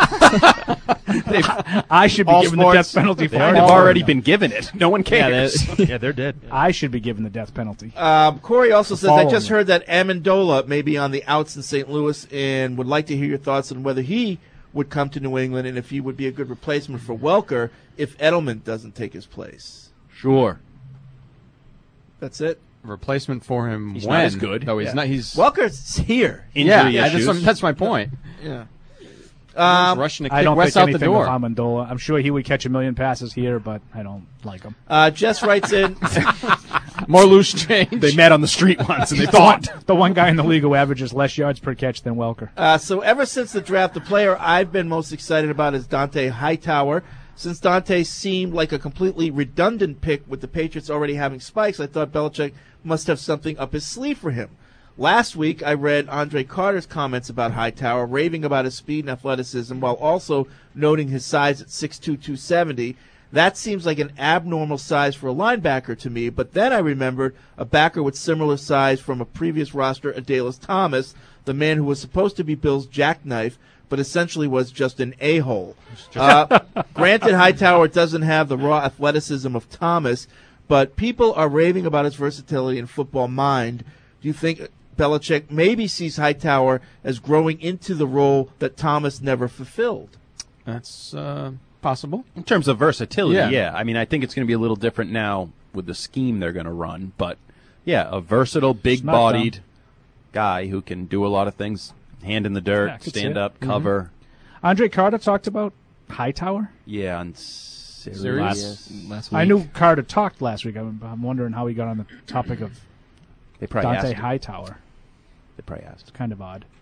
I should be All given sports, the death penalty for They've it. already been given it. No one cares. Yeah, they're dead. I should be given the death penalty. Corey also says, I following just me. heard that Amendola may be on the outs in St. Louis and would like to hear your thoughts on whether he would come to New England and if he would be a good replacement for Welker if Edelman doesn't take his place. Sure. That's it? Replacement for him He's when? not as good. No, he's Yeah. not. He's Welker's here. Injury yeah. issues. That's my point. Yeah. He's rushing to I kick don't Wes think out the anything door. of Amendola. I'm sure he would catch a million passes here, but I don't like him. Jess writes in, More loose change. They met on the street once and they The one, fought. the one guy in the league who averages less yards per catch than Welker. so ever since the draft, the player I've been most excited about is Dante Hightower. Since Dante seemed like a completely redundant pick with the Patriots already having Spikes, I thought Belichick must have something up his sleeve for him. Last week, I read Andre Carter's comments about Hightower, raving about his speed and athleticism while also noting his size at 6'2", 270. That seems like an abnormal size for a linebacker to me, but then I remembered a backer with similar size from a previous roster, Adalys Thomas, the man who was supposed to be Bill's jackknife, but essentially was just an a-hole. Granted, Hightower doesn't have the raw athleticism of Thomas, but people are raving about his versatility and football mind. Do you think Belichick maybe sees Hightower as growing into the role that Thomas never fulfilled? That's possible. In terms of versatility, Yeah. yeah. I mean, I think it's going to be a little different now with the scheme they're going to run. But, yeah, a versatile, big-bodied guy who can do a lot of things. Hand in the dirt, Yeah, I could see stand it. up, cover. Andre Carter talked about Hightower? Yeah, on Sirius last week. I knew Carter talked last week. I'm wondering how he got on the topic of They probably Dante asked him. Hightower. They probably asked. It's kind of odd.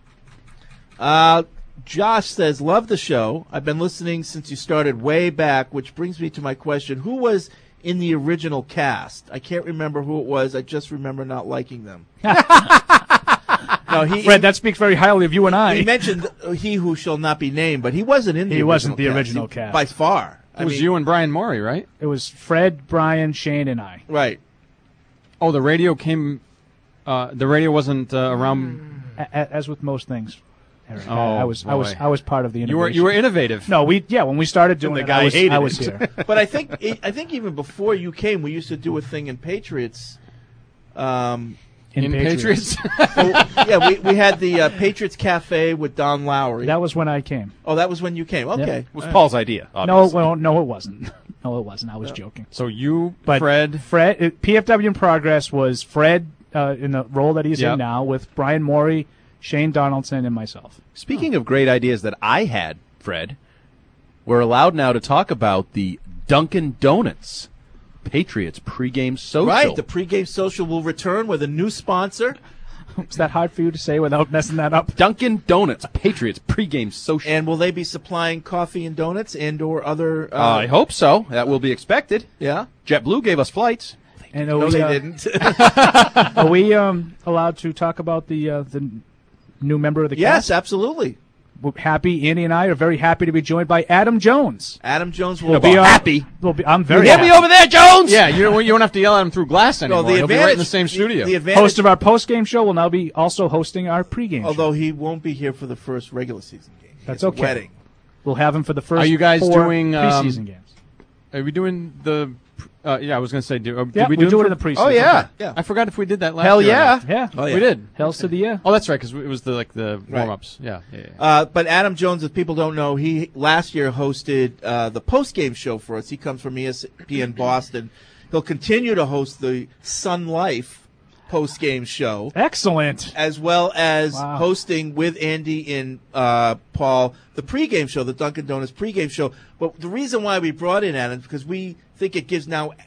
Josh says, love the show. I've been listening since you started way back, which brings me to my question. Who was in the original cast? I can't remember who it was. I just remember not liking them. Fred, that speaks very highly of you and I. He mentioned he who shall not be named, but he wasn't in the original cast. He wasn't the original cast. By far. It was you and Brian Morey, right? It was Fred, Brian, Shane, and I. Right. Oh, the radio came... the radio wasn't around... As with most things, Eric. Oh, I was part of the innovation. You were innovative. No, when we started doing it, I was here. But I think even before you came, we used to do a thing in Patriots. In Patriots? Yeah, we had the Patriots Cafe with Don Lowry. That was when I came. Oh, that was when you came. Okay. Yeah. It was Paul's idea, obviously. No, it wasn't. No, it wasn't. I was joking. So you, but Fred... PFW in Progress was Fred in the role that he's in now with Brian Morey, Shane Donaldson, and myself. Speaking of great ideas that I had, Fred, we're allowed now to talk about the Dunkin' Donuts Patriots pregame social. Right, the pregame social will return with a new sponsor. Is that hard for you to say without messing that up? Dunkin' Donuts Patriots pregame social. And will they be supplying coffee and donuts and or other... I hope so. That will be expected. Yeah. JetBlue gave us flights. And no, they didn't. Are we allowed to talk about the new member of the cast? Yes, absolutely. We're happy. Andy and I are very happy to be joined by Adam Jones. Adam Jones will be happy. I'm very happy. Get me over there, Jones! Yeah, you don't have to yell at him through glass anymore. No, He'll be right in the same studio. The advantage, host of our post-game show will now be also hosting our pregame show. Although he won't be here for the first regular season game. That's okay. Wedding. We'll have him for the first Are you guys 4 doing preseason games. Are we doing the... I was going to say, did we do it in the preseason? Oh, yeah. Yeah. I forgot if we did that last Hell year. yeah. Yeah. Oh, yeah. We did. Hells to the yeah. Oh, that's right, because it was the warm-ups. Right. Yeah. But Adam Jones, if people don't know, he last year hosted the post-game show for us. He comes from ESPN Boston. He'll continue to host the Sun Life post-game show. Excellent. As well as hosting with Andy and Paul the pregame show, the Dunkin' Donuts pregame show. But the reason why we brought in Adam is because we think it gives now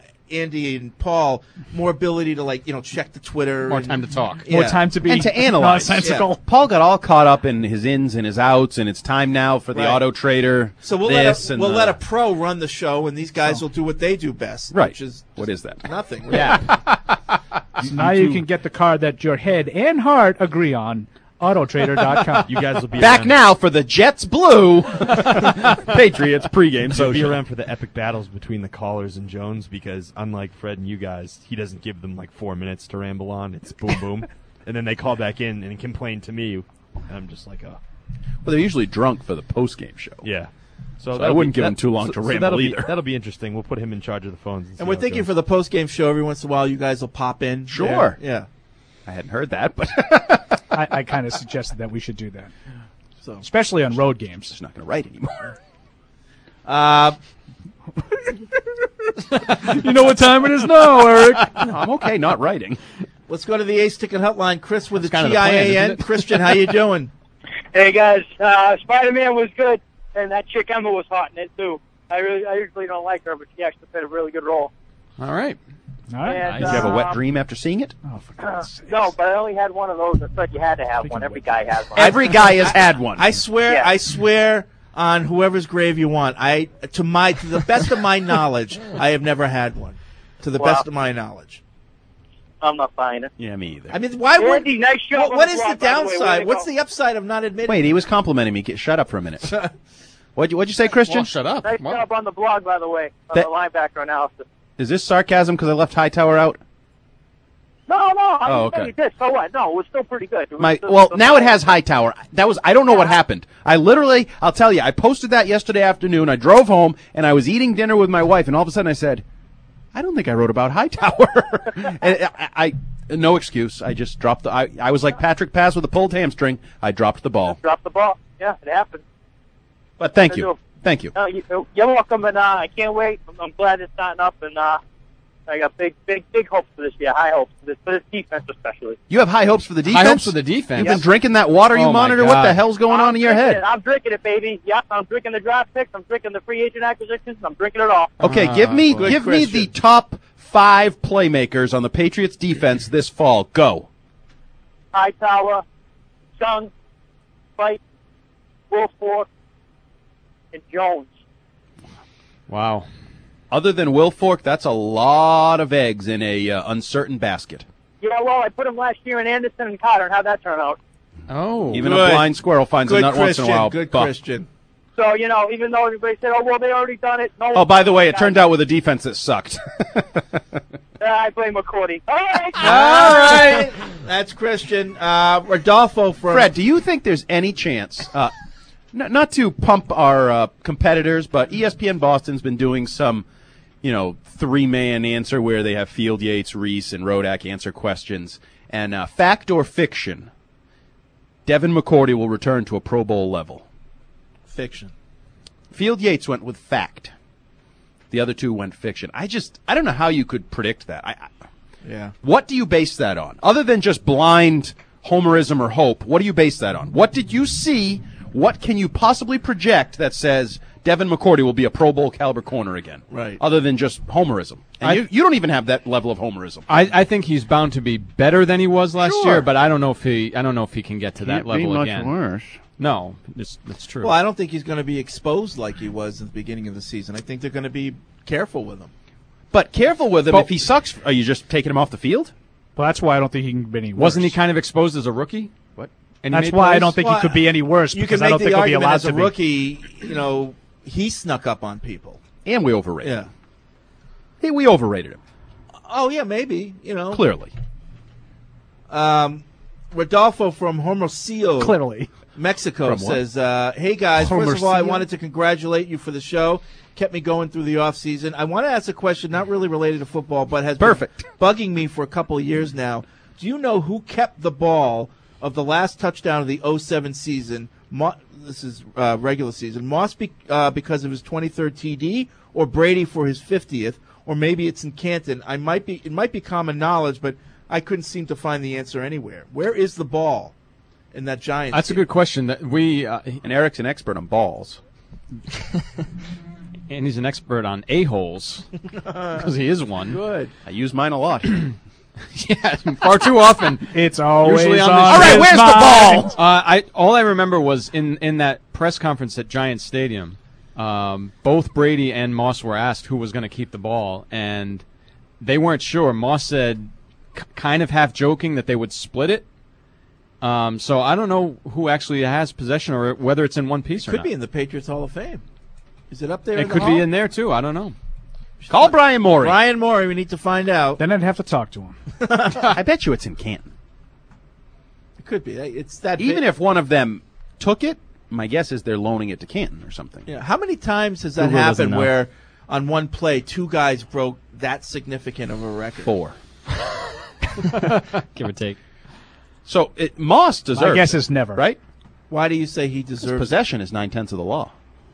Andy and Paul more ability to check the Twitter. More time to talk. More time to be and to analyze. nonsensical. Yeah. Paul got all caught up in his ins and his outs, and it's time now for the Auto Trader. So we'll let a pro run the show, and these guys will do what they do best. Right. Which is what is that? Nothing. Really. Yeah. So now you can get the card that your head and heart agree on. Autotrader.com. You guys will be back around. now for the Jets Blue Patriots pregame. So You'll be around for the epic battles between the callers and Jones because unlike Fred and you guys, he doesn't give them 4 minutes to ramble on. It's boom boom, and then they call back in and complain to me, and I'm just like, oh. Well, they're usually drunk for the postgame show. Yeah. So I wouldn't give him too long to ramble either. That'll be interesting. We'll put him in charge of the phones. And we're thinking for the post-game show, every once in a while, you guys will pop in. Sure. Yeah. I hadn't heard that, but I kind of suggested that we should do that. So, especially on road games. Just not going to write anymore. You know what time it is now, Eric. No, I'm okay not writing. Let's go to the Ace Ticket Hotline. Chris with That's the kind of the plan, TIAN. isn't it? Christian, how you doing? Hey guys, Spider-Man was good, and that chick Emma was hot in it too. I usually don't like her, but she actually played a really good role. All right. And, Did you have a wet dream after seeing it? Oh, for God's sake. No, but I only had one of those. I thought you had to have one. Every guy has one. Every guy has had one. I swear on whoever's grave you want. To the best of my knowledge, I have never had one. To the best of my knowledge. I'm not buying it. Yeah, me either. I mean, why would? Andy, nice shot. What is the downside? What's the upside of not admitting? Wait, he was complimenting me. Shut up for a minute. What'd you say, Christian? Well, shut up. Nice job on the blog, by the way, on the linebacker analysis. Is this sarcasm because I left Hightower out? No. Oh, okay. You did. So what? No, it was still pretty good. Now it has Hightower. I don't know what happened. I'll tell you, I posted that yesterday afternoon. I drove home, and I was eating dinner with my wife, and all of a sudden I said, I don't think I wrote about Hightower. And I no excuse. I just dropped I was like Patrick Pass with a pulled hamstring. I dropped the ball. Dropped the ball. Yeah, it happened. But thank you. Thank you. You're welcome, and I can't wait. I'm glad it's starting up, and I got big hopes for this year. High hopes for this defense especially. You have high hopes for the defense? High hopes for the defense. You've been drinking that water you Oh, my monitor? What God. the hell's going on in your head? I'm drinking it, baby. Yep, I'm drinking the draft picks. I'm drinking the free agent acquisitions. I'm drinking it all. Okay, give me Christian. the top 5 playmakers on the Patriots defense this fall. Go. Hightower, Chung, Fight, Wilfork, and Jones. Wow. Other than Wilfork, that's a lot of eggs in a uncertain basket. Yeah, well, I put him last year in Anderson and Carter, and how'd that turn out? Oh, Even Good. a blind squirrel finds a Good nut once in a Christian. while. Good Buck. Christian. So, even though everybody said, oh, well, they already done it. No, Oh, by the way, it turned out with a defense that sucked. I blame McCourty. All right. All right. That's Christian. Rodolfo from... Fred, do you think there's any chance, not to pump our competitors, but ESPN Boston's been doing some, 3-man answer where they have Field Yates, Reese, and Rodak answer questions. And fact or fiction, Devin McCourty will return to a Pro Bowl level. Fiction. Field Yates went with fact. The other two went fiction. I don't know how you could predict that. Yeah. What do you base that on? Other than just blind homerism or hope, what do you base that on? What did you see? What can you possibly project that says Devin McCourty will be a Pro Bowl caliber corner again? Right. Other than just homerism. And you don't even have that level of homerism. I think he's bound to be better than he was last Sure. year, but I don't know if he can get to that level again. worse. No, that's true. Well, I don't think he's going to be exposed like he was at the beginning of the season. I think they're going to be careful with him. But careful with him. But- If he sucks, are you just taking him off the field? Well, that's why I don't think he can be any worse. Wasn't he kind of exposed as a rookie? What? And he That's made why I plays? don't think he could be any worse. You because can I make don't the think he'll be argument allowed as a to be. rookie, he snuck up on people. And we overrated Yeah. him. Hey, we overrated him. Oh, yeah, maybe, Clearly. Rodolfo from Hermosillo, Clearly. Mexico, From what? says, hey, guys, first of all, I Hermosillo? wanted to congratulate you for the show. Kept me going through the off season. I want to ask a question not really related to football, but has Perfect. been bugging me for a couple of years now. Do you know who kept the ball of the last touchdown of the 07 season? This is regular season. Moss because of his 23rd TD, or Brady for his 50th, or maybe it's in Canton. It might be common knowledge, but I couldn't seem to find the answer anywhere. Where is the ball in that Giants That's a team? good question. That we And Eric's an expert on balls. and he's an expert on a-holes because he is one. Good. I use mine a lot. Yeah, far too often. It's always Usually on on the All right, his where's the mind. ball? All I remember was in that press conference at Giants Stadium, both Brady and Moss were asked who was going to keep the ball, and they weren't sure. Moss said, kind of half joking, that they would split it. So I don't know who actually has possession or whether it's in one piece or Could not. be in the Patriots Hall of Fame. Is it up there? It in the could hall? be in there too. I don't know. Call Brian Morey. Brian Morey, we need to find out. Then I'd have to talk to him. I bet you it's in Canton. It could be. It's that Even big. if one of them took it, my guess is they're loaning it to Canton or something. Yeah. How many times has that Google doesn't happened know. where on one play 2 guys broke that significant of a record? 4. Give or take. So Moss deserves My guess it, is never. right? Why do you say he 'Cause deserves possession is 9/10 of the law.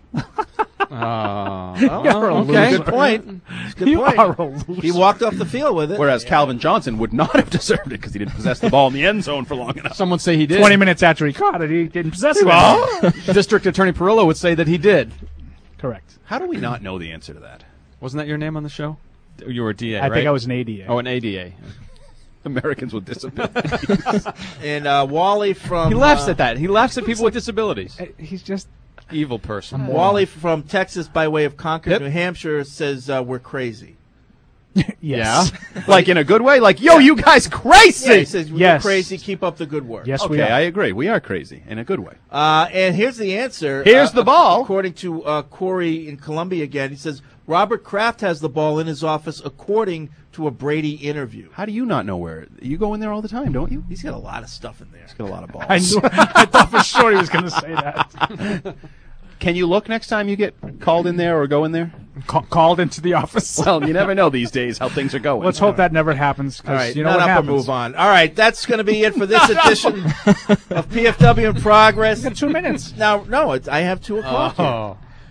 You're a Okay, loser. good point. Good You point. are a loser. He walked off the field with it. Whereas Calvin Johnson would not have deserved it because he didn't possess the ball in the end zone for long enough. Some would say he did. 20 minutes after he caught it, he didn't possess it. District Attorney Perillo would say that he did. Correct. How do we not know the answer to that? Wasn't that your name on the show? You were a DA, I right? think I was an ADA. Oh, an ADA. Americans with disabilities. And Wally from He laughs at that. He laughs at people with disabilities. He's just Evil person. Wally from Texas by way of Concord, Yep. New Hampshire says we're crazy. yes. Like in a good way? Like, yo, you guys crazy! Yeah, he says we're Yes. crazy. Keep up the good work. Yes, Okay, we are. I agree. We are crazy in a good way. And here's the answer. Here's the ball. According to Corey in Columbia again, he says Robert Kraft has the ball in his office according to a Brady interview. How do you not know where? You go in there all the time, don't you? He's got a lot of stuff in there. He's got a lot of balls. I knew. I thought for sure he was going to say that. Can you look next time you get called in there or go in there? Called into the office. Well, you never know these days how things are going. Let's hope that never happens. All right, you know nut what up happens. or move on. All right, that's going to be it for this edition of PFW in Progress. Got 2 minutes. Now, no, I have 2 o'clock here. Oh.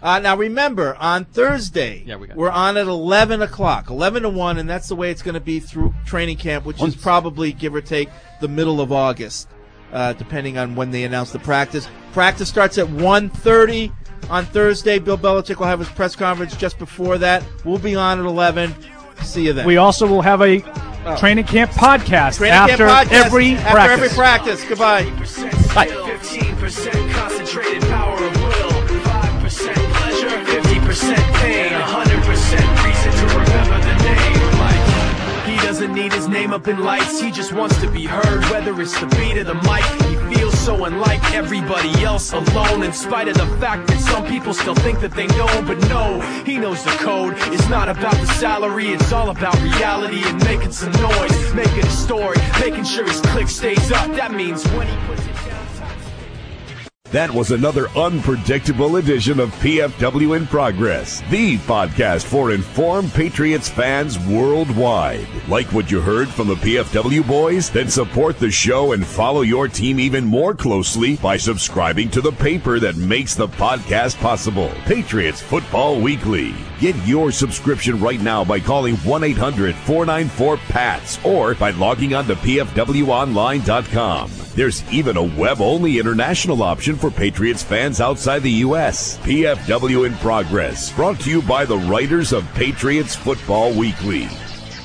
Now, remember, on Thursday, we're on at 11 o'clock, 11 to 1, and that's the way it's going to be through training camp, which is probably, give or take, the middle of August, depending on when they announce the practice. Practice starts at 1:30 on Thursday. Bill Belichick will have his press conference just before that. We'll be on at 11. See you then. We also will have a training camp podcast after every practice. Goodbye. Bye. 15% concentrated power of will, 5% pleasure, 50% pain, 100% reason to remember the name. Like, he doesn't need his name up in lights, he just wants to be heard, whether it's the beat of the mic. He feels so unlike everybody else, alone, in spite of the fact that some people still think that they know, but no, he knows the code. It's not about the salary, it's all about reality and making some noise, making a story, making sure his click stays up. That means when he puts it down. That was another unpredictable edition of PFW in Progress, the podcast for informed Patriots fans worldwide. Like what you heard from the PFW boys? Then support the show and follow your team even more closely by subscribing to the paper that makes the podcast possible, Patriots Football Weekly. Get your subscription right now by calling 1-800-494-PATS or by logging on to pfwonline.com. There's even a web-only international option for Patriots fans outside the U.S. PFW in Progress, brought to you by the writers of Patriots Football Weekly.